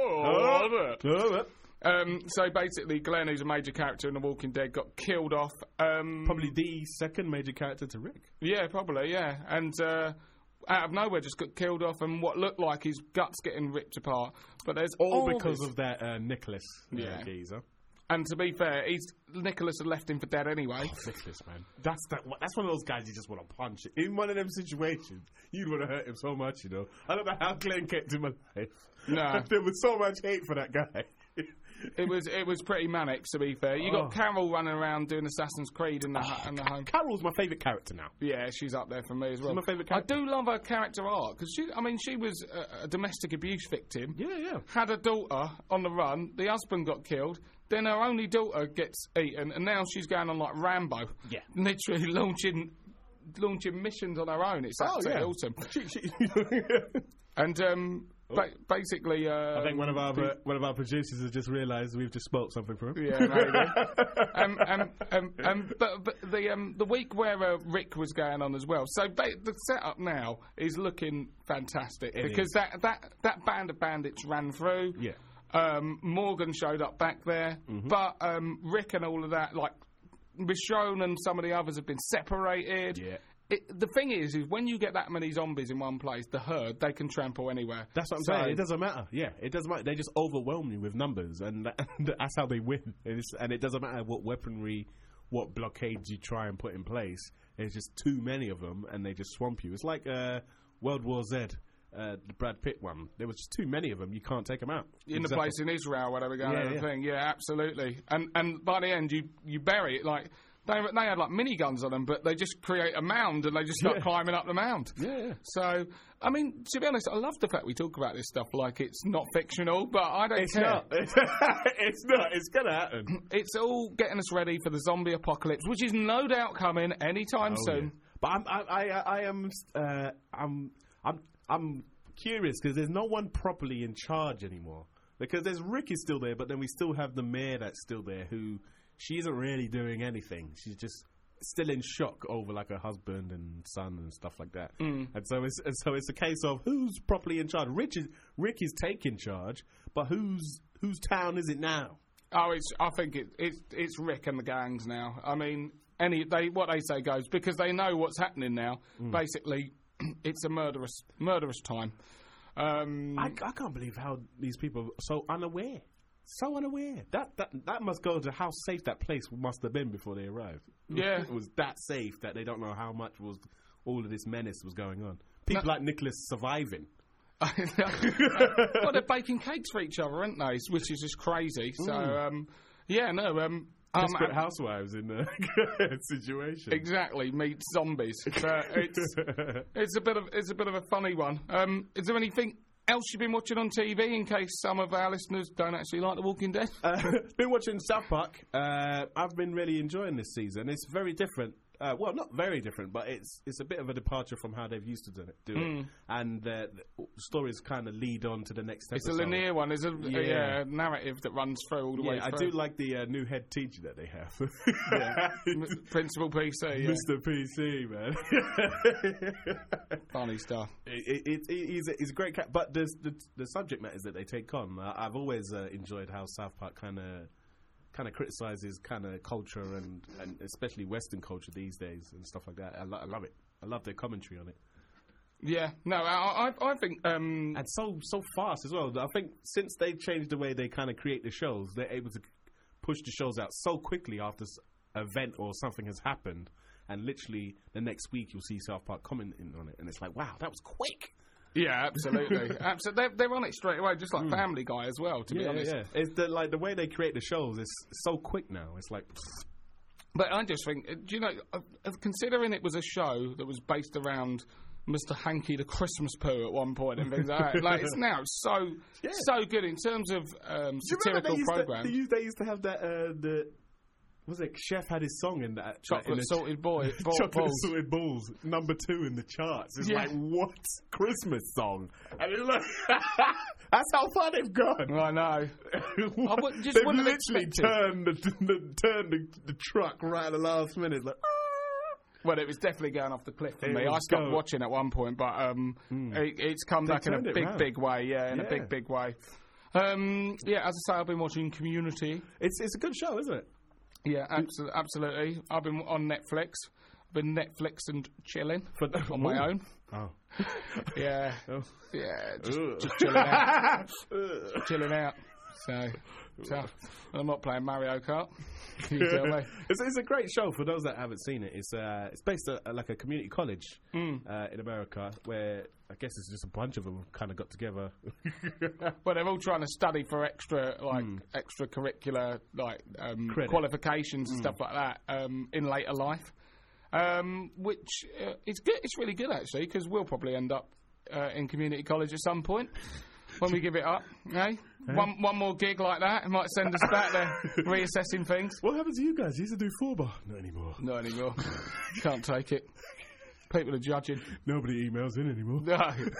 oh, was it? Oh, Um, so basically, Glenn, who's a major character in The Walking Dead, got killed off. Um, probably the second major character to Rick. Yeah, probably, yeah. And uh, out of nowhere, just got killed off, and what looked like his guts getting ripped apart. But there's All all because this- of that uh, Nicholas uh, Yeah. geezer. And to be fair, he's Nicholas had left him for dead anyway. Nicholas, man. That's that. That's one of those guys you just want to punch. In one of them situations, you'd want to hurt him so much, you know. I don't know how Glenn kept him alive. No. There was so much hate for that guy. It was it was pretty manic, to be fair. You Oh. got Carol running around doing Assassin's Creed in the, hu- in the home. Carol's my favourite character now. Yeah, she's up there for me as well. my favourite I character. do love her character arc because she, I mean, she was a, a domestic abuse victim. Yeah, yeah. Had a daughter on the run. The husband got killed. Then her only daughter gets eaten, and now she's going on like Rambo. Yeah. Literally launching launching missions on her own. It's Oh, absolutely yeah. awesome. She, she And um, ba- basically, uh, I think one of our uh, one of our producers has just realised we've just spoke something for him. Yeah, maybe. um, um, um, um, but but the um, the week where uh, Rick was going on as well. So ba- the setup now is looking fantastic It because is. that, that that band of bandits ran through. Yeah. Um, Morgan showed up back there, Mm-hmm. but um, Rick and all of that, like Michonne and some of the others, have been separated. Yeah. It, the thing is, is when you get that many zombies in one place, the herd, they can trample anywhere. That's what I'm So- saying. It doesn't matter. Yeah, it doesn't matter. They just overwhelm you with numbers, and that, that's how they win. And, it's, and it doesn't matter what weaponry, what blockades you try and put in place. There's just too many of them, and they just swamp you. It's like uh, World War Z, uh, the Brad Pitt one. There was just too many of them. You can't take them out. In the Exactly. place in Israel where they were going Yeah, and yeah. everything. Yeah, absolutely. And and by the end, you, you bury it. Like, they, they had like miniguns on them, but they just create a mound and they just start Yeah. climbing up the mound. Yeah, yeah. So, I mean, to be honest, I love the fact we talk about this stuff like it's not fictional, but I don't It's care. not. It's not. It's gonna happen. It's all getting us ready for the zombie apocalypse, which is no doubt coming anytime Oh, soon. yeah. But I'm, I, I, I am, uh, I'm, I'm, I'm curious because there's no one properly in charge anymore. Because there's Rick is still there, but then we still have the mayor that's still there, who she isn't really doing anything. She's just still in shock over like a husband and son and stuff like that. Mm. And so it's and so it's a case of who's properly in charge. Rich is Rick is taking charge, but whose whose town is it now? Oh, it's. I think it, it's it's Rick and the gangs now. I mean, any they what they say goes because they know what's happening now. Mm. Basically, it's a murderous murderous time. Um, I, I can't believe how these people are so unaware. So unaware. That, that that must go to how safe that place must have been before they arrived. Yeah. It was that safe that they don't know how much was all of this menace was going on. People No. like Nicholas surviving. well, they're baking cakes for each other, aren't they? Which is just crazy. So, Mm. um, yeah, no. Um, Desperate um, housewives in the situation. Exactly, meet zombies. But it's it's a bit of it's a bit of a funny one. Um, is there anything else you've been watching on T V in case some of our listeners don't actually like The Walking Dead? Uh, been watching South Park. Uh, I've been really enjoying this season. It's very different. Uh, well, not very different, but it's it's a bit of a departure from how they've used to do it. Do Mm. it. And uh, the stories kind of lead on to the next It's episode. a linear one. There's a Yeah. yeah. a narrative that runs through all the way Yeah, I through. do like the uh, new head teacher that they have. Yeah. M- Principal P C, yeah. Mister P C, man. Funny stuff. It, it, it, he's, a, he's a great cat, but the, the the subject matters that they take on. Uh, I've always uh, enjoyed how South Park kind of kind of criticizes kind of culture and, and especially Western culture these days and stuff like that. I, lo- I love it. I love their commentary on it. Yeah, no, I, I, I think. Um, And so so fast as well. I think since they changed the way they kind of create the shows, they're able to push the shows out so quickly after an event or something has happened. And literally the next week you'll see South Park commenting on it. And it's like, wow, that was quick. yeah, absolutely. Absolutely. They're, they're on it straight away, just like Family Guy as well, to be Yeah, honest. yeah. It's the, like the way they create the shows is so quick now. It's like, But I just think, uh, do you know, uh, uh, considering it was a show that was based around Mister Hanky the Christmas poo at one point and things like that, like it's now so Yeah. so good in terms of um, do you remember satirical they used, to, programs. they, used, they used to have that, uh, the, was it, Chef had his song in that. Chocolate like in the- salted boy, ball, Chocolate balls. Salted Balls, number two in the charts. It's Yeah. like, what Christmas song? And it's like, that's how far they've gone. I know. I would- just they've wouldn't have literally expected. turned the, the, turned the, the truck right at the last minute. Like, Well, it was definitely going off the cliff for It me. I was stopped going- watching at one point, but um, it, it's come They back in a turned it big, round. big way. Yeah, in a Yeah. big, big way. Um, yeah, as I say, I've been watching Community. it's it's a good show, isn't it? Yeah, abso- absolutely. I've been on Netflix. I've been Netflix and chilling For, on my own. Oh. Yeah, Oh. yeah, just, Ugh. just chilling out, chilling out. So, so I'm not playing Mario Kart. Can you tell me? It's, it's a great show for those that haven't seen it. It's uh, it's based at like a community college Mm. uh, in America where I guess it's just a bunch of them kind of got together. Well, they're all trying to study for extra, like extracurricular, like um, Credit. qualifications and stuff like that um, in later life. Um, which uh, is good. It's really good actually because we'll probably end up uh, in community college at some point when we give it up. Eh? One one more gig like that, it might send us back there reassessing things. What happened to you guys? You used to do four bar. Not anymore. Not anymore. Can't take it. People are judging. Nobody emails in anymore. No,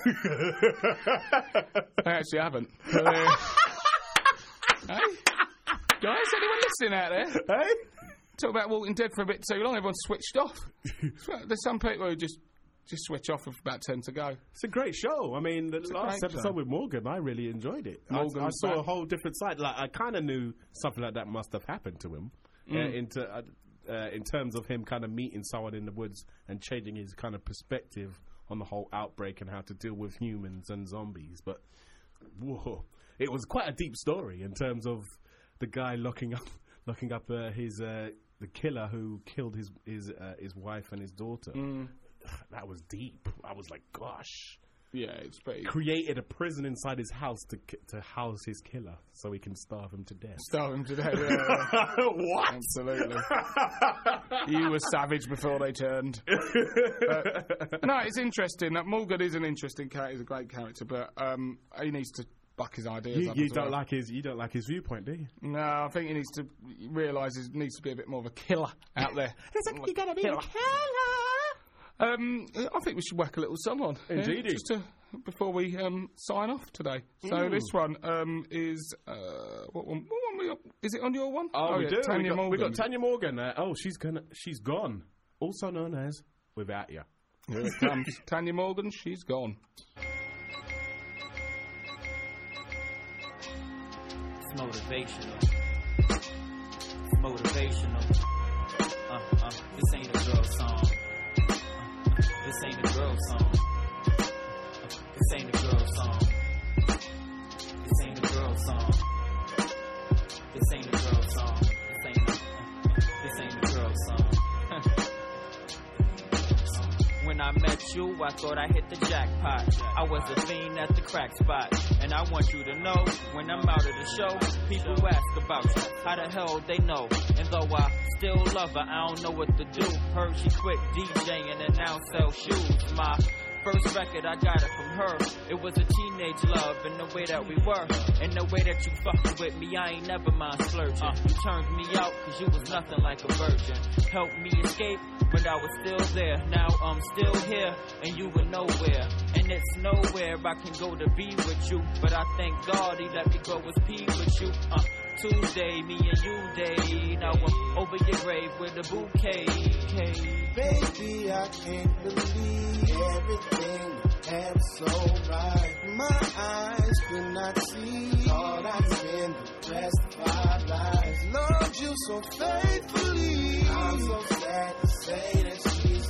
I actually haven't. But, uh, hey? Guys, anyone listening out there? Hey? Talk about Walking Dead for a bit too long. Everyone's switched off. There's some people who just just switch off with about ten to go. It's a great show. I mean, the last great episode show. with Morgan, I really enjoyed it. I, Morgan's I saw a back. whole different side. Like I kind of knew something like that must have happened to him. Uh, into uh, uh, in terms of him kind of meeting someone in the woods and changing his kind of perspective on the whole outbreak and how to deal with humans and zombies. But whoa, it was quite a deep story in terms of the guy locking up locking up uh, his uh, the killer who killed his his uh, his wife and his daughter. That was deep. I was like, gosh. Yeah, it's pretty. Created a prison inside his house to ki- to house his killer so he can starve him to death. Starve him today. Yeah, What? absolutely. You were savage before they turned. But, no, it's interesting. Uh, Morgan is an interesting character. He's a great character, but um, he needs to buck his ideas You, up. you as don't well. like his you don't like his viewpoint, do you? No, I think he needs to realise he needs to be a bit more of a killer out there. It's like you gotta be a killer. Um, I think we should whack a little song on. Indeedy. Yeah, just to, before we um, sign off today. So Mm. this one um, is uh, what one? What one we on? Is it on your one? Oh, we yeah, do. Tanya we got, Morgan. we got Tanya Morgan. Uh, oh, she's gonna. She's gone. Also known as Without Ya. Here it comes. Tanya Morgan. She's gone. It's motivational. It's motivational. Uh, uh, this ain't a girl song. Uh, uh, this ain't a girl song. Uh, this ain't a girl song. This ain't a girl song. This ain't a girl song. This ain't a, uh, uh, this ain't a girl song. When I met you, I thought I hit the jackpot. I was a fiend at the crack spot. And I want you to know, when I'm out of the show, people ask about you. How the hell they know? And though I still love her, I don't know what to do. Heard she quit DJing and now sell shoes. My first record, I got it from her. It was a teenage love in the way that we were. In the way that you fucked with me, I ain't never mind splurging. Uh, you turned me out cause you was nothing like a virgin. Helped me escape when I was still there. Now I'm still here and you were nowhere. And it's nowhere I can go to be with you. But I thank God he let me grow his pee with you. Uh, Tuesday, me and you day. Now I'm over your grave with a bouquet. Baby, I can't believe everything you have so right. My eyes could not see. Thought I'd spend the rest of our lives. Loved you so faithfully. I'm so sad to say that she's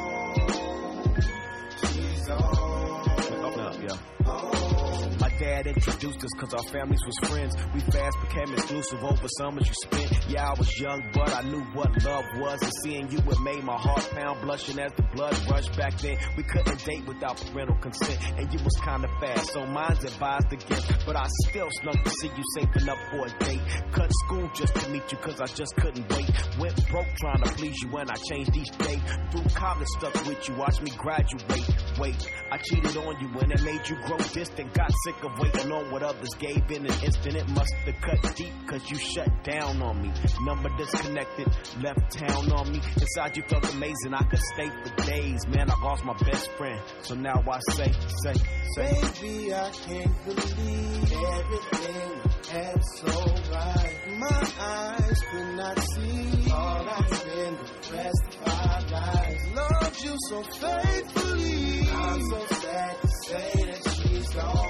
gone. She's gone. Open up, yeah. Oh. My dad introduced us cause our families was friends. We fast became exclusive over summers you spent. Yeah, I was young, but I knew what love was. And seeing you, it made my heart pound, blushing as the blood rushed. Back then, we couldn't date without parental consent. And you was kinda fast, so mine's advised against. But I still snuck to see you saving up for a date. Cut school just to meet you cause I just couldn't wait. Went broke trying to please you and I changed each day. Through college stuck with you, watch me graduate. Wait, I cheated on you and it made you grow distant. Got sick of waiting on what others gave in an instant. It must have cut deep cause you shut down on me. Number disconnected, left town on me. Inside you felt amazing, I could stay for days. Man, I lost my best friend, so now I say, say, say. Baby, I can't believe everything you have so right. My eyes could not see. All I'd spend the rest of our lives. Loved you so faithfully. I'm so sad to say that she's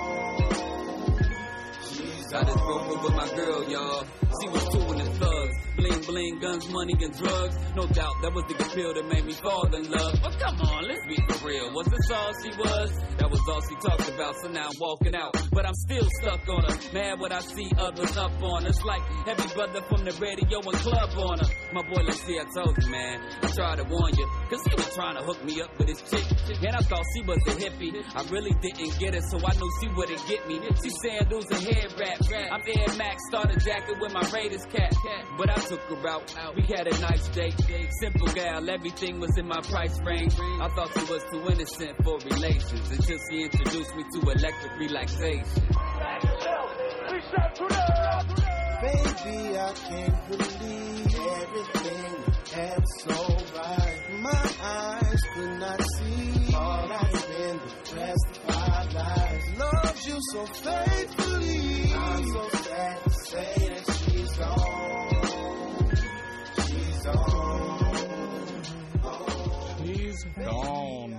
gone. She's gone. I just broke up with my girl, y'all. She was two in the thugs. Bling, bling, guns, money, and drugs. No doubt that was the good pill that made me fall in love. But come on, let's be for real. Was this all she was? That was all she talked about, so now I'm walking out. But I'm still stuck on her. Mad what I see others up on. It's like every brother from the radio and club on her. My boy, let's see, I told you, man. I tried to warn you, cause he was trying to hook me up with his chick. And I thought she was a hippie. I really didn't get it, so I knew she wouldn't get me. She saying lose a head wrap. I'm Air Max, starter jacket with my Raiders cap. But I took her out. We had a nice date. Simple gal, everything was in my price range. I thought she was too innocent for relations until she introduced me to electric relaxation. Baby, I can't believe everything you have so right. My eyes could not see. All I spend the rest of our lives. Loved you so faithfully. I'm so sad to say that she's gone. She's gone. Oh. She's gone.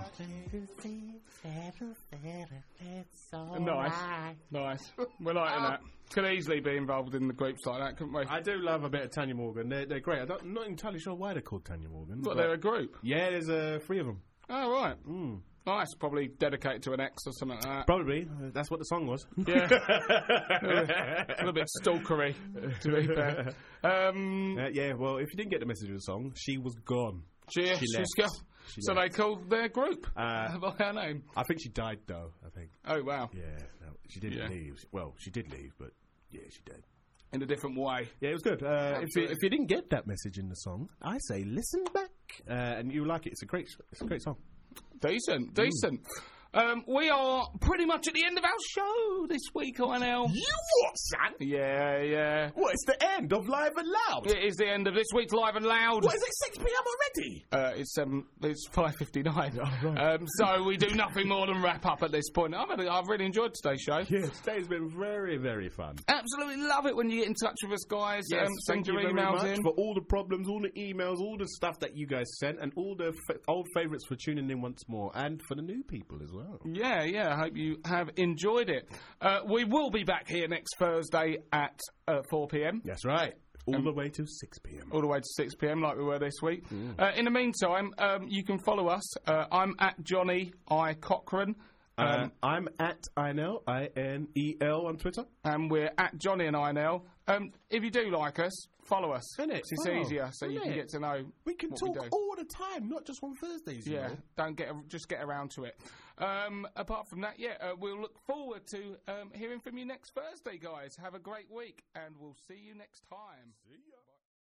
Nice. Nice. We're liking that. Could easily be involved in the groups like that, couldn't we? I do love a bit of Tanya Morgan. They're, they're great. I don't, I'm not entirely sure why they're called Tanya Morgan. But they're a group. Yeah, there's uh, three of them. Oh, right. Mm. Nice. Probably dedicated to an ex or something like that. Probably. Uh, that's what the song was. Yeah. A little bit stalkery, to be fair. Um, uh, yeah, well, if you didn't get the message of the song, she was gone. She, she she's left. gone. She so left. they called their group Uh, by her name. I think she died, though, I think. Oh, wow. Yeah, no, she didn't Yeah. leave. Well, she did leave, but yeah, she did. In a different way. Yeah, it was good. Uh, if, you, if you didn't get that message in the song, I say listen back, uh, and you'll like it. It's a great, it's a great song. Decent, decent. Um, we are pretty much at the end of our show this week, I L. You what, son? Yeah, yeah. What, it's the end of Live and Loud? It is the end of this week's Live and Loud. What, is it six p.m. already? Uh, it's um, it's five fifty-nine. Oh, right. um, so we do nothing more than wrap up at this point. I've, had, I've really enjoyed today's show. Yeah, today's been very, very fun. Absolutely love it when you get in touch with us, guys. Yes, um, thank send your you very emails much in. for all the problems, all the emails, all the stuff that you guys sent, and all the f- old favourites for tuning in once more, and for the new people as well. Yeah, yeah. I hope you have enjoyed it. Uh, we will be back here next Thursday at uh, four p.m. That's right. All Um, the way to six p.m. All the way to six p.m. like we were this week. Mm. Uh, in the meantime, um, you can follow us. Uh, I'm at Johnny I Cochran. Um, Uh, I'm at I N L, I N E L on Twitter. And we're at Johnny and I N L. Um, if you do like us, follow us. Innit? It's Follow. easier, so you Innit? can get to know. We can what talk we do. all the time, not just on Thursdays. You Yeah, know? don't get just get around to it. Um, apart from that, yeah, uh, we'll look forward to um, hearing from you next Thursday, guys. Have a great week, and we'll see you next time. See ya.